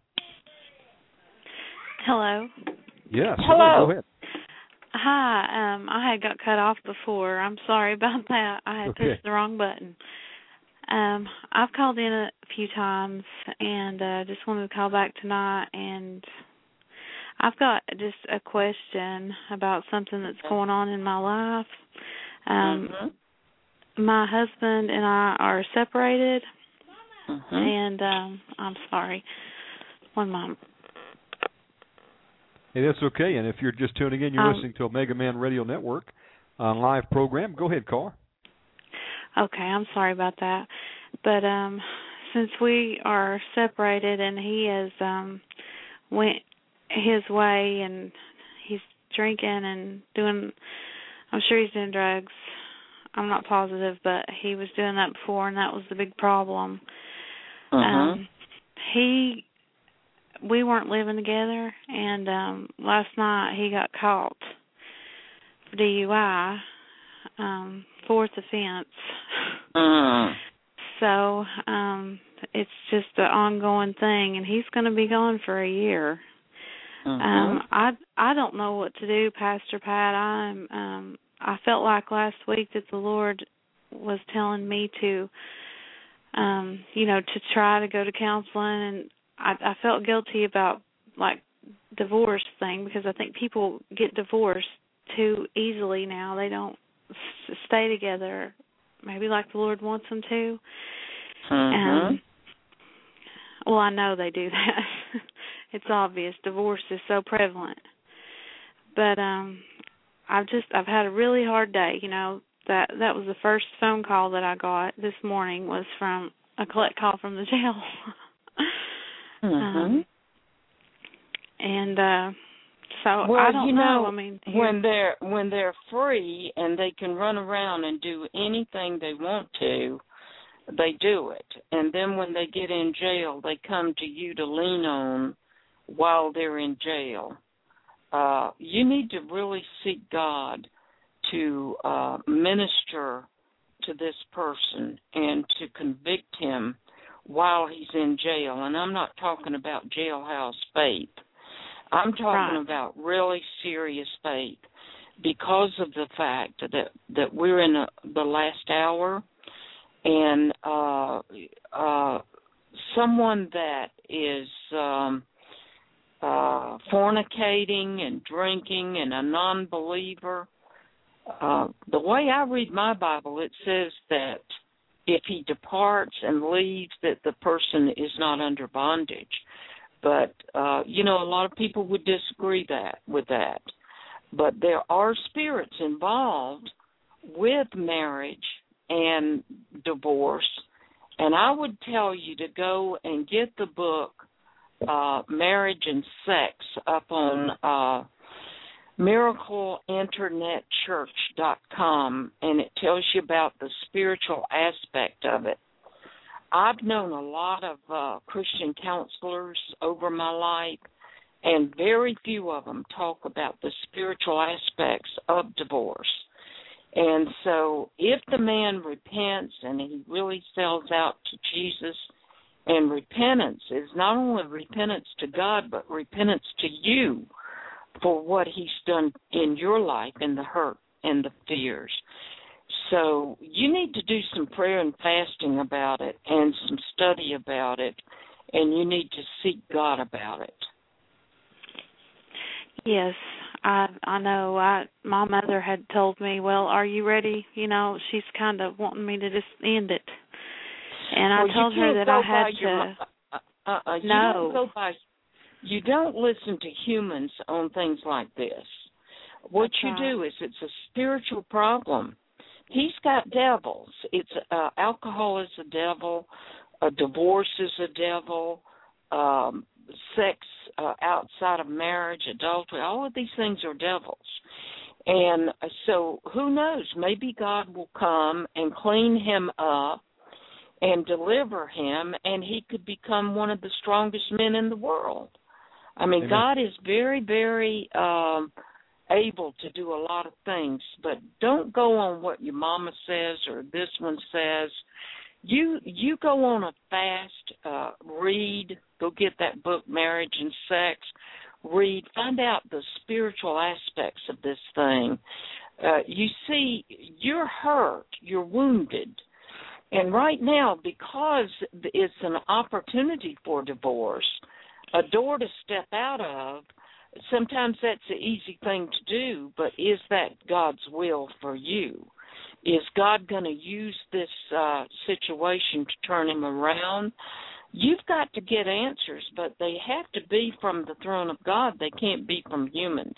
Hello. Yes. Hello. Go ahead. Hi. Um, I had got cut off before. I'm sorry about that. I had Okay. pushed the wrong button. Um, I've called in a few times and uh, just wanted to call back tonight. And I've got just a question about something that's going on in my life. Um, mm-hmm. My husband and I are separated, mm-hmm. and um, I'm sorry. One moment. Hey, that's okay. And if you're just tuning in, you're um, listening to Omega Man Radio Network uh, live program. Go ahead, caller. Okay, I'm sorry about that. But um, since we are separated and he has um, went his way and he's drinking and doing, I'm sure he's doing drugs. I'm not positive, but he was doing that before, and that was the big problem. Uh-huh. Um, he, we weren't living together, and um, last night he got caught for D U I, um, fourth offense. Uh-huh. So um, it's just an ongoing thing, and he's going to be gone for a year. Uh-huh. Um, I I don't know what to do, Pastor Pat. I'm um, I felt like last week that the Lord was telling me to, um, you know, to try to go to counseling, and I, I felt guilty about like divorce thing, because I think people get divorced too easily now. They don't s- stay together, maybe like the Lord wants them to. Uh-huh. Um, well, I know they do that. It's obvious. Divorce is so prevalent. But um, I've just I've had a really hard day. You know, that that was the first phone call that I got this morning, was from a collect call from the jail. Uh-huh. um, and uh, so well, I don't you know, know. I mean, here, when they're when they're free and they can run around and do anything they want to, they do it. And then when they get in jail, they come to you to lean on while they're in jail. Uh, you need to really seek God to uh, minister to this person and to convict him while he's in jail. And I'm not talking about jailhouse faith. I'm talking right. about really serious faith, because of the fact that, that we're in a, the last hour, and uh, uh, someone that is um, uh, fornicating and drinking and a non-believer, uh, the way I read my Bible, it says that if he departs and leaves, that the person is not under bondage. But, uh, you know, a lot of people would disagree that with that. But there are spirits involved with marriage and divorce, and I would tell you to go and get the book uh, Marriage and Sex up on uh, miracle internet church dot com, and it tells you about the spiritual aspect of it. I've known a lot of uh, Christian counselors over my life, and very few of them talk about the spiritual aspects of divorce. And so if the man repents and he really sells out to Jesus, and repentance is not only repentance to God, but repentance to you for what he's done in your life and the hurt and the fears. So you need to do some prayer and fasting about it and some study about it, and you need to seek God about it. Yes, I I know. I my mother had told me, well, are you ready? You know, she's kind of wanting me to just end it. And I well, told her that I had to. Your, uh, uh, uh, you no. Don't go by, you don't listen to humans on things like this. What That's you right. do is it's a spiritual problem. He's got devils. It's uh, alcohol is a devil. A divorce is a devil. Um, sex uh, outside of marriage, adultery, all of these things are devils. And so who knows? Maybe God will come and clean him up and deliver him, and he could become one of the strongest men in the world. I mean, Amen. God is very, very um, able to do a lot of things, but don't go on what your mama says or this one says. You you go on a fast, uh, read, go get that book, Marriage and Sex, read, find out the spiritual aspects of this thing. Uh, you see, you're hurt, you're wounded. And right now, because it's an opportunity for divorce, a door to step out of, sometimes that's an easy thing to do, but is that God's will for you? Is God going to use this uh, situation to turn him around? You've got to get answers, but they have to be from the throne of God. They can't be from humans.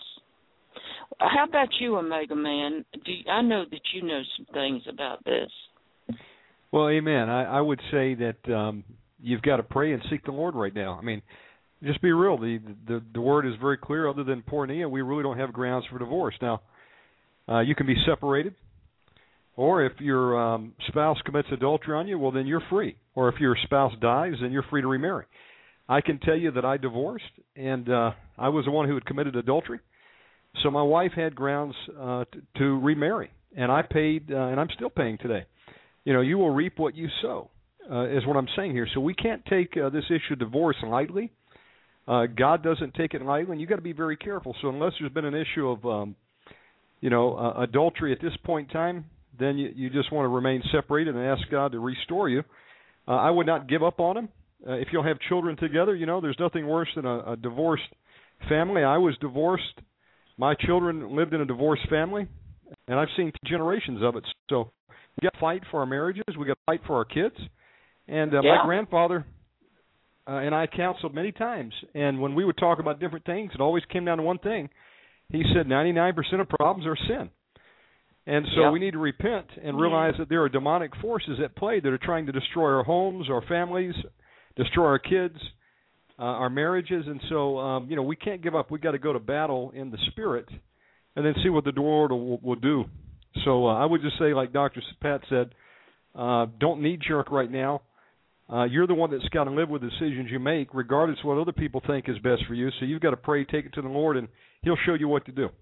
How about you, Omega Man? Do you, I know that you know some things about this. Well, amen. I, I would say that um, you've got to pray and seek the Lord right now. I mean, just be real. The the, the word is very clear. Other than porneia, we really don't have grounds for divorce. Now, uh, you can be separated, or if your um, spouse commits adultery on you, well, then you're free. Or if your spouse dies, then you're free to remarry. I can tell you that I divorced, and uh, I was the one who had committed adultery. So my wife had grounds uh, to, to remarry, and I paid, uh, and I'm still paying today. You know, you will reap what you sow, uh, is what I'm saying here. So we can't take uh, this issue of divorce lightly. Uh, God doesn't take it lightly, and you've got to be very careful. So unless there's been an issue of, um, you know, uh, adultery at this point in time, then you, you just want to remain separated and ask God to restore you. Uh, I would not give up on him. Uh, if you'll have children together, you know, there's nothing worse than a, a divorced family. I was divorced. My children lived in a divorced family, and I've seen generations of it. So we got to fight for our marriages. We got to fight for our kids. And uh, yeah. my grandfather uh, and I counseled many times. And when we would talk about different things, it always came down to one thing. He said ninety-nine percent of problems are sin. And so yeah. we need to repent and realize that there are demonic forces at play that are trying to destroy our homes, our families, destroy our kids, uh, our marriages. And so, um, you know, we can't give up. We've got to go to battle in the spirit and then see what the Lord will, will do. So uh, I would just say, like Doctor Pat said, uh, don't knee-jerk right now. Uh, you're the one that's got to live with the decisions you make, regardless of what other people think is best for you. So you've got to pray, take it to the Lord, and he'll show you what to do.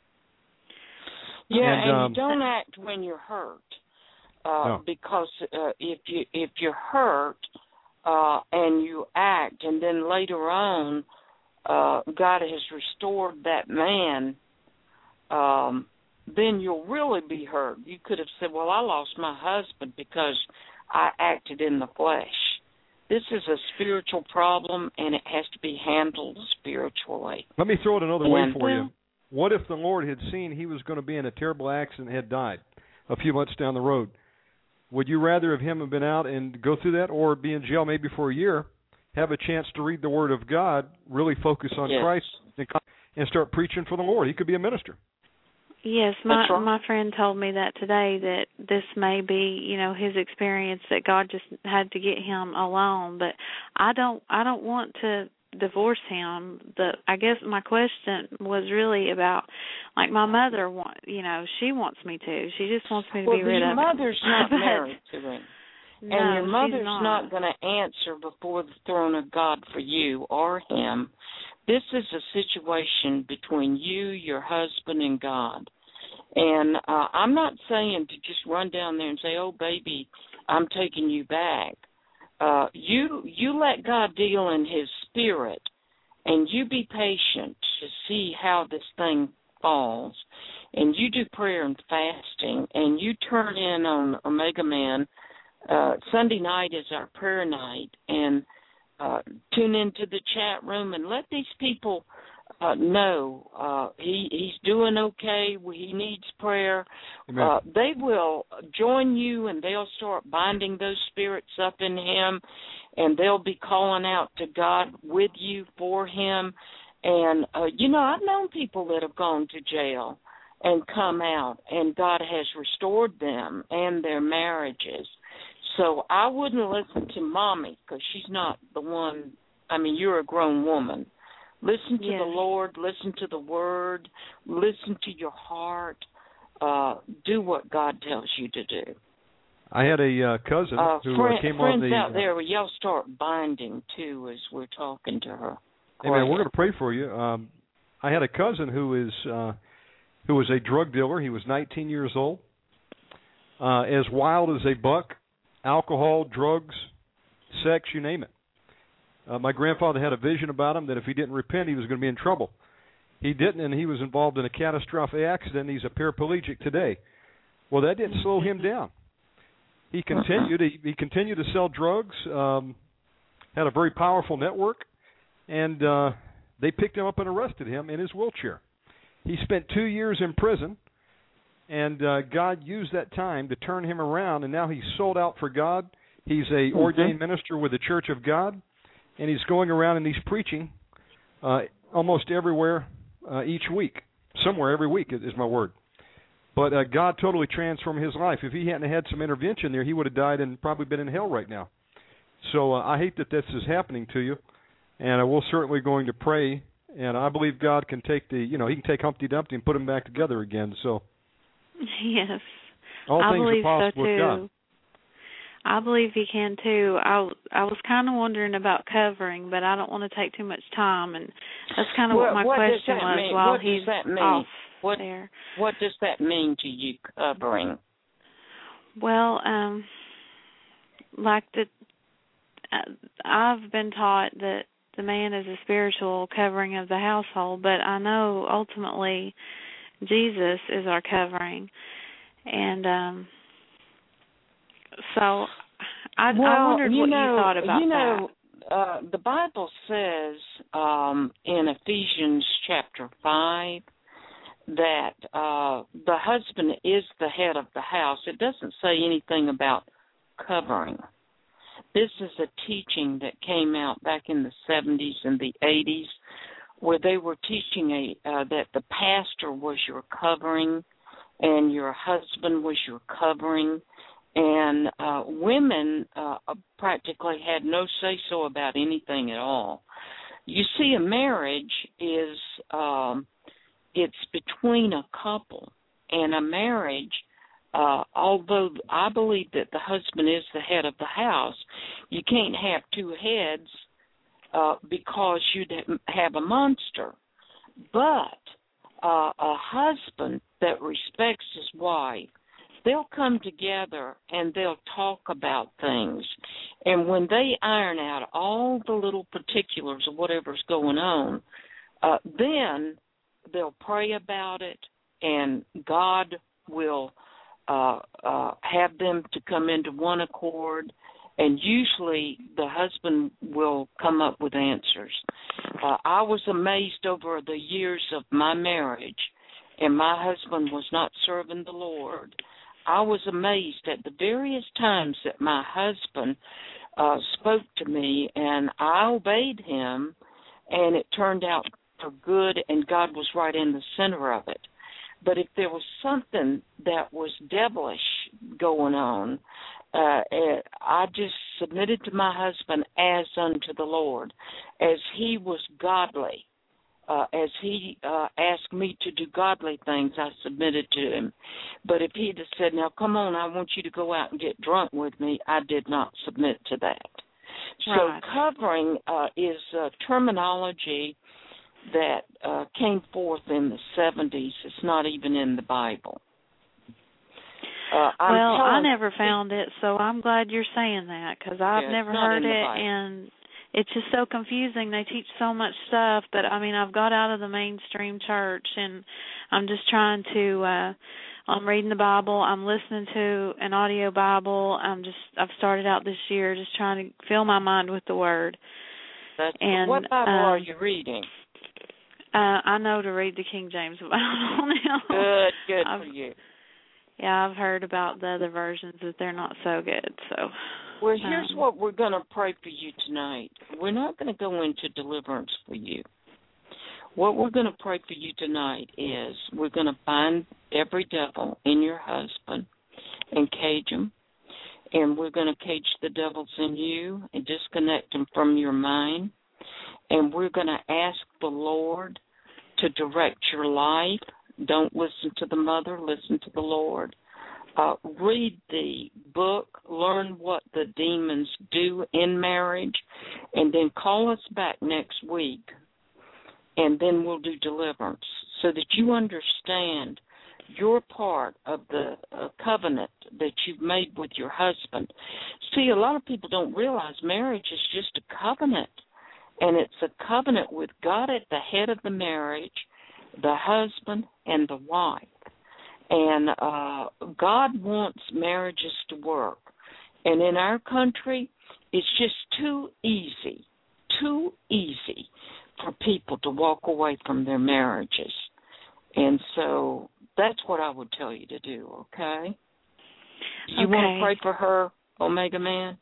Yeah, and, and um, you don't act when you're hurt, uh, no. because uh, if you if you're hurt uh, and you act, and then later on, uh, God has restored that man, um, then you'll really be hurt. You could have said, "Well, I lost my husband because I acted in the flesh." This is a spiritual problem, and it has to be handled spiritually. Let me throw it another and, way for you. What if the Lord had seen he was going to be in a terrible accident and had died a few months down the road? Would you rather have him have been out and go through that, or be in jail maybe for a year, have a chance to read the Word of God, really focus on yes. Christ, and, and start preaching for the Lord? He could be a minister. Yes, my right. my friend told me that today, that this may be, you know, his experience, that God just had to get him alone. But I don't I don't want to divorce him. The I guess my question was really about, like, my mother want, you know, she wants me to. She just wants me to well, be rid of your him. mother's not married to him. No, and your mother's she's not, not going to answer before the throne of God for you or him. This is a situation between you, your husband, and God. And uh, I'm not saying to just run down there and say, oh, baby, I'm taking you back. Uh, you you let God deal in his spirit, and you be patient to see how this thing falls. And you do prayer and fasting, and you turn in on Omega Man. Uh, Sunday night is our prayer night, and uh, tune into the chat room and let these people uh, know uh, he, he's doing okay. He needs prayer. Uh, they will join you, and they'll start binding those spirits up in him, and they'll be calling out to God with you for him. And, uh, you know, I've known people that have gone to jail and come out, and God has restored them and their marriages. So I wouldn't listen to Mommy, because she's not the one. I mean, you're a grown woman. Listen to yes. the Lord. Listen to the Word. Listen to your heart. Uh, do what God tells you to do. I had a uh, cousin uh, who friend, uh, came friends on the... out there, y'all start binding, too, as we're talking to her. Hey, man, we're going to pray for you. Um, I had a cousin who is uh, who was a drug dealer. He was nineteen years old, uh, as wild as a buck, alcohol, drugs, sex, you name it. Uh, my grandfather had a vision about him that if he didn't repent, he was going to be in trouble. He didn't, and he was involved in a catastrophic accident. He's a paraplegic today. Well, that didn't slow him down. He continued. He, he continued to sell drugs. Um, had a very powerful network. And uh, they picked him up and arrested him in his wheelchair. He spent two years in prison, and uh, God used that time to turn him around, and now he's sold out for God. He's a mm-hmm. ordained minister with the Church of God, and he's going around and he's preaching uh, almost everywhere uh, each week. Somewhere every week is, is my word. But uh, God totally transformed his life. If he hadn't had some intervention there, he would have died and probably been in hell right now. So uh, I hate that this is happening to you. And we're certainly going to pray, and I believe God can take the, you know, he can take Humpty Dumpty and put them back together again. So, yes, all I things believe are possible so too. with God. I believe he can too. I I was kind of wondering about covering, but I don't want to take too much time, and that's kind of what, what my what question was mean? while what he's does that mean? off what, there. What does that mean to you, covering? Well, um, like the, uh, I've been taught that the man is a spiritual covering of the household, but I know ultimately Jesus is our covering. And um, so I, well, I wondered you what know, you thought about you know, that. Uh, the Bible says um, in Ephesians chapter five that uh, the husband is the head of the house. It doesn't say anything about covering. This is a teaching that came out back in the seventies and the eighties, where they were teaching a uh, that the pastor was your covering and your husband was your covering, and uh, women uh, practically had no say-so about anything at all. You see, a marriage is um, it's between a couple, and a marriage, Uh, although I believe that the husband is the head of the house, you can't have two heads uh, because you'd have a monster. But uh, a husband that respects his wife, they'll come together and they'll talk about things. And when they iron out all the little particulars of whatever's going on, uh, then they'll pray about it, and God will Uh, uh, have them to come into one accord, and usually the husband will come up with answers. Uh, I was amazed over the years of my marriage, and my husband was not serving the Lord. I was amazed at the various times that my husband uh, spoke to me, and I obeyed him, and it turned out for good, and God was right in the center of it. But if there was something that was devilish going on, uh, I just submitted to my husband as unto the Lord, as he was godly. Uh, as he uh, asked me to do godly things, I submitted to him. But if he'd have said, now come on, I want you to go out and get drunk with me, I did not submit to that. So right. Covering uh, is uh, terminology that uh, came forth in the seventies. It's not even in the Bible. Uh, I'm well, I telling never found it, so I'm glad you're saying that because I've yeah, never it's not heard in the it, Bible. and it's just so confusing. They teach so much stuff, but I mean, I've got out of the mainstream church, and I'm just trying to. Uh, I'm reading the Bible. I'm listening to an audio Bible. I'm just. I've started out this year just trying to fill my mind with the Word. That's, and what Bible um, are you reading? Uh, I know to read the King James Bible now. Good, good I've, for you. Yeah, I've heard about the other versions that they're not so good. So, well, here's um, what we're going to pray for you tonight. We're not going to go into deliverance for you. What we're going to pray for you tonight is we're going to bind every devil in your husband and cage him, and we're going to cage the devils in you and disconnect them from your mind, and we're going to ask the Lord to direct your life. Don't listen to the mother, listen to the Lord. Uh, read the book, learn what the demons do in marriage, and then call us back next week, and then we'll do deliverance so that you understand your part of the uh, covenant that you've made with your husband. See, a lot of people don't realize marriage is just a covenant, and it's a covenant with God at the head of the marriage, the husband and the wife. And uh, God wants marriages to work. And in our country, it's just too easy, too easy for people to walk away from their marriages. And so that's what I would tell you to do, okay? You okay. want to pray for her, Omega Man?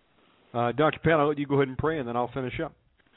Uh, Doctor Pat, I'll let you go ahead and pray, and then I'll finish up.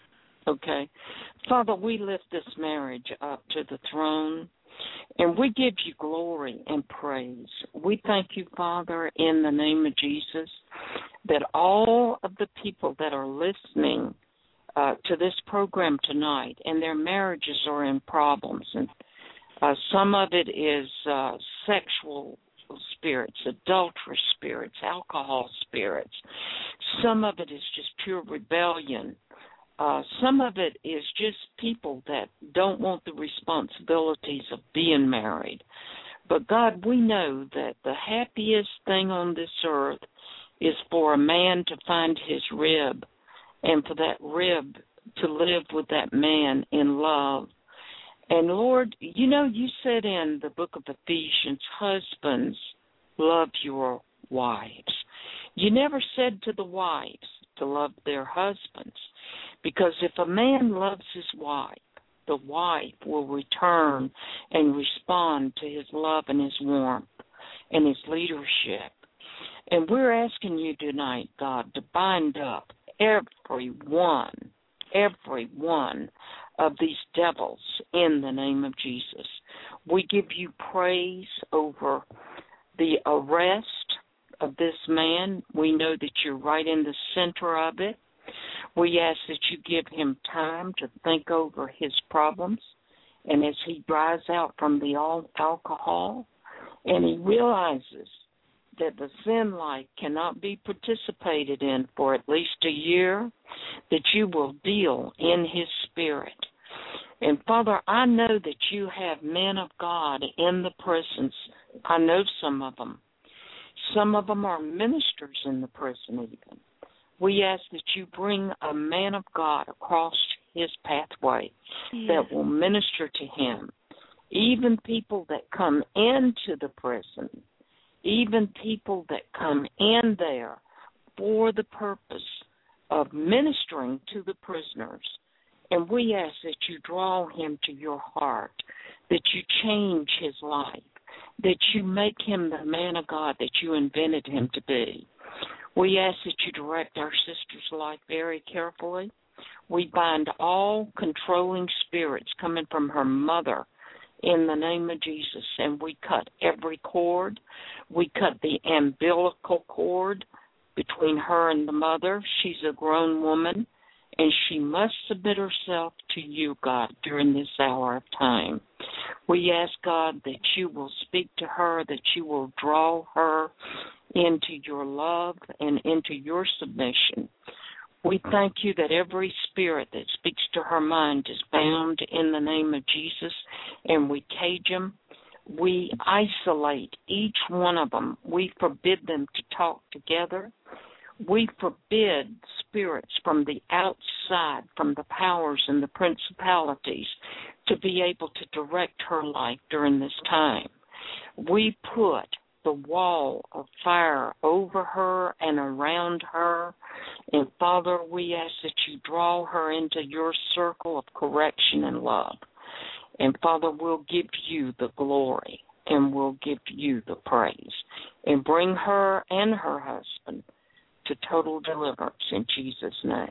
Okay. Father, we lift this marriage up to the throne, and we give you glory and praise. We thank you, Father, in the name of Jesus, that all of the people that are listening uh, to this program tonight and their marriages are in problems, and uh, some of it is uh, sexual spirits, adulterous spirits, alcohol spirits. Some of it is just pure rebellion. Uh, some of it is just people that don't want the responsibilities of being married. But, God, we know that the happiest thing on this earth is for a man to find his rib and for that rib to live with that man in love. And, Lord, you know, you said in the book of Ephesians, husbands, love your wives. You never said to the wives to love their husbands. Because if a man loves his wife, the wife will return and respond to his love and his warmth and his leadership. And we're asking you tonight, God, to bind up every one, every one of these devils in the name of Jesus. We give you praise over the arrest of this man. We know that you're right in the center of it. We ask that you give him time to think over his problems, and as he dries out from the alcohol, and he realizes that the sin life cannot be participated in for at least a year, that you will deal in his spirit. And, Father, I know that you have men of God in the prisons. I know some of them. Some of them are ministers in the prison even. We ask that you bring a man of God across his pathway yes. that will minister to him. Even people that come into the prison, even people that come in there for the purpose of ministering to the prisoners. And we ask that you draw him to your heart, that you change his life, that you make him the man of God that you invented him to be. We ask that you direct our sister's life very carefully. We bind all controlling spirits coming from her mother in the name of Jesus, and we cut every cord. We cut the umbilical cord between her and the mother. She's a grown woman, and she must submit herself to you, God, during this hour of time. We ask, God, that you will speak to her, that you will draw her into your love and into your submission. We thank you that every spirit that speaks to her mind is bound in the name of Jesus, and we cage them. We isolate each one of them. We forbid them to talk together. We forbid spirits from the outside, from the powers and the principalities, to be able to direct her life during this time. We put the wall of fire over her and around her. And, Father, we ask that you draw her into your circle of correction and love. And, Father, we'll give you the glory and we'll give you the praise. And bring her and her husband to total deliverance in Jesus' name.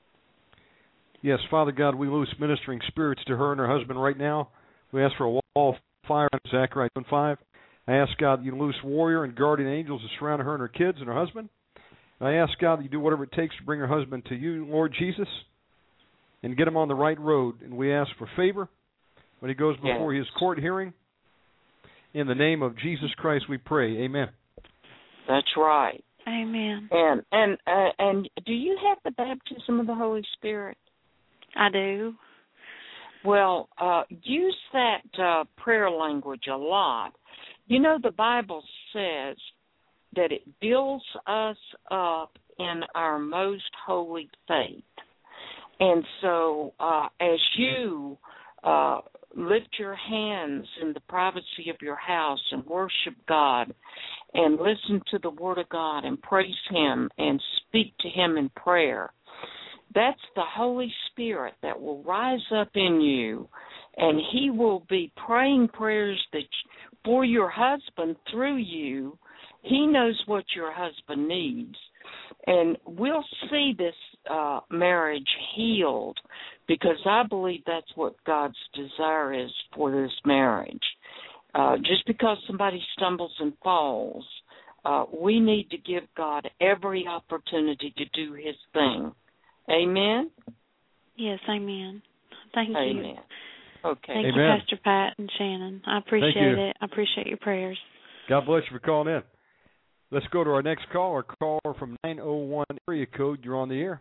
Yes, Father God, we loose ministering spirits to her and her husband right now. We ask for a wall of fire on Zechariah one five. I ask, God, that you loose warrior and guardian angels to surround her and her kids and her husband. And I ask, God, that you do whatever it takes to bring her husband to you, Lord Jesus, and get him on the right road. And we ask for favor when he goes before yes. his court hearing. In the name of Jesus Christ we pray. Amen. That's right. Amen. And and uh, and do you have the baptism of the Holy Spirit? I do. Well, uh, use that uh, prayer language a lot. You know, the Bible says that it builds us up in our most holy faith. And so uh, as you uh, lift your hands in the privacy of your house and worship God and listen to the Word of God and praise Him and speak to Him in prayer, that's the Holy Spirit that will rise up in you, and He will be praying prayers that for your husband through you. He knows what your husband needs. And we'll see this uh, marriage healed, because I believe that's what God's desire is for this marriage. Uh, just because somebody stumbles and falls, uh, we need to give God every opportunity to do His thing. Amen? Yes, amen. Thank amen. you. Amen. Okay. Thank amen. you, Pastor Pat and Shannon. I appreciate it. I appreciate your prayers. God bless you for calling in. Let's go to our next caller. Caller from nine oh one area code. You're on the air.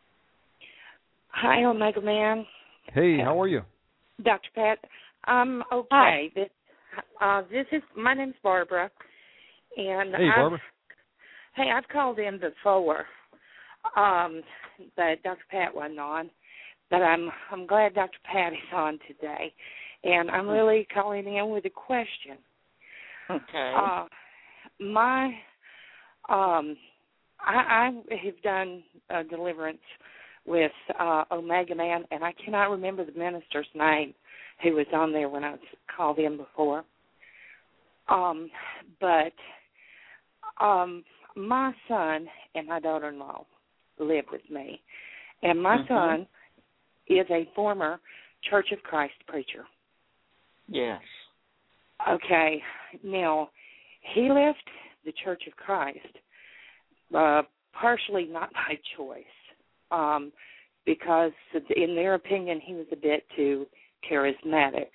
Hi, Omega Man. Hey, how are you? Doctor Pat. I'm okay. Hi. This, uh, this is my name's Barbara, and hey, I've, Barbara. Hey, I've called in before, um, but Doctor Pat wasn't on. But I'm I'm glad Doctor Pat is on today, and I'm really calling in with a question. Okay. Uh, my um, I, I have done a deliverance with uh, Omega Man, and I cannot remember the minister's name who was on there when I was called in before. Um, but um, my son and my daughter-in-law live with me, and my mm-hmm. son is a former Church of Christ preacher. Yes. Okay. Now, he left the Church of Christ uh, partially not by choice, um, because in their opinion he was a bit too charismatic.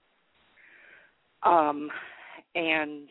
Um, and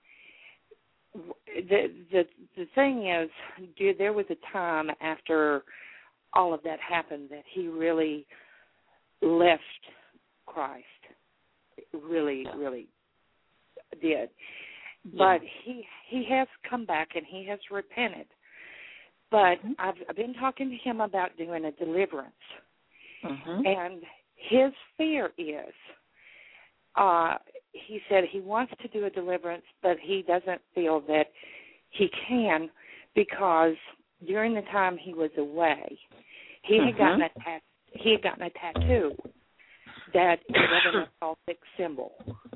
the the the thing is, dude, there was a time after all of that happened that he really left Christ. Really, really did. But yeah. he he has come back and he has repented. But mm-hmm. I've, I've been talking to him about doing a deliverance. Mm-hmm. And his fear is, uh, he said he wants to do a deliverance, but he doesn't feel that he can, because during the time he was away, he mm-hmm. had gotten a tat- he had gotten a tattoo that was an occultic symbol.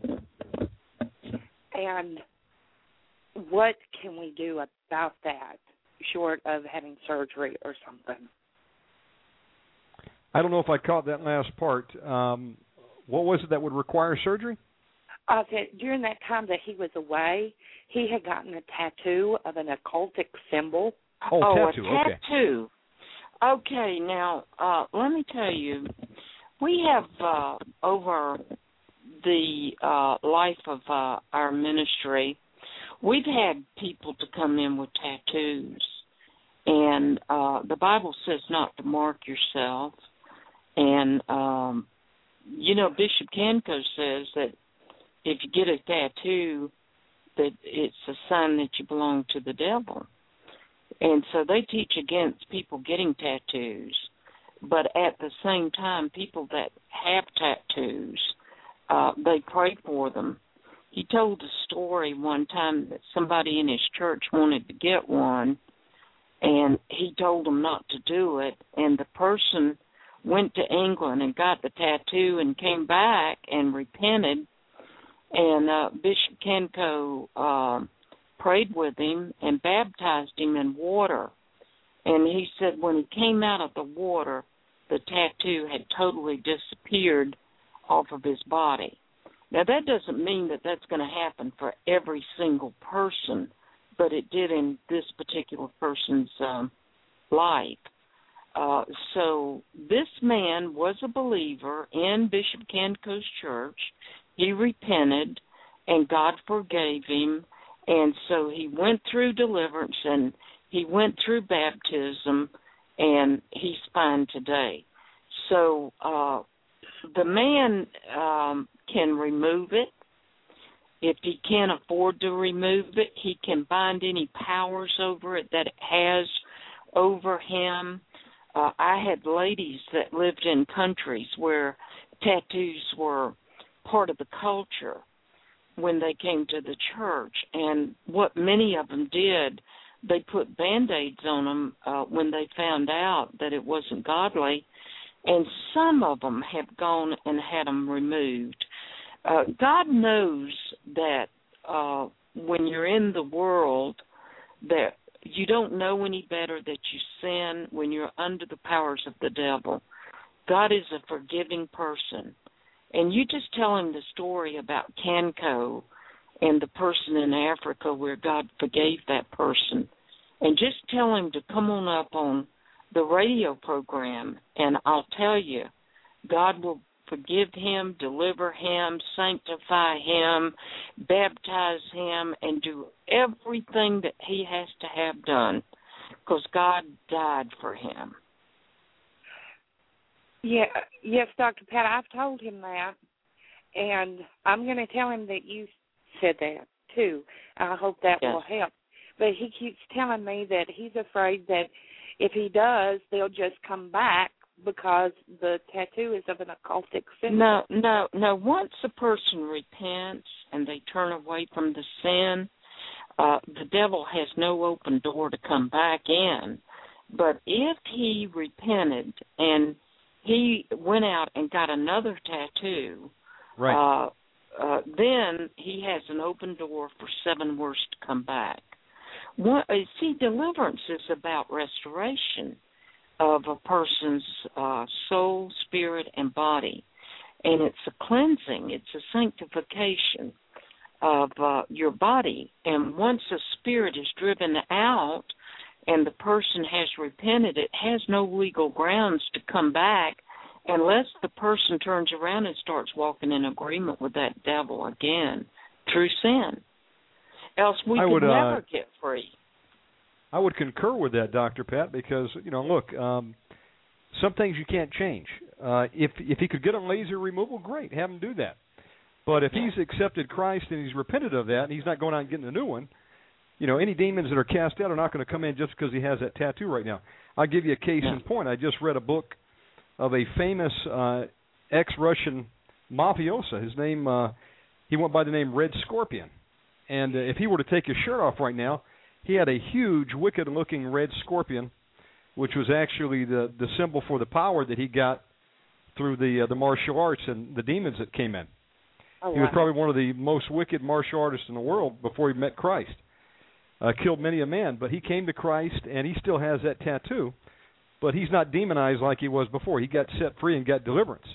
And what can we do about that, short of having surgery or something? I don't know if I caught that last part. Um, what was it that would require surgery? Uh, that during that time that he was away, he had gotten a tattoo of an occultic symbol. Oh, oh tattoo. a okay. tattoo. Okay, now, uh, let me tell you, we have, uh, over the uh, life of uh, our ministry, we've had people to come in with tattoos. And uh, the Bible says not to mark yourself. And, um, you know, Bishop Kanko says that if you get a tattoo, that it's a sign that you belong to the devil. And so they teach against people getting tattoos. But at the same time, people that have tattoos, uh, they pray for them. He told a story one time that somebody in his church wanted to get one, and he told them not to do it, and the person went to England and got the tattoo and came back and repented, and uh, Bishop Kenko uh, prayed with him and baptized him in water. And he said when he came out of the water, the tattoo had totally disappeared off of his body. Now, that doesn't mean that that's going to happen for every single person, but it did in this particular person's um, life. Uh, so this man was a believer in Bishop Kenko's church. He repented, and God forgave him, and so he went through deliverance, and he went through baptism, and he's fine today. So uh, the man um, can remove it. If he can't afford to remove it, he can bind any powers over it that it has over him. Uh, I had ladies that lived in countries where tattoos were part of the culture when they came to the church, and what many of them did, they put Band-Aids on them uh, when they found out that it wasn't godly, and some of them have gone and had them removed. Uh, God knows that uh, when you're in the world that you don't know any better, that you sin when you're under the powers of the devil. God is a forgiving person. And you just tell him the story about Kenko and the person in Africa where God forgave that person. And just tell him to come on up on the radio program, and I'll tell you, God will forgive him, deliver him, sanctify him, baptize him, and do everything that he has to have done, because God died for him. Yeah, yes, Doctor Pat, I've told him that, and I'm going to tell him that you said that, too. I hope that yes. will help. But he keeps telling me that he's afraid that if he does, they'll just come back because the tattoo is of an occultic symbol. No, no, no. Once a person repents and they turn away from the sin, uh, the devil has no open door to come back in. But if he repented and he went out and got another tattoo, right. uh, uh, then he has an open door for seven worse to come back. One, see, deliverance is about restoration of a person's uh, soul, spirit, and body. And it's a cleansing. It's a sanctification of uh, your body. And once a spirit is driven out and the person has repented, it has no legal grounds to come back unless the person turns around and starts walking in agreement with that devil again through sin. Else we I could would, never uh, get free. I would concur with that, Doctor Pat, because, you know, look, um, some things you can't change. Uh, if if he could get a laser removal, great, have him do that. But if he's accepted Christ and he's repented of that and he's not going out and getting a new one, you know, any demons that are cast out are not going to come in just because he has that tattoo right now. I'll give you a case in point. I just read a book of a famous uh, ex-Russian mafioso. His name, uh, he went by the name Red Scorpion. And uh, if he were to take his shirt off right now, he had a huge, wicked-looking red scorpion, which was actually the, the symbol for the power that he got through the uh, the martial arts and the demons that came in. Oh, he wow. was probably one of the most wicked martial artists in the world before he met Christ. Uh, killed many a man, but he came to Christ, and he still has that tattoo, but he's not demonized like he was before. He got set free and got deliverance.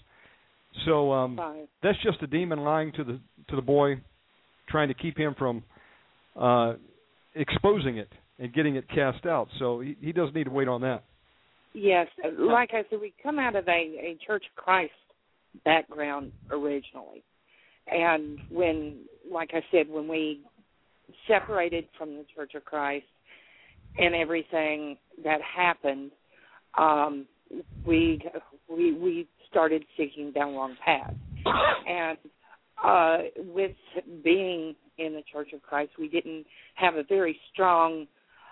So um, that's just a demon lying to the to the boy, trying to keep him from uh, exposing it and getting it cast out. So he, he doesn't need to wait on that. Yes, like I said, we come out of a, a Church of Christ background originally. And when, like I said, when we separated from the Church of Christ and everything that happened, um, we we we started seeking down wrong paths. And uh, with being in the Church of Christ, we didn't have a very strong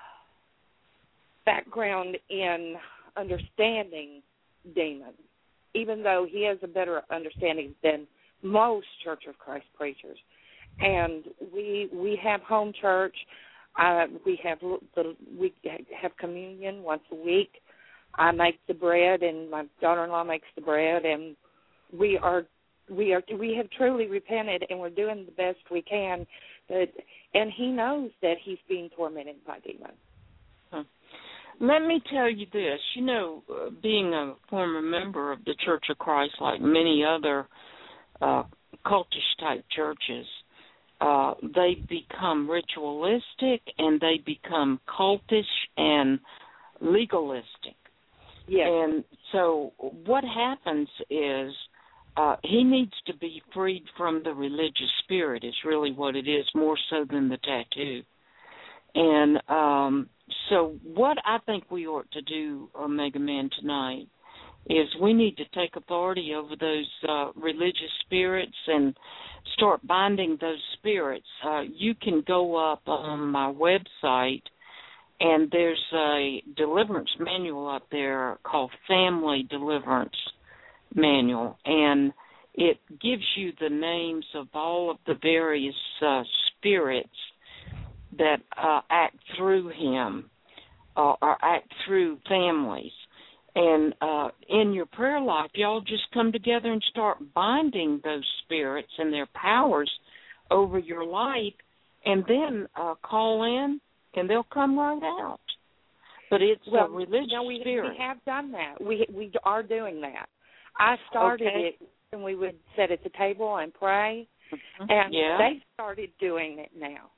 background in understanding demons, even though he has a better understanding than most Church of Christ preachers. And we we have home church. Uh, we have the we have communion once a week. I make the bread, and my daughter-in-law makes the bread, and we are we are we have truly repented, and we're doing the best we can. But and he knows that he's being tormented by demons. Huh. Let me tell you this. You know, uh, being a former member of the Church of Christ, like many other uh, cultish-type churches, uh, they become ritualistic and they become cultish and legalistic. Yes. And so what happens is uh, he needs to be freed from the religious spirit is really what it is, more so than the tattoo. And um, so what I think we ought to do, Omega Man, tonight is we need to take authority over those uh, religious spirits and start binding those spirits. Uh, you can go up on my website, and there's a deliverance manual up there called Family Deliverance Manual, and it gives you the names of all of the various uh, spirits that uh, act through him uh, or act through families. And uh, in your prayer life, y'all just come together and start binding those spirits and their powers over your life, and then uh, call in, and they'll come right out. But it's well, a religious no, we, spirit. we have done that. We we are doing that. I started okay. it, and we would sit at the table and pray, mm-hmm. and yeah. they started doing it now.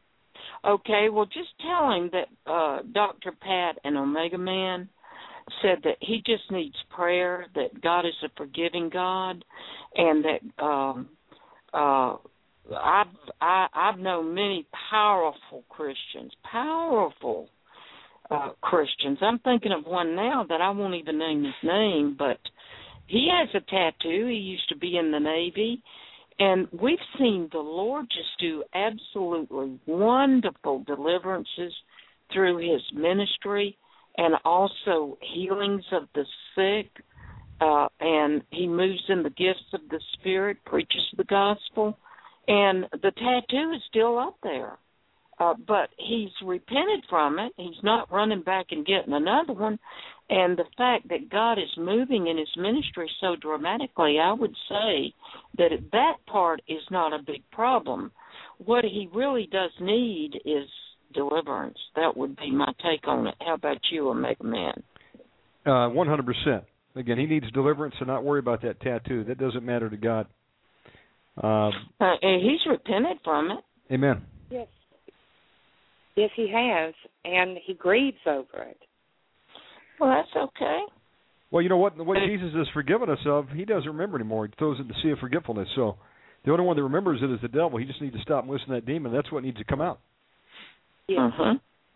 Okay, well, just tell him that uh, Doctor Pat and Omega Man said that he just needs prayer, that God is a forgiving God, and that um, uh, I've, I, I've known many powerful Christians, powerful uh, Christians. I'm thinking of one now that I won't even name his name, but he has a tattoo. He used to be in the Navy. And we've seen the Lord just do absolutely wonderful deliverances through his ministry and also healings of the sick. Uh, and he moves in the gifts of the Spirit, preaches the gospel. And the tattoo is still up there. Uh, but he's repented from it. He's not running back and getting another one. And the fact that God is moving in his ministry so dramatically, I would say that that part is not a big problem. What he really does need is deliverance. That would be my take on it. How about you, Omega Man? Uh, one hundred percent. Again, he needs deliverance, so not worry about that tattoo. That doesn't matter to God. Um, uh, and he's repented from it. Amen. Yes. Yes, he has, and he grieves over it. Well, that's okay. Well, you know what? What Jesus has forgiven us of, he doesn't remember anymore. He throws it in the sea of forgetfulness. So the only one that remembers it is the devil. He just needs to stop and listen to that demon. That's what needs to come out. Yeah. Uh-huh.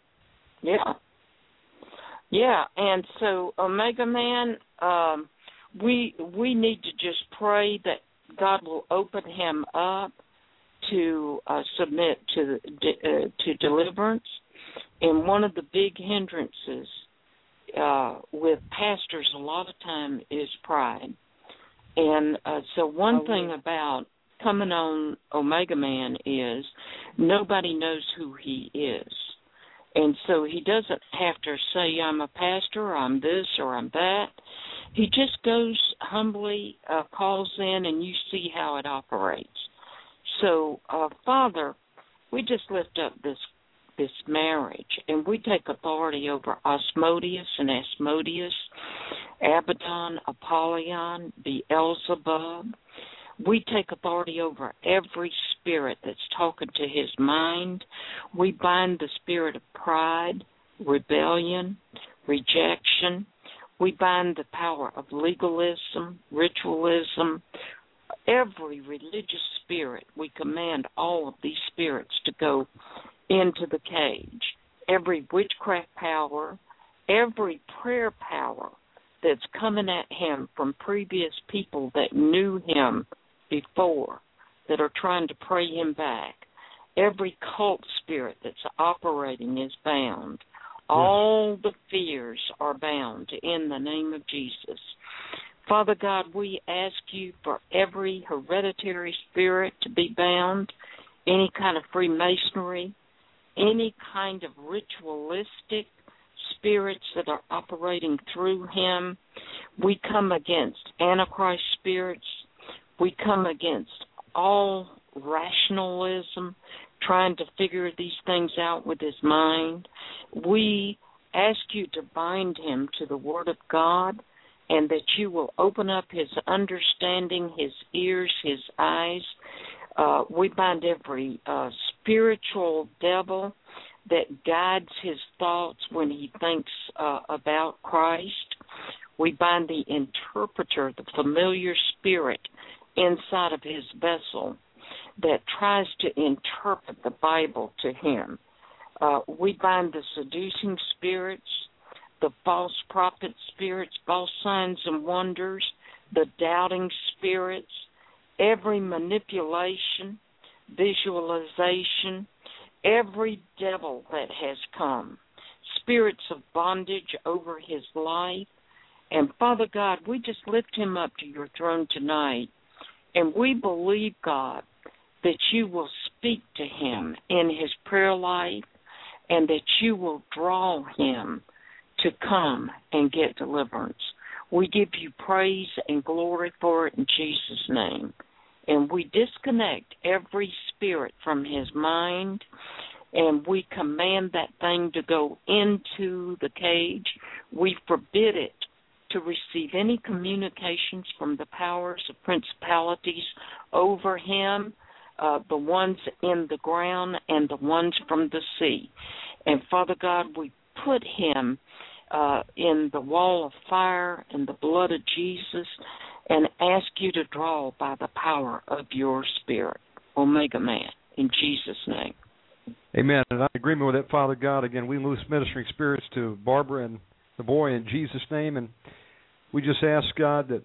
Yeah. Yeah, and so, Omega Man, um, we we need to just pray that God will open him up to uh, submit to uh, to deliverance. And one of the big hindrances uh, with pastors a lot of time is pride. And uh, so one oh, thing yeah. about coming on Omega Man is nobody knows who he is. And so he doesn't have to say, I'm a pastor, or I'm this, or I'm that. He just goes humbly, uh, calls in, and you see how it operates. So, uh, Father, we just lift up this this marriage, and we take authority over Asmodeus and Asmodeus, Abaddon, Apollyon, Beelzebub. We take authority over every spirit that's talking to his mind. We bind the spirit of pride, rebellion, rejection. We bind the power of legalism, ritualism, every religious spirit. We command all of these spirits to go into the cage. Every witchcraft power, every prayer power that's coming at him from previous people that knew him before, that are trying to pray him back. Every cult spirit that's operating is bound. All the fears are bound in the name of Jesus. Father God, we ask you for every hereditary spirit to be bound, any kind of Freemasonry, any kind of ritualistic spirits that are operating through him. We come against Antichrist spirits. We come against all rationalism, trying to figure these things out with his mind. We ask you to bind him to the Word of God, and that you will open up his understanding, his ears, his eyes. Uh, we bind every uh, spiritual devil that guides his thoughts when he thinks uh, about Christ. We bind the interpreter, the familiar spirit inside of his vessel that tries to interpret the Bible to him. Uh, we bind the seducing spirits, the false prophet spirits, false signs and wonders, the doubting spirits, every manipulation, visualization, every devil that has come, spirits of bondage over his life. And Father God, we just lift him up to your throne tonight, and we believe, God, that you will speak to him in his prayer life, and that you will draw him to come and get deliverance. We give you praise and glory for it in Jesus' name. And we disconnect every spirit from his mind, and we command that thing to go into the cage. We forbid it to receive any communications from the powers of principalities over him, uh, the ones in the ground and the ones from the sea. And Father God, we put him uh, in the wall of fire and the blood of Jesus, and ask you to draw by the power of your Spirit. Omega Man, in Jesus' name. Amen. And I'm in agreement with that, Father God. Again, we loose ministering spirits to Barbara and the boy in Jesus' name, and we just ask, God, that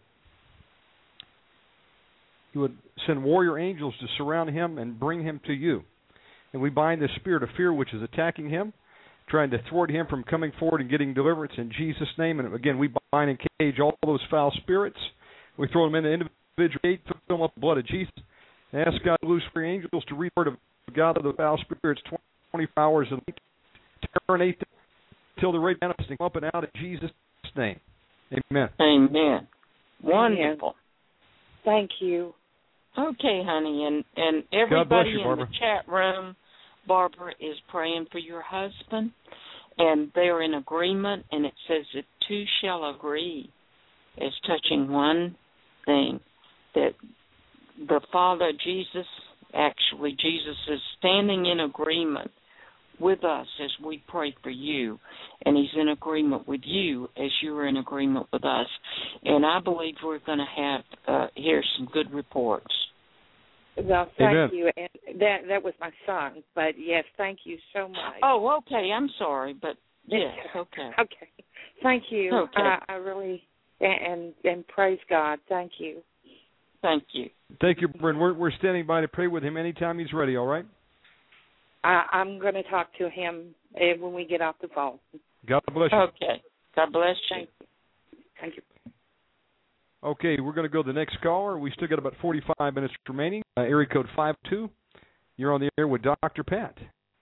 you would send warrior angels to surround him and bring him to you. And we bind the spirit of fear which is attacking him, trying to thwart him from coming forward and getting deliverance in Jesus' name. And again, we bind and cage all those foul spirits. We throw them into individual gate, fill them up with the blood of Jesus, and ask God to loose free angels to read the word of God of the foul spirits twenty-four hours a night, terminate them until they're ready to manifesting up and out in Jesus' name. Amen. Amen. Wonderful. Thank you. Okay, honey, and, and everybody you, in the chat room, Barbara is praying for your husband, and they're in agreement, and it says that two shall agree as touching one thing, that the Father, Jesus, actually, Jesus is standing in agreement with us as we pray for you, and he's in agreement with you as you're in agreement with us. And I believe we're going to have uh, hear some good reports. Well, thank Amen. you. And that that was my son, but yes, thank you so much. Oh, okay. I'm sorry, but yes, okay. Okay. Thank you. Okay. I, I really, and and praise God. Thank you. Thank you. Thank you, Brent. We're, we're standing by to pray with him anytime he's ready, all right? I, I'm going to talk to him uh, when we get off the phone. God bless you. Okay. God bless you. Thank you. Thank you. Okay, we're going to go to the next caller. We still got about forty-five minutes remaining. Uh, area code five two. You're on the air with Doctor Pat.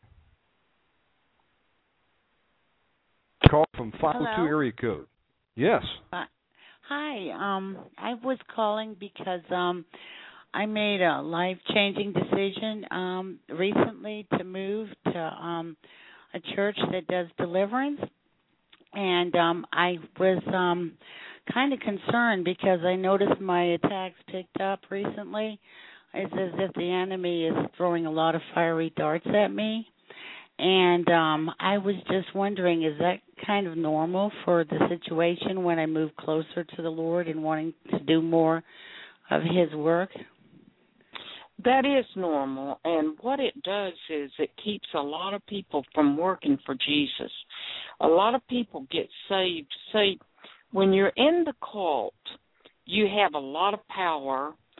Call from five oh two Hello? area code. Yes. Uh, hi. Um, I was calling because um, I made a life-changing decision um, recently to move to um, a church that does deliverance, and um, I was um, kind of concerned because I noticed my attacks picked up recently. It's as if the enemy is throwing a lot of fiery darts at me. And um, I was just wondering, is that kind of normal for the situation when I move closer to the Lord and wanting to do more of his work? That is normal, and what it does is it keeps a lot of people from working for Jesus. A lot of people get saved. Say, when you're in the cult, you have a lot of power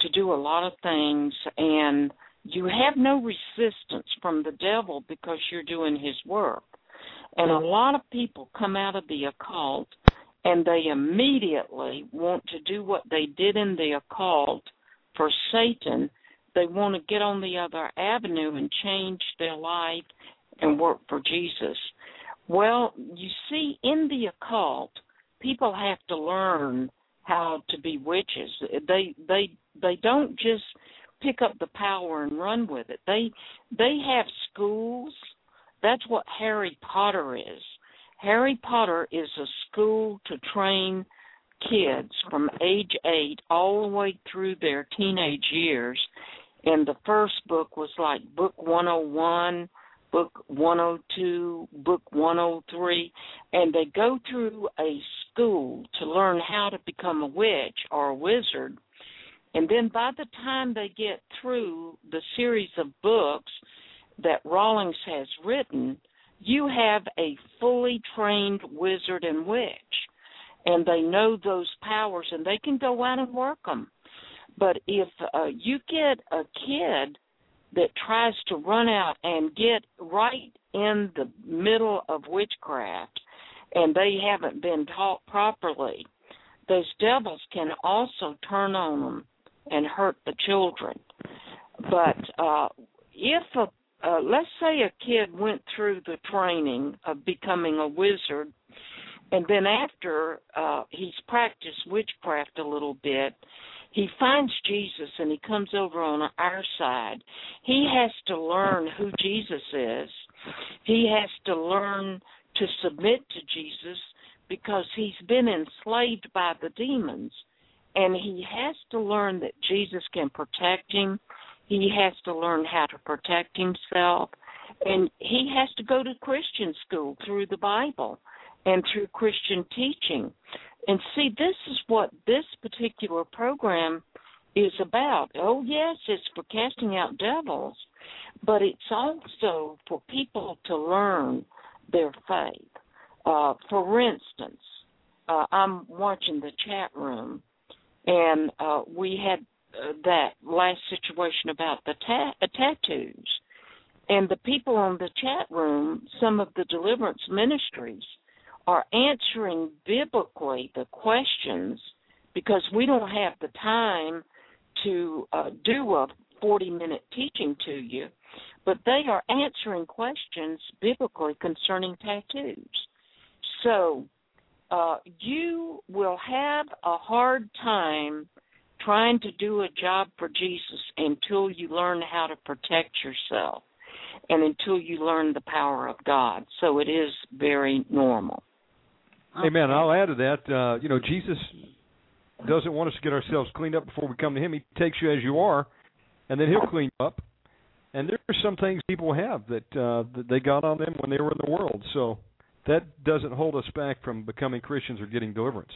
to do a lot of things, and you have no resistance from the devil because you're doing his work. And a lot of people come out of the occult, and they immediately want to do what they did in the occult for Satan. They want to get on the other avenue and change their life and work for Jesus. Well, you see, in the occult, people have to learn how to be witches. They they they don't just pick up the power and run with it. They they have schools. That's what Harry Potter is. Harry Potter is a school to train kids from age eight all the way through their teenage years. And the first book was like book one oh one, book one oh two, book one oh three, and they go through a school to learn how to become a witch or a wizard. And then by the time they get through the series of books that Rawlings has written, you have a fully trained wizard and witch. And they know those powers, and they can go out and work them. But if uh, you get a kid that tries to run out and get right in the middle of witchcraft, and they haven't been taught properly, those devils can also turn on them and hurt the children. But uh, if a uh, let's say a kid went through the training of becoming a wizard, and then after uh, he's practiced witchcraft a little bit, he finds Jesus and he comes over on our side. He has to learn who Jesus is. He has to learn to submit to Jesus because he's been enslaved by the demons. And he has to learn that Jesus can protect him. He has to learn how to protect himself. And he has to go to Christian school through the Bible and through Christian teaching. And see, this is what this particular program is about. Oh, yes, it's for casting out devils, but it's also for people to learn their faith. Uh, for instance, uh, I'm watching the chat room, and uh, we had uh, that last situation about the ta- uh, tattoos. And the people on the chat room, some of the deliverance ministries, are answering biblically the questions because we don't have the time to uh, do a forty-minute teaching to you, but they are answering questions biblically concerning tattoos. So uh, you will have a hard time trying to do a job for Jesus until you learn how to protect yourself and until you learn the power of God. So it is very normal. Amen. I'll add to that, uh, you know, Jesus doesn't want us to get ourselves cleaned up before we come to him. He takes you as you are, and then he'll clean you up. And there are some things people have that, uh, that they got on them when they were in the world. So that doesn't hold us back from becoming Christians or getting deliverance.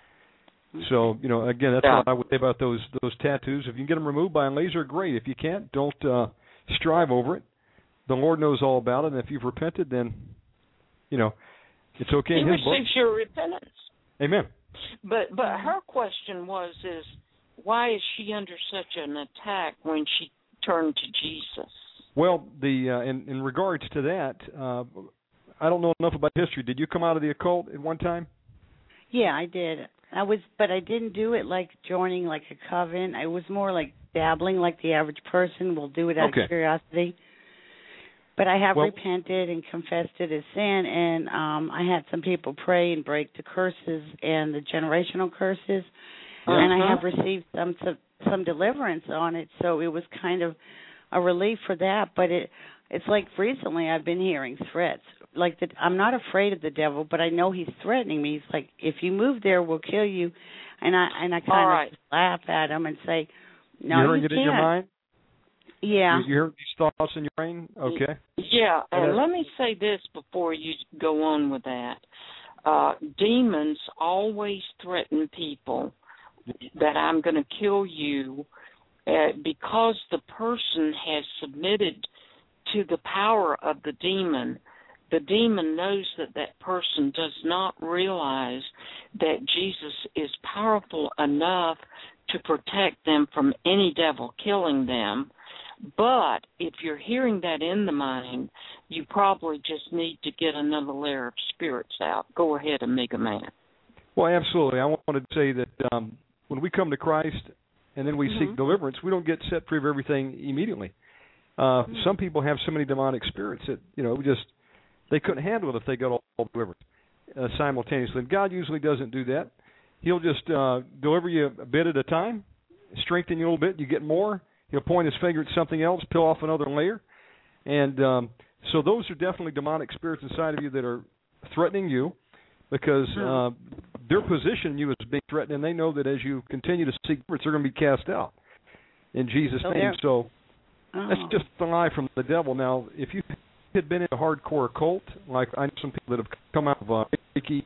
So, you know, again, that's yeah. what I would say about those those tattoos. If you can get them removed by a laser, great. If you can't, don't uh, strive over it. The Lord knows all about it, and if you've repented, then, you know, it's okay he in his book. receives your repentance. Amen. But but her question was is why is she under such an attack when she turned to Jesus? Well, the uh, in in regards to that, uh, I don't know enough about history. Did you come out of the occult at one time? Yeah, I did. I was, but I didn't do it like joining like a coven. I was more like dabbling, like the average person will do it out okay. of curiosity. But I have well, repented and confessed it as sin, and um, I had some people pray and break the curses and the generational curses, uh-huh. and I have received some, some some deliverance on it. So it was kind of a relief for that. But it it's like recently I've been hearing threats. Like the, I'm not afraid of the devil, but I know he's threatening me. He's like, if you move there, we'll kill you, and I and I kind right. of laugh at him and say, no, you're hearing you it can't. in your mind? Yeah. You, you hear these thoughts in your brain? Okay. Yeah, and let me say this before you go on with that. Uh, demons always threaten people that I'm going to kill you uh, because the person has submitted to the power of the demon. The demon knows that that person does not realize that Jesus is powerful enough to protect them from any devil killing them. But if you're hearing that in the mind, you probably just need to get another layer of spirits out. Go ahead, Omega Man. Well, absolutely. I wanted to say that um, when we come to Christ and then we mm-hmm. seek deliverance, we don't get set free of everything immediately. Uh, mm-hmm. Some people have so many demonic spirits that, you know, just they couldn't handle it if they got all, all delivered uh, simultaneously. And God usually doesn't do that. He'll just uh, deliver you a bit at a time, strengthen you a little bit, you get more. He'll point his finger at something else, peel off another layer. And um, so those are definitely demonic spirits inside of you that are threatening you because uh, they're positioning you as being threatened, and they know that as you continue to seek spirits, they're going to be cast out in Jesus' so name. So oh. that's just a lie from the devil. Now, if you had been in a hardcore cult, like I know some people that have come out of uh, Reiki,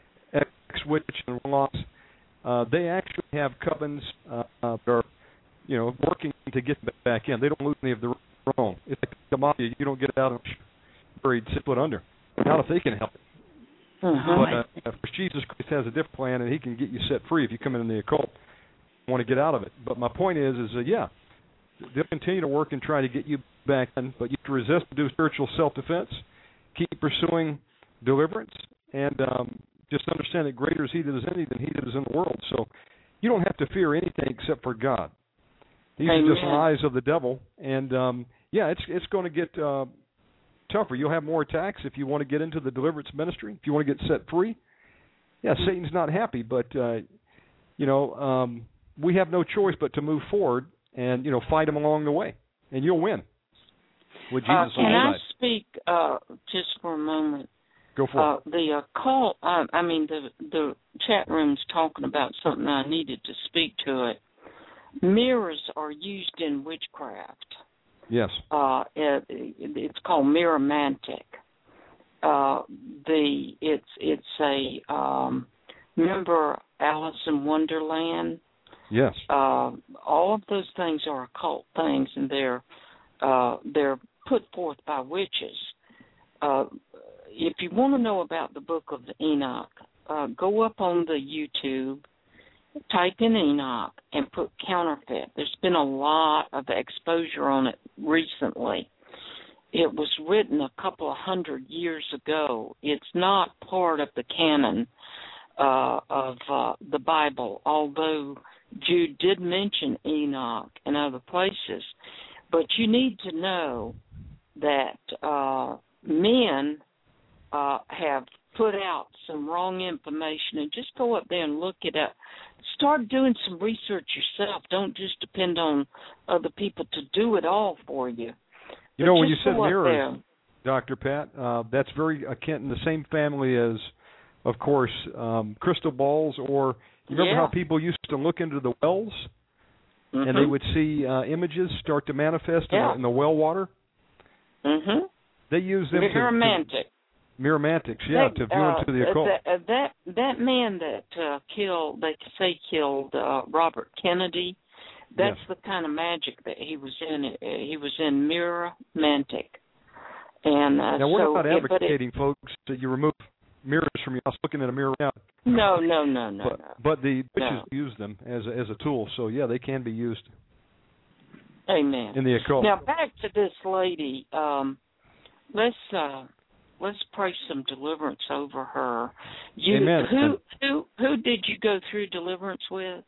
X-Witch, and Loss, uh, they actually have covens uh, uh, that are you know, working to get back in. They don't lose any of their own. It's like the mafia. You don't get out of buried six foot under. Not if they can help it. Uh-huh. But uh, of course, Jesus Christ has a different plan, and he can get you set free if you come in the occult and want to get out of it. But my point is, is that, yeah, they'll continue to work and try to get you back in, but you have to resist and do spiritual self-defense, keep pursuing deliverance, and um, just understand that greater is he that is in thee than he that is in the world. So you don't have to fear anything except for God. These Amen. are just lies of the devil, and um, yeah, it's it's going to get uh, tougher. You'll have more attacks if you want to get into the deliverance ministry. If you want to get set free, yeah, mm-hmm. Satan's not happy, but uh, you know um, we have no choice but to move forward and you know fight him along the way, and you'll win. With Jesus uh, on can I side. speak uh, just for a moment? Go for uh, it. The occult. Uh, I mean, the the chat room's talking about something. I needed to speak to it. Mirrors are used in witchcraft. Yes. Uh, it, it's called mirromantic. Uh, the it's it's a um, remember Alice in Wonderland. Yes. Uh, all of those things are occult things, and they're uh, they're put forth by witches. Uh, if you want to know about the Book of Enoch, uh, go up on the YouTube. Type in Enoch and put counterfeit. There's been a lot of exposure on it recently. It was written a couple of hundred years ago. It's not part of the canon uh, of uh, the Bible, although Jude did mention Enoch and other places. But you need to know that uh, men uh, have put out some wrong information, and just go up there and look it up. Start doing some research yourself. Don't just depend on other people to do it all for you. You know, but when you just said go up mirrors, there. Doctor Pat, uh, that's very akin in the same family as, of course, um, crystal balls, or you remember Yeah. how people used to look into the wells, Mm-hmm. and they would see uh, images start to manifest Yeah. in, the, in the well water? Mm-hmm. They use them to... Mirromantic. Mirromantics, yeah, That, to view uh, into the occult. That, that that man that uh, killed, they say killed uh, Robert Kennedy. That's Yes. the kind of magic that he was in. Uh, He was in mirromantic. And uh, now, we're so, not yeah, but advocating, it, folks, that you remove mirrors from your house. Looking at a mirror now. No, no, no, no, but, no. But the witches No. use them as a, as a tool, so yeah, they can be used. Amen. In the occult. Now back to this lady. Um, let's uh, let's pray some deliverance over her. You, Amen. Who who who did you go through deliverance with?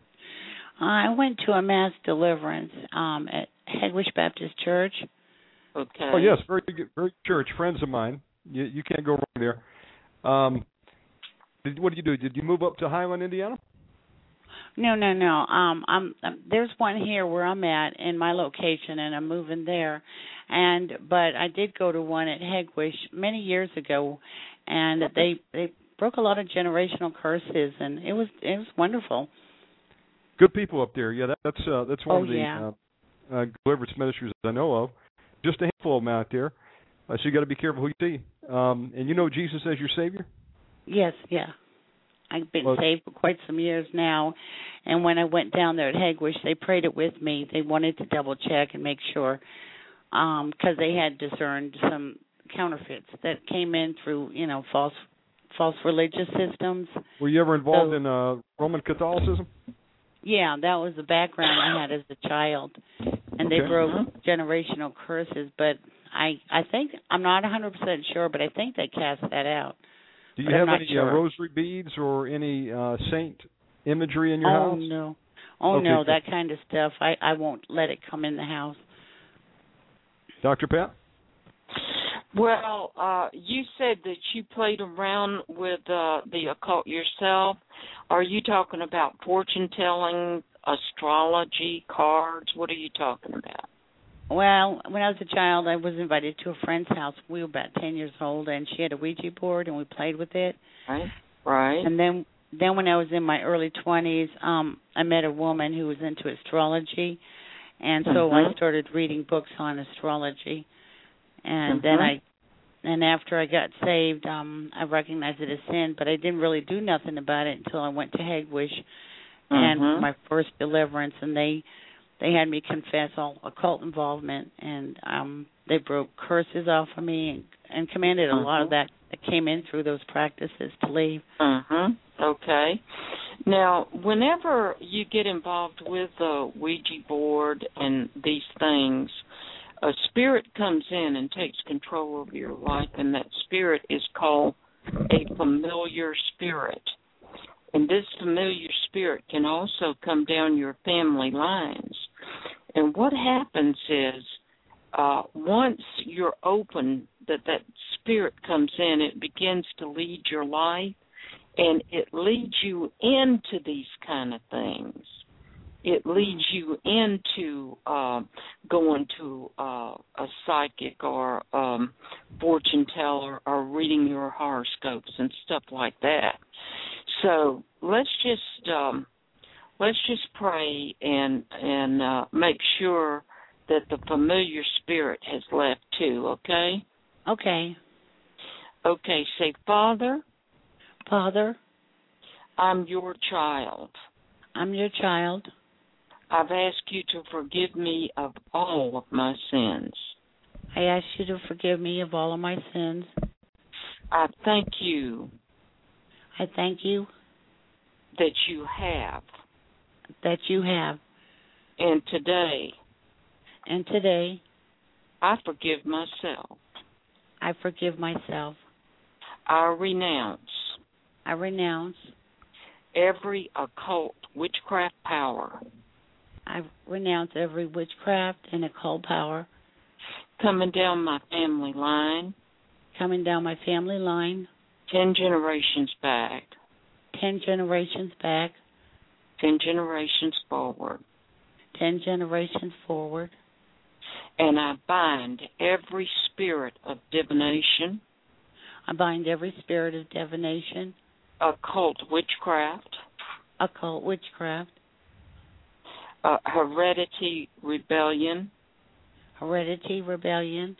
I went to a mass deliverance um, at Hegwish Baptist Church. Okay. Oh yes, very good, very good church. Friends of mine. You you can't go wrong there. Um, did, what did you do? Did you move up to Highland, Indiana? No, no, no. Um, I'm, um, there's one here where I'm at in my location, and I'm moving there. And but I did go to one at Hegwish many years ago, and they they broke a lot of generational curses, and it was it was wonderful. Good people up there. Yeah, that, that's uh, that's one Oh, of the yeah. uh, uh, deliverance ministries I know of. Just a handful of them out there. Uh, so you got to be careful who you see. Um, and you know Jesus as your Savior? Yes, yeah. I've been Well, saved for quite some years now, and when I went down there at Hegwish, they prayed it with me. They wanted to double check and make sure, because um, they had discerned some counterfeits that came in through, you know, false false religious systems. Were you ever involved So- in uh, Roman Catholicism? yeah, that was the background I had as a child, and Okay. they broke generational curses. But I, I think I'm not one hundred percent sure, but I think they cast that out. Do you But I'm have not any sure. uh, rosary beads or any uh, saint imagery in your oh house? no, oh Okay, no, good. that kind of stuff. I, I won't let it come in the house. Doctor Pat? Well, uh, you said that you played around with uh, the occult yourself. Are you talking about fortune telling, astrology, cards? What are you talking about? Well, when I was a child, I was invited to a friend's house. We were about ten years old, and she had a Ouija board, and we played with it. Right, right. And then, then when I was in my early twenties, um, I met a woman who was into astrology, and so Mhm. I started reading books on astrology. And Mhm. then I, and after I got saved, um, I recognized it as sin, but I didn't really do nothing about it until I went to Hegwish and Mhm. my first deliverance, and they. They had me confess all occult involvement, and um, they broke curses off of me and, and commanded a Mhm. lot of that that came in through those practices to leave. Mhm. Okay. Now, whenever you get involved with the Ouija board and these things, a spirit comes in and takes control of your life, and that spirit is called a familiar spirit. And this familiar spirit can also come down your family lines. And what happens is, uh, once you're open that that spirit comes in, it begins to lead your life, and it leads you into these kind of things. It leads you into uh, going to uh, a psychic or um, fortune teller or reading your horoscopes and stuff like that. So let's just um, let's just pray and and uh, make sure that the familiar spirit has left too. Okay. Okay. Okay. Say, Father. Father. I'm your child. I'm your child. I've asked you to forgive me of all of my sins. I ask you to forgive me of all of my sins. I thank you. I thank you that you have. That you have. And today. And today. I forgive myself. I forgive myself. I renounce. I renounce. Every occult witchcraft power. I renounce every witchcraft and occult power. Coming down my family line. Coming down my family line. Ten generations back. Ten generations back. Ten generations forward. Ten generations forward. And I bind every spirit of divination. I bind every spirit of divination. Occult witchcraft. Occult witchcraft. Uh, heredity rebellion. Heredity rebellion.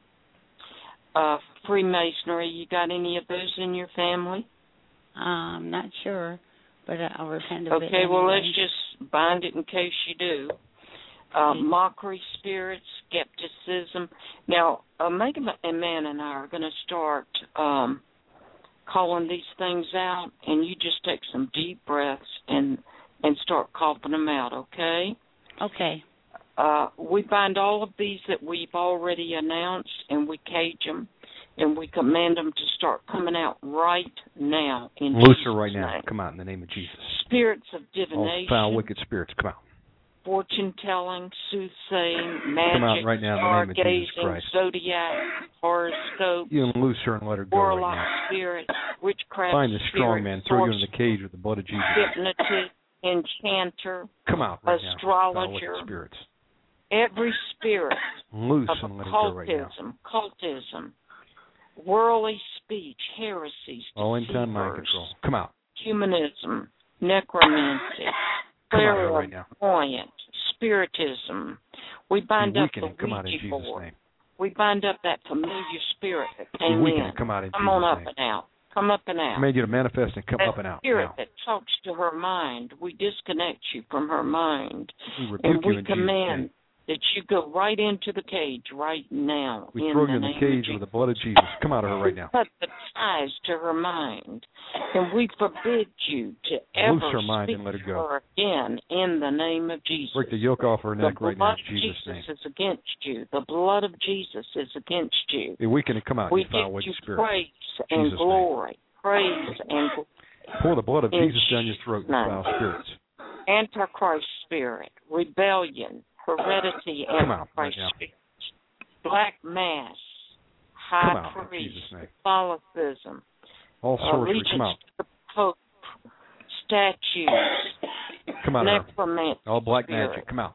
Uh, Freemasonry. You got any of those in your family? Uh, I'm not sure, but I'll repent of okay, it. Okay, well, anyway. let's just bind it in case you do. Uh, okay. Mockery spirits, skepticism. Now, Omega Man and I are going to start um, calling these things out, and you just take some deep breaths and and start coughing them out, okay? Okay. Uh, we bind all of these that we've already announced, and we cage them, and we command them to start coming out right now in Loose Jesus' her right now. name. Come out in the name of Jesus. Spirits of All divination. foul, wicked spirits, come out. Fortune-telling, soothsaying, magic, Come out right now in the name of Jesus stargazing, Christ. zodiac, horoscope, You can loose her and let her go warlock right now. spirit, witchcraft Find the strong spirit, man, throw you in sorcerer, the cage with the blood of Jesus. hypnotist, enchanter, Come out right now. astrologer, Foul, wicked spirits. every spirit Loose of and let her go right now. occultism, cultism, worldly speech, heresies, All in time mind deceivers, control. Come out. humanism, necromancy, Come out here right now. clairvoyant, spiritism. We bind You up weaken the and come out in Ouija Jesus' board. name. We bind up that familiar spirit that You came weaken in. and come out in Come Jesus' on up name. and out. Come up and I out. command you to manifest and come that up and out spirit now. that talks to her mind, we disconnect you from her mind. We rebuke And you we in command Jesus' that you go right into the cage right now. We in throw the you in the name cage of with the blood of Jesus. Come out of her right now. Cut the ties to her mind, and we forbid you to ever Loose her mind speak and let her to go. her again in the name of Jesus. Break the yoke off her neck the right now blood in of Jesus' Jesus name. is against you. The blood of Jesus is against you. Be weak and come out, we you foul give wicked you spirit. praise and Jesus' glory. Name. Praise and glory. Pour the blood of in Jesus down your throat, you foul spirits. Antichrist spirit, rebellion, heredity, Come out right Antichrist now. spirit, black mass, high Come out in priest, Jesus' name. Catholicism, All sorcery, allegiance come out. to the Pope, statues, Come out, necromancy, all black spirit, magic, come out.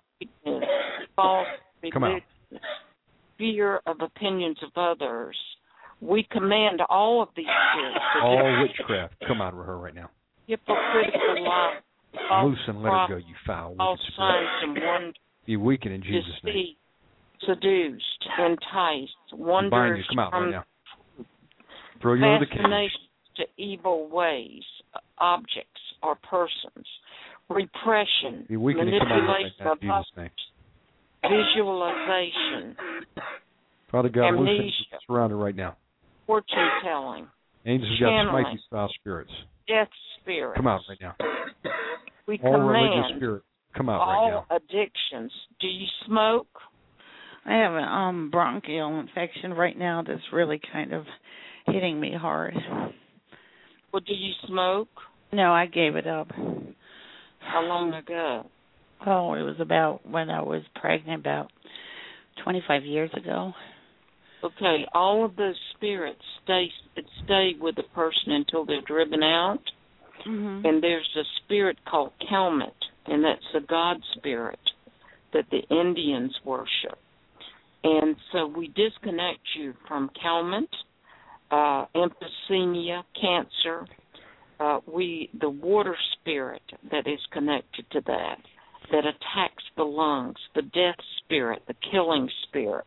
false Come religion, out. fear of opinions of others. We command all of these spirits to All witchcraft, come out of her right now. hypocritical lies, false Loose and let her go, you foul false wicked signs spirit. and wonders, Be weakened in Jesus' name. deceit, seduced, enticed, We bind wonders you, come out from right now. Throw you into the cage. fascinations to evil ways, objects or persons, repression, Be weakened and come out right manipulation now of in Jesus' name. visualization, Father God, loose amnesia, angels surround her right now. fortune telling, Angels got to smite channeling, these foul spirits. death spirits. Come out right now. We All religious command spirit, come out right all now. addictions. Do you smoke? I have a um bronchial infection right now that's really kind of hitting me hard. Well, do you smoke? No, I gave it up. How long ago? Oh, it was about when I was pregnant, about twenty-five years ago. Okay, all of those spirits stay stay with the person until they're driven out. Mm-hmm. And there's a spirit called Calmet, and that's a god spirit that the Indians worship. And so we disconnect you from Calmet, uh, emphysema, cancer. Uh, we the water spirit that is connected to that, that attacks the lungs, the death spirit, the killing spirit.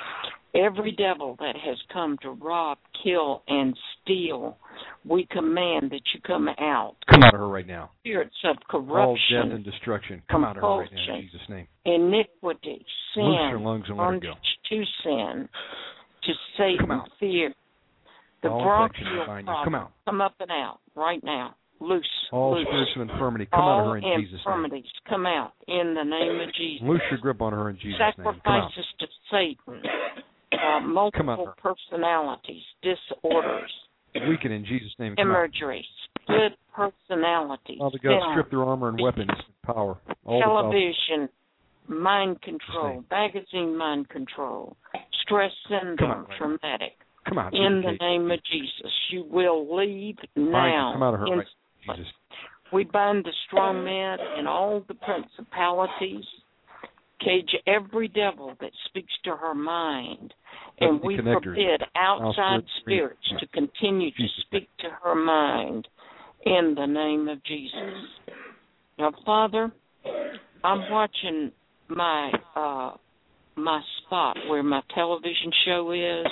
Every devil that has come to rob, kill, and steal, we command that you come out. Come out of her right now. Spirits of All corruption, death and destruction, come out of her right now in compulsion, Jesus' name. iniquity, Loose her sin, lungs and let her bondage go. to sin, to Satan, out. fear. The All infection bronchial behind you, problem, come out. come up and out right now. Loose, All loose. spirits of infirmity, come All out of her in Jesus' name. infirmities, come out in the name of Jesus. Loose your grip on her in Jesus' name. Come out. Sacrifices to Satan, uh, multiple personalities, disorders, Weaken in Jesus' name. Come out. imagery, split personalities, Father God, film, strip their armor and weapons and power. All the television, mind control, magazine mind control, stress syndrome, right. traumatic. Come out. In Jesus. the name of Jesus, you will leave Bind now. her. Come out of her In- right now, Jesus. We bind the strong man and all the principalities, cage every devil that speaks to her mind, and we forbid outside spirits to continue to speak to her mind in the name of Jesus. Now, Father, I'm watching my uh, my spot where my television show is,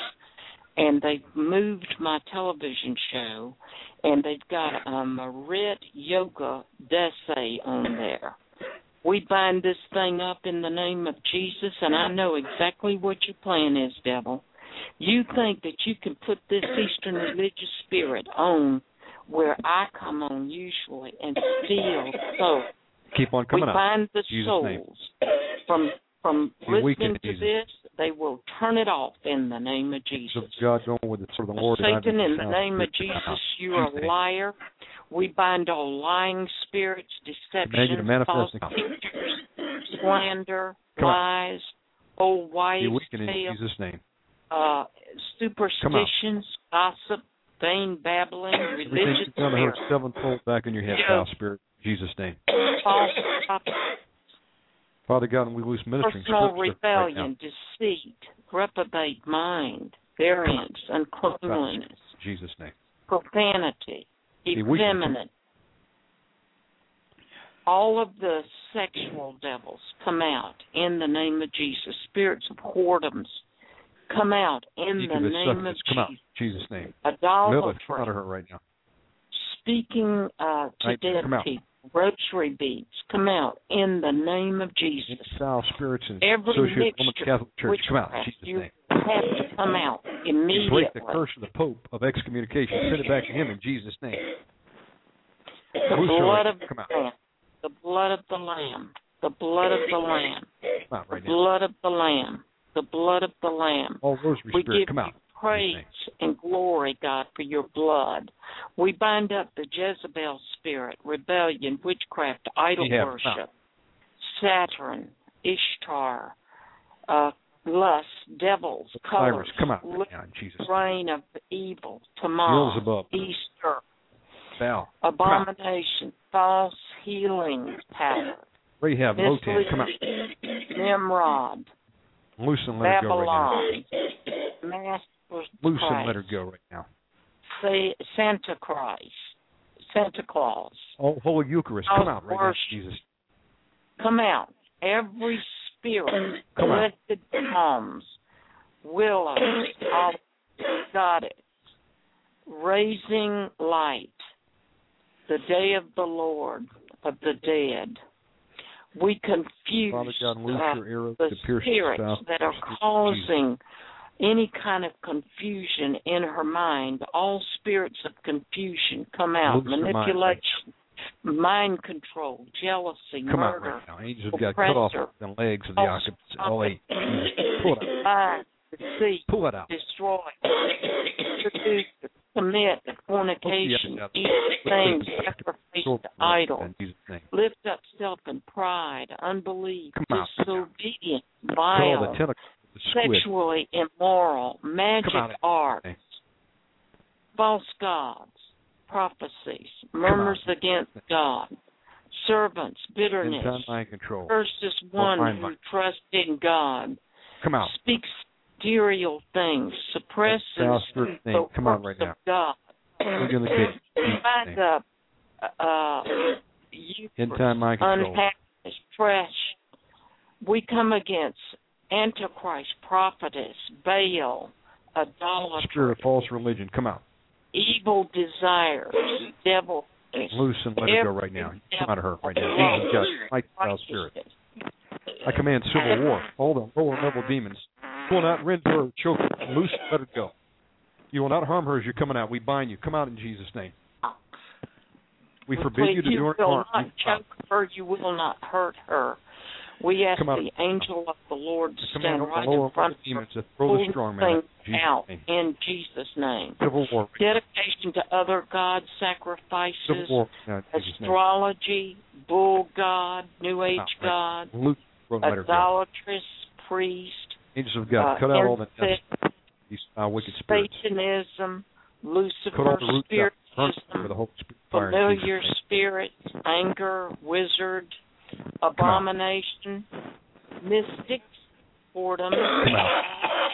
and they've moved my television show, and they've got a Merit Yoga Desi on there. We bind this thing up in the name of Jesus, and I know exactly what your plan is, devil. You think that you can put this Eastern religious spirit on where I come on usually and steal souls. Keep on coming we up. bind the Jesus' souls name. from from You're listening weakened, to Jesus. this. They will turn it off in the name of Jesus. So God going with the sword of the Lord. and Satan, I in the name of Jesus, you are a liar. We bind all lying spirits, Command you to deception, manifest false now. teachers, slander, Come lies, old wives' Be weakened in tales, Jesus' name. uh, superstitions, gossip, vain babbling, Everything religious you've done to her spirit, sevenfold back in your head, Yeah. foul spirit. In Jesus' name. false prophets, Father God, and we lose ministering personal scripture right now. rebellion, deceit, reprobate mind, variance, uncleanliness, In Jesus' name. profanity, Be weakened. effeminate. All of the sexual devils come out in the name of Jesus. Spirits of whoredoms come out in the Incubus, name of succubus, come out. Jesus. In Jesus' name. Idolatry, Lilith, come out of her right now. speaking uh, to Right, dead come out. people, rosary beads, come out in the name of Jesus. Foul spirits and Every associated Roman mixture, Catholic Church, come out in Jesus' you name. have to come out You immediately. break the curse of the Pope of excommunication. Send it back to him in Jesus' name. The Loose blood her, of come the out. Lamb. The blood of the Lamb. The blood of the Lamb. Come out right the now. blood of the Lamb. The blood of the Lamb. All rosary we spirit, give come out. you praise and glory, God, for your blood. We bind up the Jezebel spirit, rebellion, witchcraft, idol Yeah, worship, Saturn, Ishtar, uh, lust, devils, colors, Cyrus, come out right now in Jesus' name. reign of evil, Tamar, Beelzebub. Easter, Baal, abomination, false healing power, Rahab, Lotan, come out. Nimrod, Loose and let her go right Babylon, Master now. Loose Christ, and let her go right now. say Santa Christ, Santa Claus. Oh, Holy Eucharist, come out right now, Jesus. Come out. Every spirit, Come out. lifted palms, willows, olives, goddess, raising light, the day of the Lord of the dead. We confuse Father God, loose uh, your arrows the to pierce the spirits spouse. that are causing any kind of confusion in her mind. All spirits of confusion come out. Loose her mind. Manipulation, mind control, jealousy, Come murder, out right now. Angels of God, cut off the legs of the false occupants. All eight. Pull it out. lie, deceit, Pull it out. destroy, seduce, commit fornication, Yeah, eat things sacrificed to idols, In Jesus' name. lift up self and pride, unbelief, Come out. disobedience, Cut all the vile, tentacles of the squid. sexually immoral, magic Come out. arts, false gods, prophecies, murmurs against God, servants, bitterness, Anytime mind control. curses Or one mind who mind. trusts in God, Come out. speaks material things, suppresses Thou spirit the name. Come on works right of now. God, Look in the gate. bind up uh, Eucharist, Anytime mind control. unhappiness, fresh. We come against Antichrist, prophetess, Baal, idolatry, Spirit of false religion. Come out. evil desires, devil. Loose and let her go right now. Come out of her right now. Angels of God, fight foul spirit. I command civil war. All the lower level demons. You will not rend her or choke her. Loose and let her go. You will not harm her as you're coming out. We bind you. Come out in Jesus' name. We forbid you to do her You will harm. not choke her. You will not hurt her. We ask Come out. the angel of the Lord to Command stand all right the lower in front level of her, demons to throw the pull strong man things in Jesus' out name. in Jesus' name. Civil war. Dedication to other god sacrifices, Civil war. No, in Jesus' name. astrology, bull god, new age Come out, god, right. Loose. Let her go. idolatrous priest, Angels of God, uh, cut out all the incest, these uh, wicked spirits. Satanism, Cut all Lucifer, the roots out. Burn spiritism, with the Holy Spirit fire in familiar Jesus' name. spirits, anger, wizard, abomination, mystics, boredom. Come out.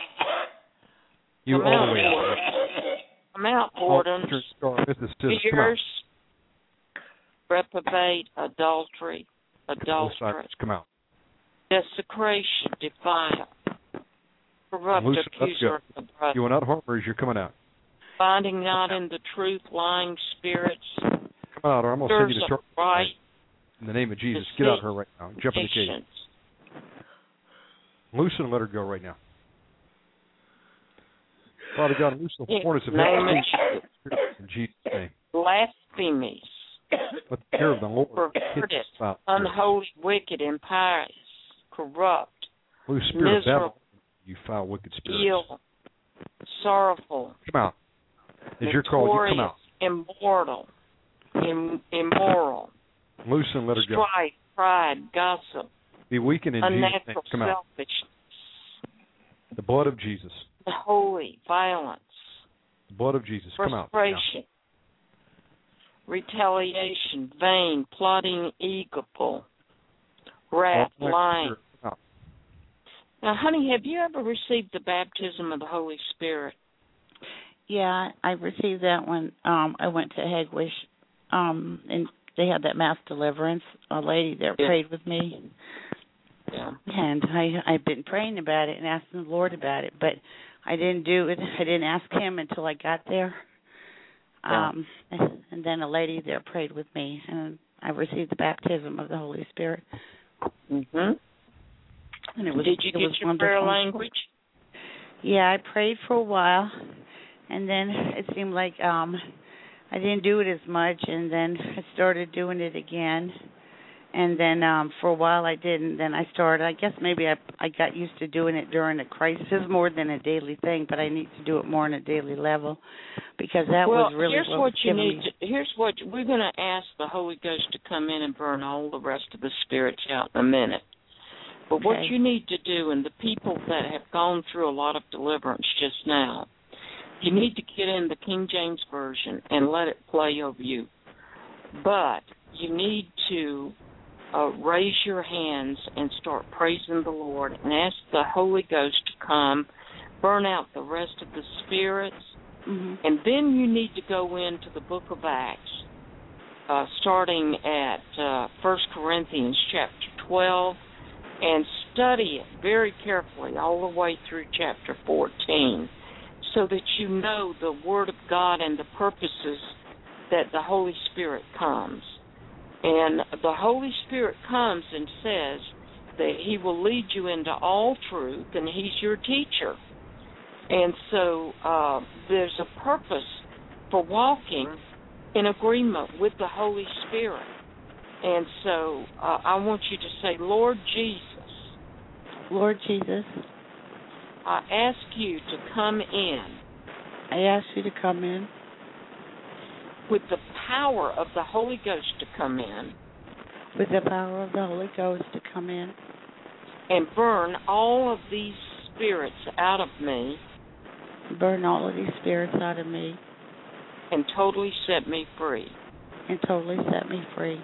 You Come all out, the way out. boredom. Come out, All boredom. church star mysticism. Come out. Fears, reprobate, adultery, Both adulteress, sides. Come out. desecration, defile, corrupt Loose, let's accuser go. of the brother, You will not harm her as you're coming out. finding not in the truth, lying spirits, Come out, or I'm going to send you to stirs church. up right In the name of Jesus, get out of her right now. Jump in the cage. patience. Loose and let her go right now. Father God, loose the In hornets of the name hell. of Jesus. In Jesus' name. Blasphemies, Let the fear of the Lord hit perverted, the spouse. unholy, wicked, impious, corrupt, Loose spirit of miserable, Babylon, you foul, wicked spirits. ill, sorrowful, Come out. As you're called, you come out. immortal, Im- immoral, Loose and let her go. strife, pride, gossip, Be weakened in Jesus' name. unnatural Come out. selfishness, The blood of Jesus. holy, violence, The blood of Jesus. Come out. now. frustration, retaliation, vain, plotting, egoful, wrath, All lying. spirit, come out. Now, honey, have you ever received the baptism of the Holy Spirit? Yeah, I received that when um I went to Hegwish, um, and they had that mass deliverance. A lady there Yeah. prayed with me, Yeah. and I I've been praying about it and asking the Lord about it, but I didn't do it. I didn't ask Him until I got there. Yeah. Um, and, and then a lady there prayed with me, and I I received the baptism of the Holy Spirit. Mhm. And it was, Did you it get was your wonderful. prayer language? Yeah, I prayed for a while, and then it seemed like um, I didn't do it as much, and then I started doing it again. And then um, for a while I didn't. Then I started. I guess maybe I I got used to doing it during a crisis more than a daily thing, but I need to do it more on a daily level because that well, was really here's what what was you giving need. me. To, here's what we're going to ask the Holy Ghost to come in and burn all the rest of the spirits out in a minute. But what Okay. you need to do, and the people that have gone through a lot of deliverance just now, you need to get in the King James Version and let it play over you. But you need to uh, raise your hands and start praising the Lord and ask the Holy Ghost to come, burn out the rest of the spirits, Mm-hmm. and then you need to go into the book of Acts, uh, starting at uh, First Corinthians chapter twelve, and study it very carefully all the way through chapter fourteen, so that you know the Word of God and the purposes that the Holy Spirit comes. And the Holy Spirit comes and says that He will lead you into all truth, and He's your teacher. And so uh, there's a purpose for walking in agreement with the Holy Spirit. And so uh, I want you to say, Lord Jesus. Lord Jesus. I ask you to come in. I ask you to come in. With the power of the Holy Ghost to come in. With the power of the Holy Ghost to come in. And burn all of these spirits out of me. Burn all of these spirits out of me. And totally set me free. And totally set me free.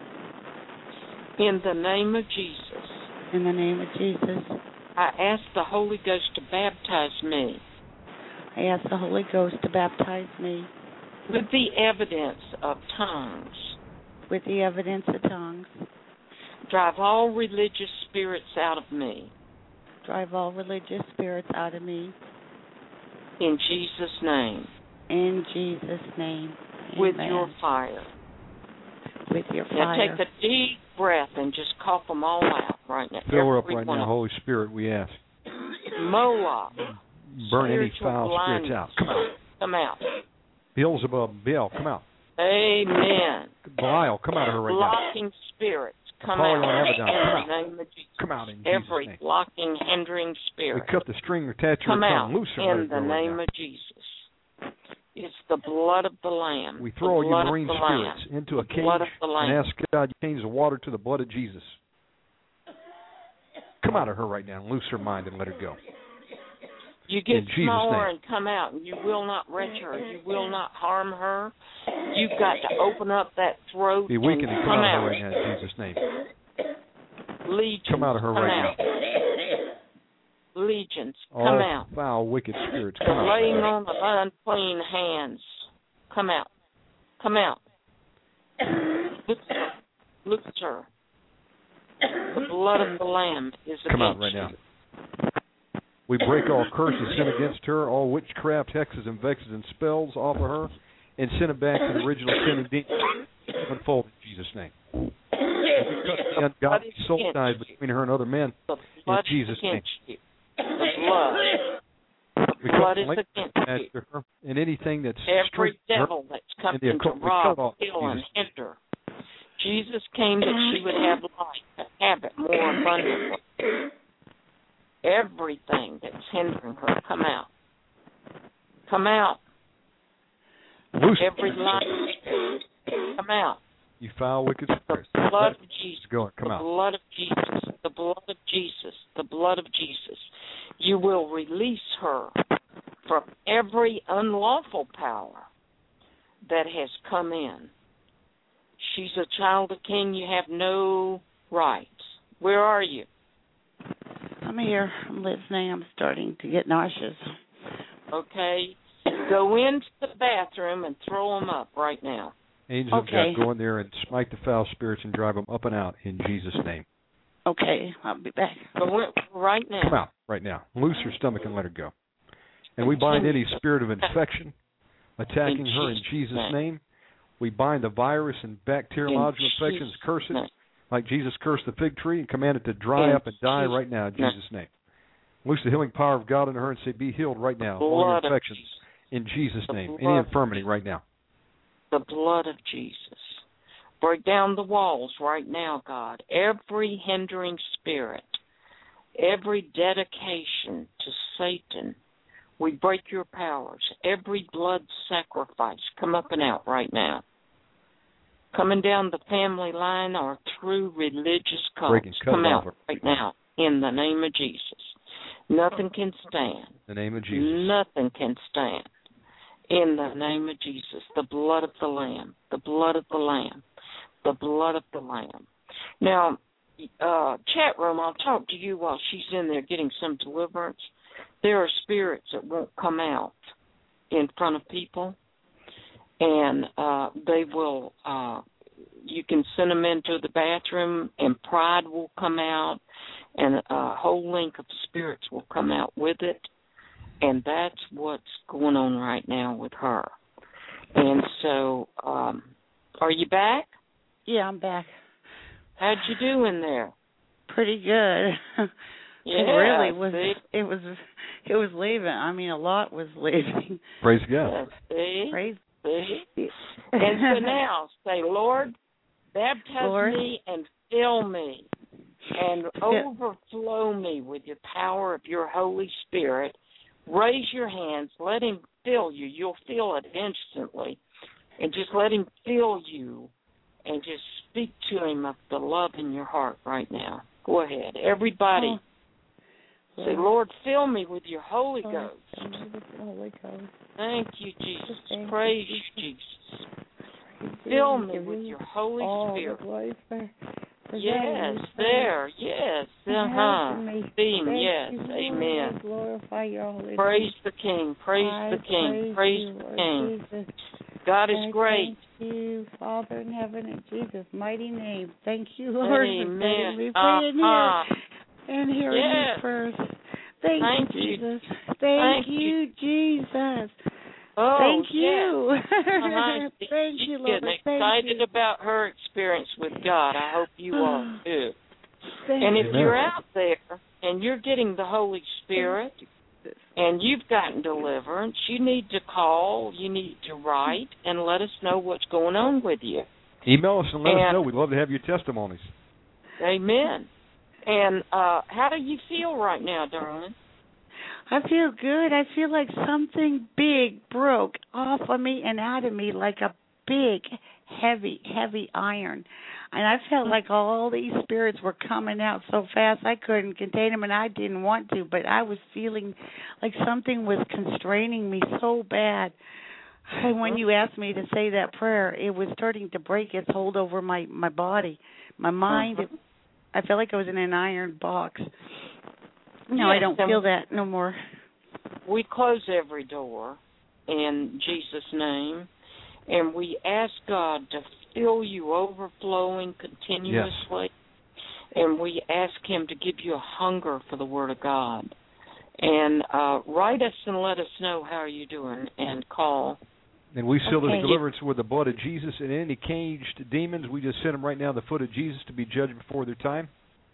In the name of Jesus. In the name of Jesus. I ask the Holy Ghost to baptize me. I ask the Holy Ghost to baptize me. With the evidence of tongues. With the evidence of tongues. Drive all religious spirits out of me. Drive all religious spirits out of me. In Jesus' name. In Jesus' name. With Amen. your fire. With your now fire. Now take a deep breath and just cough them all out right now. Fill her up Every right one now, of Holy Spirit, we ask. Moloch. Burn any spiritual foul blindness. spirits out. Come out. Come out. Beelzebub, Baal, come out. Amen. Belial, come out of her right blocking now. Spirits, come Paul out. Abaddon, in come the out. name of Jesus. Come out in Jesus' Every name. blocking, hindering spirit. We cut the string attached to her come tongue. out Loose her in the name right of Jesus. It's the blood of the Lamb. We throw all you blood marine of the spirits Lamb. into a the cage blood of the Lamb. and ask God to change the water to the blood of Jesus. Come out of her right now and loose her mind and let her go. You get in Jesus' smaller name. and come out, and you will not wretch her. You will not harm her. You've got to open up that throat Be weak and and come come out out. of her right now in Jesus' name. Legions, Come out of her come right out. now. Legions, All come out. foul, wicked spirits, The come out. laying on of unclean hands, come out. Come out. Loose her. Loose her. The blood of the Lamb is Come out against right now. you. We break all curses, sin against her, all witchcraft, hexes, and vexes, and spells off of her, and send it back to the original sin and demon. Unfold in Jesus' name. We cut the ungodly soul ties between her and other men The in blood Jesus' is name. against you. The blood. The We blood cut is the link against attached you. to her, and anything that's Every strengthened her devil that's come in the in to occult, we cut rob, off kill, and Jesus. hinder. Jesus came that she would have life and have it more abundantly. Everything that's hindering her, come out. Come out. Loose Every lying spirit, come out. you foul, wicked spirits. The blood of Jesus. Go on, come the out. blood of Jesus. The blood of Jesus. The blood of Jesus. You will release her from every unlawful power that has come in. She's a child of King. You have no rights. Where are you? I'm here. I'm listening. I'm starting to get nauseous. Okay. Go into the bathroom and throw them up right now. Angels Okay. of God, go in there and smite the foul spirits and drive them up and out in Jesus' name. Okay, I'll be back. Go in right now. Come out right now. Loose her stomach and let her go. And we bind any spirit of infection attacking In her in Jesus' Jesus' name. name. We bind the virus and bacteriological In infections, Jesus' curse it, name. like Jesus cursed the fig tree, and command it to dry In up and die Jesus' right now in name. Jesus' name. Loose the healing power of God in her and say, be healed right now. All your Blood of infections Jesus. in Jesus' The name. blood Any of infirmity Jesus. right now. The blood of Jesus. Break down the walls right now, God. Every hindering spirit, every dedication to Satan, we break your powers. Every blood sacrifice, come up and out right now. Coming down the family line or through religious cults, Breaking, cut come it out off. right now in the name of Jesus. Nothing can stand. In the name of Jesus. Nothing can stand. In the name of Jesus, the blood of the Lamb, the blood of the Lamb, the blood of the Lamb. Now, uh, chat room, I'll talk to you while she's in there getting some deliverance. There are spirits that won't come out in front of people, and uh, they will, uh, you can send them into the bathroom, and pride will come out, and a whole link of spirits will come out with it. And that's what's going on right now with her. And so, um, are you back? Yeah, I'm back. How'd you do in there? Pretty good. Yeah, it really was. see? It was. It was leaving. I mean, a lot was leaving. Praise God. Yeah, see? Praise. See? And so now, say, Lord, baptize Lord. me and fill me and overflow me with your power of your Holy Spirit. Raise your hands. Let him fill you. You'll feel it instantly. And just let him fill you and just speak to him of the love in your heart right now. Go ahead. Everybody, oh. say, Lord, fill me with your Holy Lord, Ghost. fill me with your Holy Ghost. Thank you, Jesus. Thank Praise you, you, Jesus. Jesus. Fill me Give with you your Holy all Spirit. the glory for, for Yes, that. there. Yes. Uh-huh. Beam. Yes. Amen. Glorify your holy Praise name. the King. Praise I the King. Praise, Praise you, the Lord King. Jesus. God is I great. Thank you, Father in heaven, in Jesus' mighty name. Thank you, Lord, Amen. for letting me Uh-huh. pray in here and hearing Yes. me first. Thank, Thank you, you. Jesus. Thank, Thank you, you. Jesus. Oh, Thank yes. you. Uh-huh. Thank She's you, Lord. getting Thank excited you. about her experience with God. I hope you are too. Thank And if Amen. you're out there and you're getting the Holy Spirit and you've gotten deliverance, you need to call, you need to write, and let us know what's going on with you. Email us and let And- us know. We'd love to have your testimonies. Amen. And uh, how do you feel right now, darling? I feel good. I feel like something big broke off of me and out of me like a big, heavy, heavy iron. And I felt like all these spirits were coming out so fast I couldn't contain them, and I didn't want to, but I was feeling like something was constraining me so bad. And when you asked me to say that prayer, it was starting to break its hold over my, my body, my mind. It, I felt like I was in an iron box. No, Yes, I don't and feel that no more. We close every door in Jesus' name, and we ask God to fill you overflowing continuously, and we ask him to give you a hunger for the Word of God. And uh, write us and let us know how you're doing, and call. And we seal Okay. this deliverance with the blood of Jesus, and any caged demons, we just send them right now to the foot of Jesus to be judged before their time.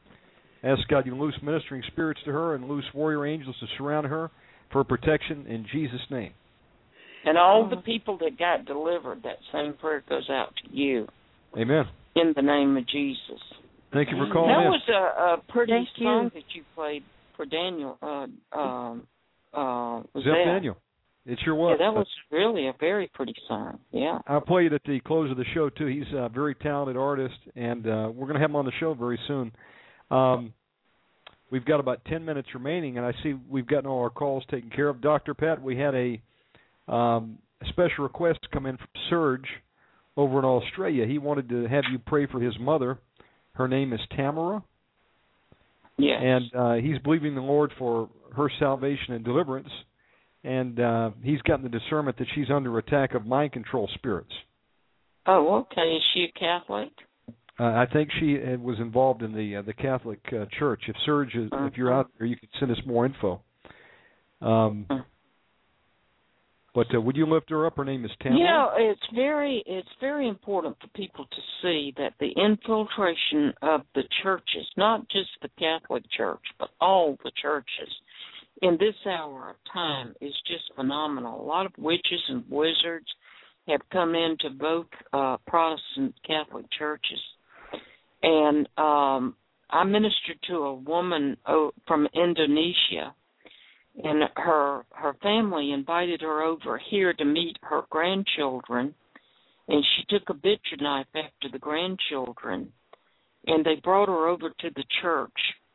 Ask God you loose ministering spirits to her and loose warrior angels to surround her for protection in Jesus' name. And all the people that got delivered, that same prayer goes out to you. Amen. In the name of Jesus. Thank you for calling That in. was a, a pretty Thank you. song that you played for Daniel. Uh, um, uh, was Zeph that? Daniel. It sure was. Yeah, that was really a very pretty song. Yeah. I'll play it at the close of the show, too. He's a very talented artist, and uh, we're going to have him on the show very soon. Um, we've got about ten minutes remaining, and I see we've gotten all our calls taken care of. Doctor Pat, we had a, um, a special request come in from Serge over in Australia. He wanted to have you pray for his mother. Her name is Tamara. Yes. And uh, he's believing the Lord for her salvation and deliverance. And uh, he's gotten the discernment that she's under attack of mind control spirits. Oh, okay. Is she a Catholic? Uh, I think she uh, was involved in the uh, the Catholic uh, Church. If Serge, is, uh-huh. if you're out there, you can send us more info. Um, uh-huh. But uh, would you lift her up? Her name is Tamara. You know, it's very it's very important for people to see that the infiltration of the churches, not just the Catholic Church, but all the churches, in this hour of time is just phenomenal. A lot of witches and wizards have come into both uh, Protestant Catholic churches. And um, I ministered to a woman oh, from Indonesia, and her her family invited her over here to meet her grandchildren, and she took a butcher knife after the grandchildren, and they brought her over to the church.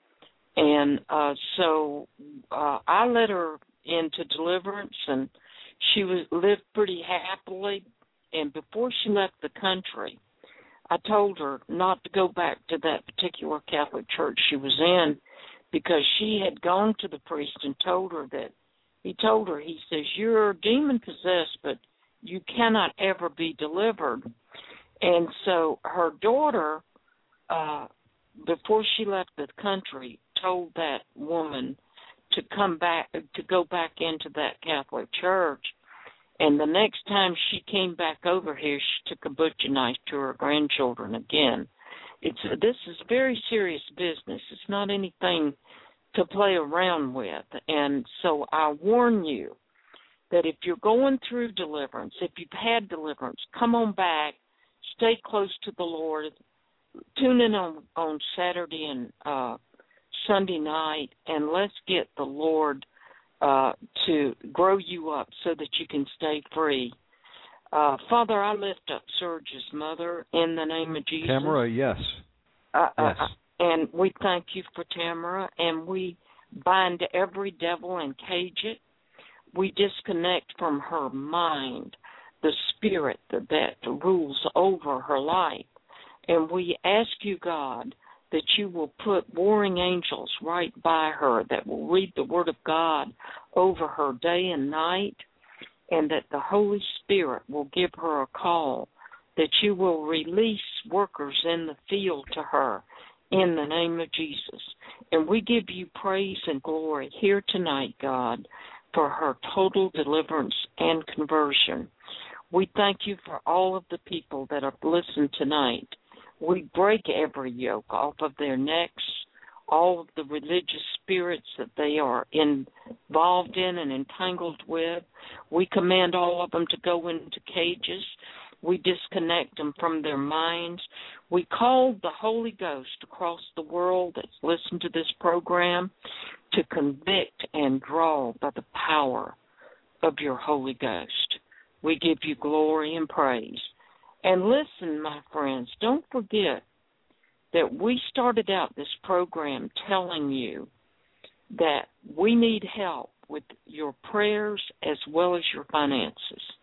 And uh, so uh, I led her into deliverance, and she was lived pretty happily. And before she left the country, I told her not to go back to that particular Catholic church she was in, because she had gone to the priest and told her that, he told her, he says, you're demon-possessed, but you cannot ever be delivered. And so her daughter, uh, before she left the country, told that woman to come back, to go back into that Catholic church. And the next time she came back over here, she took a butcher knife to her grandchildren again. It's this is very serious business. It's not anything to play around with. And so I warn you that if you're going through deliverance, if you've had deliverance, come on back, stay close to the Lord, tune in on, on Saturday and uh, Sunday night, and let's get the Lord uh, to grow you up so that you can stay free. Uh, Father, I lift up Serge's mother in the name of Jesus. Tamara, yes. Uh, yes. Uh, and we thank you for Tamara, and we bind every devil and cage it. We disconnect from her mind the spirit that, that rules over her life. And we ask you, God, that you will put warring angels right by her that will read the Word of God over her day and night, and that the Holy Spirit will give her a call, that you will release workers in the field to her in the name of Jesus. And we give you praise and glory here tonight, God, for her total deliverance and conversion. We thank you for all of the people that have listened tonight. We break every yoke off of their necks, all of the religious spirits that they are involved in and entangled with. We command all of them to go into cages. We disconnect them from their minds. We call the Holy Ghost across the world that's listened to this program to convict and draw by the power of your Holy Ghost. We give you glory and praise. And listen, my friends, don't forget that we started out this program telling you that we need help with your prayers as well as your finances.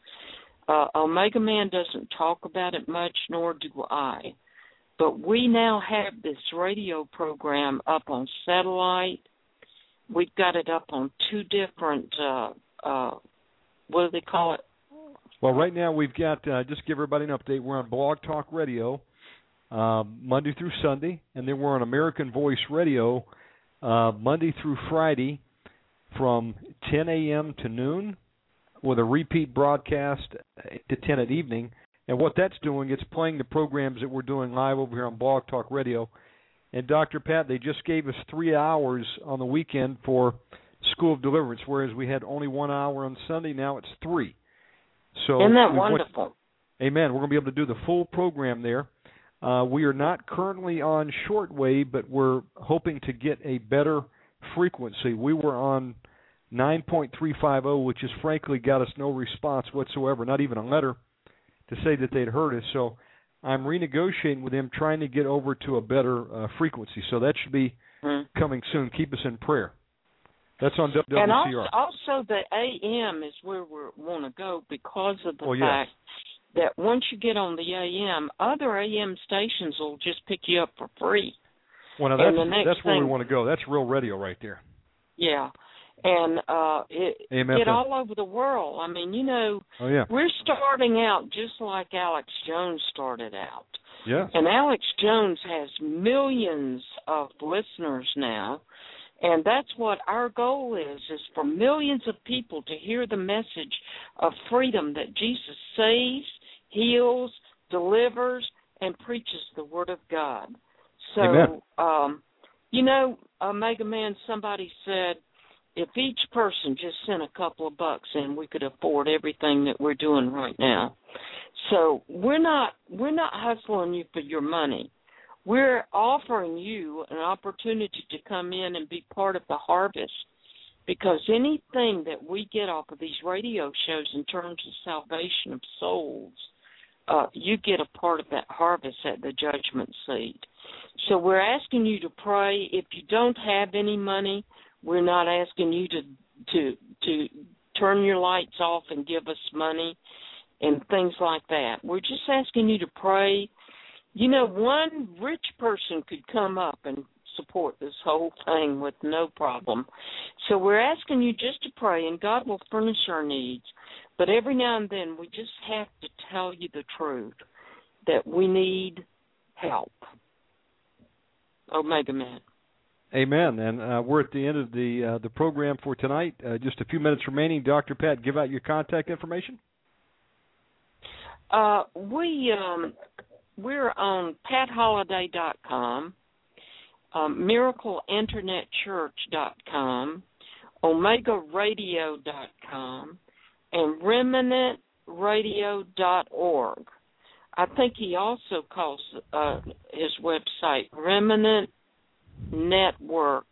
Uh, Omega Man doesn't talk about it much, nor do I. But we now have this radio program up on satellite. We've got it up on two different, uh, uh, what do they call it? Well, right now we've got, uh, just give everybody an update, we're on Blog Talk Radio um, Monday through Sunday, and then we're on American Voice Radio uh, Monday through Friday from ten a.m. to noon with a repeat broadcast to ten at evening. And what that's doing, it's playing the programs that we're doing live over here on Blog Talk Radio. And Doctor Pat, they just gave us three hours on the weekend for School of Deliverance, whereas we had only one hour on Sunday. Now it's three. So isn't that wonderful? Went, amen. We're going to be able to do the full program there. Uh, we are not currently on shortwave, but we're hoping to get a better frequency. We were on nine point three five zero, which has frankly got us no response whatsoever, not even a letter to say that they'd heard us. So I'm renegotiating with them, trying to get over to a better uh, frequency. So that should be mm. coming soon. Keep us in prayer. That's on W W C R. And also, also the A M is where we want to go because of the well, fact yes. that once you get on the A M, other A M stations will just pick you up for free. Well, now that's, that's where thing, we want to go. That's real radio right there. Yeah. And uh, it get all over the world. I mean, you know, oh, yeah. we're starting out just like Alex Jones started out. Yeah. And Alex Jones has millions of listeners now. And that's what our goal is, is for millions of people to hear the message of freedom that Jesus saves, heals, delivers, and preaches the Word of God. So, Amen. um, you know, Omega Man, somebody said, if each person just sent a couple of bucks in, we could afford everything that we're doing right now. So we're not we're not hustling you for your money. We're offering you an opportunity to come in and be part of the harvest, because anything that we get off of these radio shows in terms of salvation of souls, uh, you get a part of that harvest at the judgment seat. So we're asking you to pray. If you don't have any money, we're not asking you to to to turn your lights off and give us money and things like that. We're just asking you to pray. You know, one rich person could come up and support this whole thing with no problem. So we're asking you just to pray, and God will furnish our needs. But every now and then we just have to tell you the truth, that we need help. Omega Man. Amen. And uh, we're at the end of the uh, the program for tonight. Uh, just a few minutes remaining. Doctor Pat, give out your contact information. Uh, we um, we're on pat holiday dot com, um, miracle internet church dot com, omega radio dot com, and remnant radio dot org. I think he also calls uh, his website Remnant Network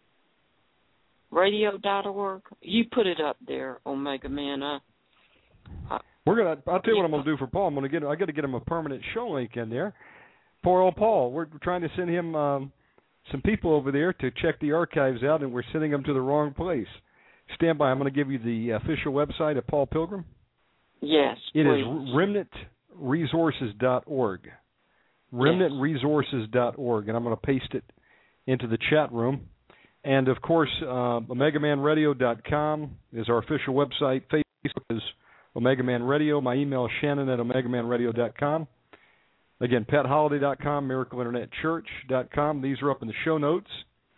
radio dot org. You put it up there, Omega Man. Uh, uh, We're gonna. I'll tell you what I'm gonna do for Paul. I'm gonna get. I got to get him a permanent show link in there. Poor old Paul. We're trying to send him um, some people over there to check the archives out, and we're sending them to the wrong place. Stand by. I'm going to give you the official website of Paul Pilgrim. Yes, it please. is remnant resources dot org. remnant resources dot org, and I'm going to paste it into the chat room. And, of course, uh, omega man radio dot com is our official website. Facebook is Omega Man Radio. My email is shannon at omega man radio dot com. Again, pat holiday dot com, miracle internet church dot com. These are up in the show notes.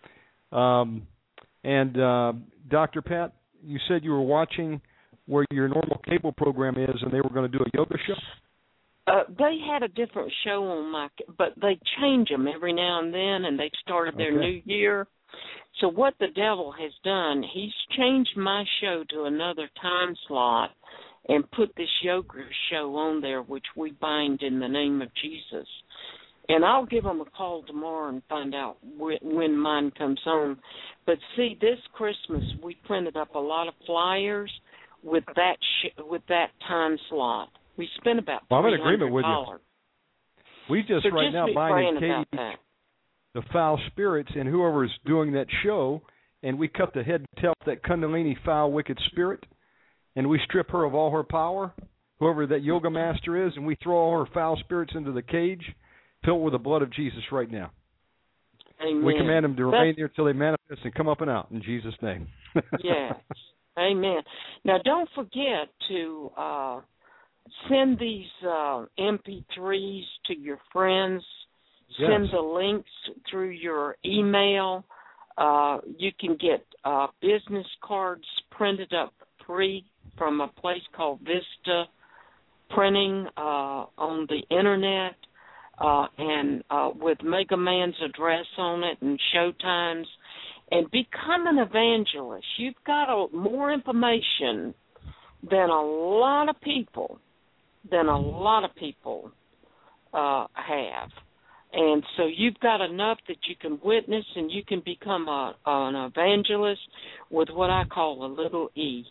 Um, and, uh, Doctor Pat, you said you were watching where your normal cable program is, and they were going to do a yoga show? Uh, they had a different show on my, but they change them every now and then, and they've started their Okay. new year. So what the devil has done, he's changed my show to another time slot and put this yoga show on there, which we bind in the name of Jesus. And I'll give them a call tomorrow and find out wh- when mine comes on. But see, this Christmas we printed up a lot of flyers with that sh- with that time slot. We spent about well, I'm in three hundred agreement with dollars. you. We just so right just now be bind praying and about cage that. the foul spirits and whoever's doing that show, and we cut the head tail of that Kundalini foul wicked spirit, and we strip her of all her power, whoever that yoga master is, and we throw all her foul spirits into the cage, filled with the blood of Jesus right now. Amen. We command them to That's, remain there until they manifest and come up and out in Jesus' name. yes. Amen. Now, don't forget to uh, send these uh, M P threes to your friends. Yes. Send the links through your email. Uh, you can get uh, business cards printed up free from a place called Vista Printing uh, on the Internet, uh, and uh, with Mega Man's address on it and show times. And become an evangelist. You've got a, more information than a lot of people, than a lot of people uh, have. And so you've got enough that you can witness, and you can become a, an evangelist with what I call a little E.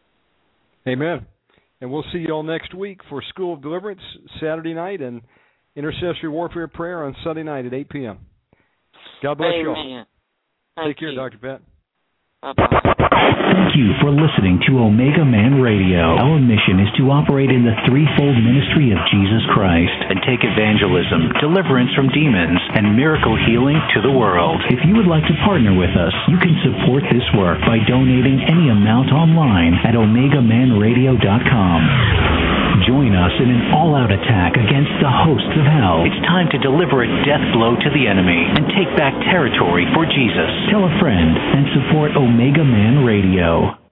Amen. And we'll see you all next week for School of Deliverance Saturday night and Intercessory Warfare Prayer on Sunday night at eight p.m. God bless you all. Amen. Take care, Doctor Pat. Bye-bye. Thank you for listening to Omega Man Radio. Our mission is to operate in the threefold ministry of Jesus Christ and take evangelism, deliverance from demons, and miracle healing to the world. If you would like to partner with us, you can support this work by donating any amount online at omega man radio dot com. Join us in an all-out attack against the hosts of hell. It's time to deliver a death blow to the enemy and take back territory for Jesus. Tell a friend and support Omega Man Radio.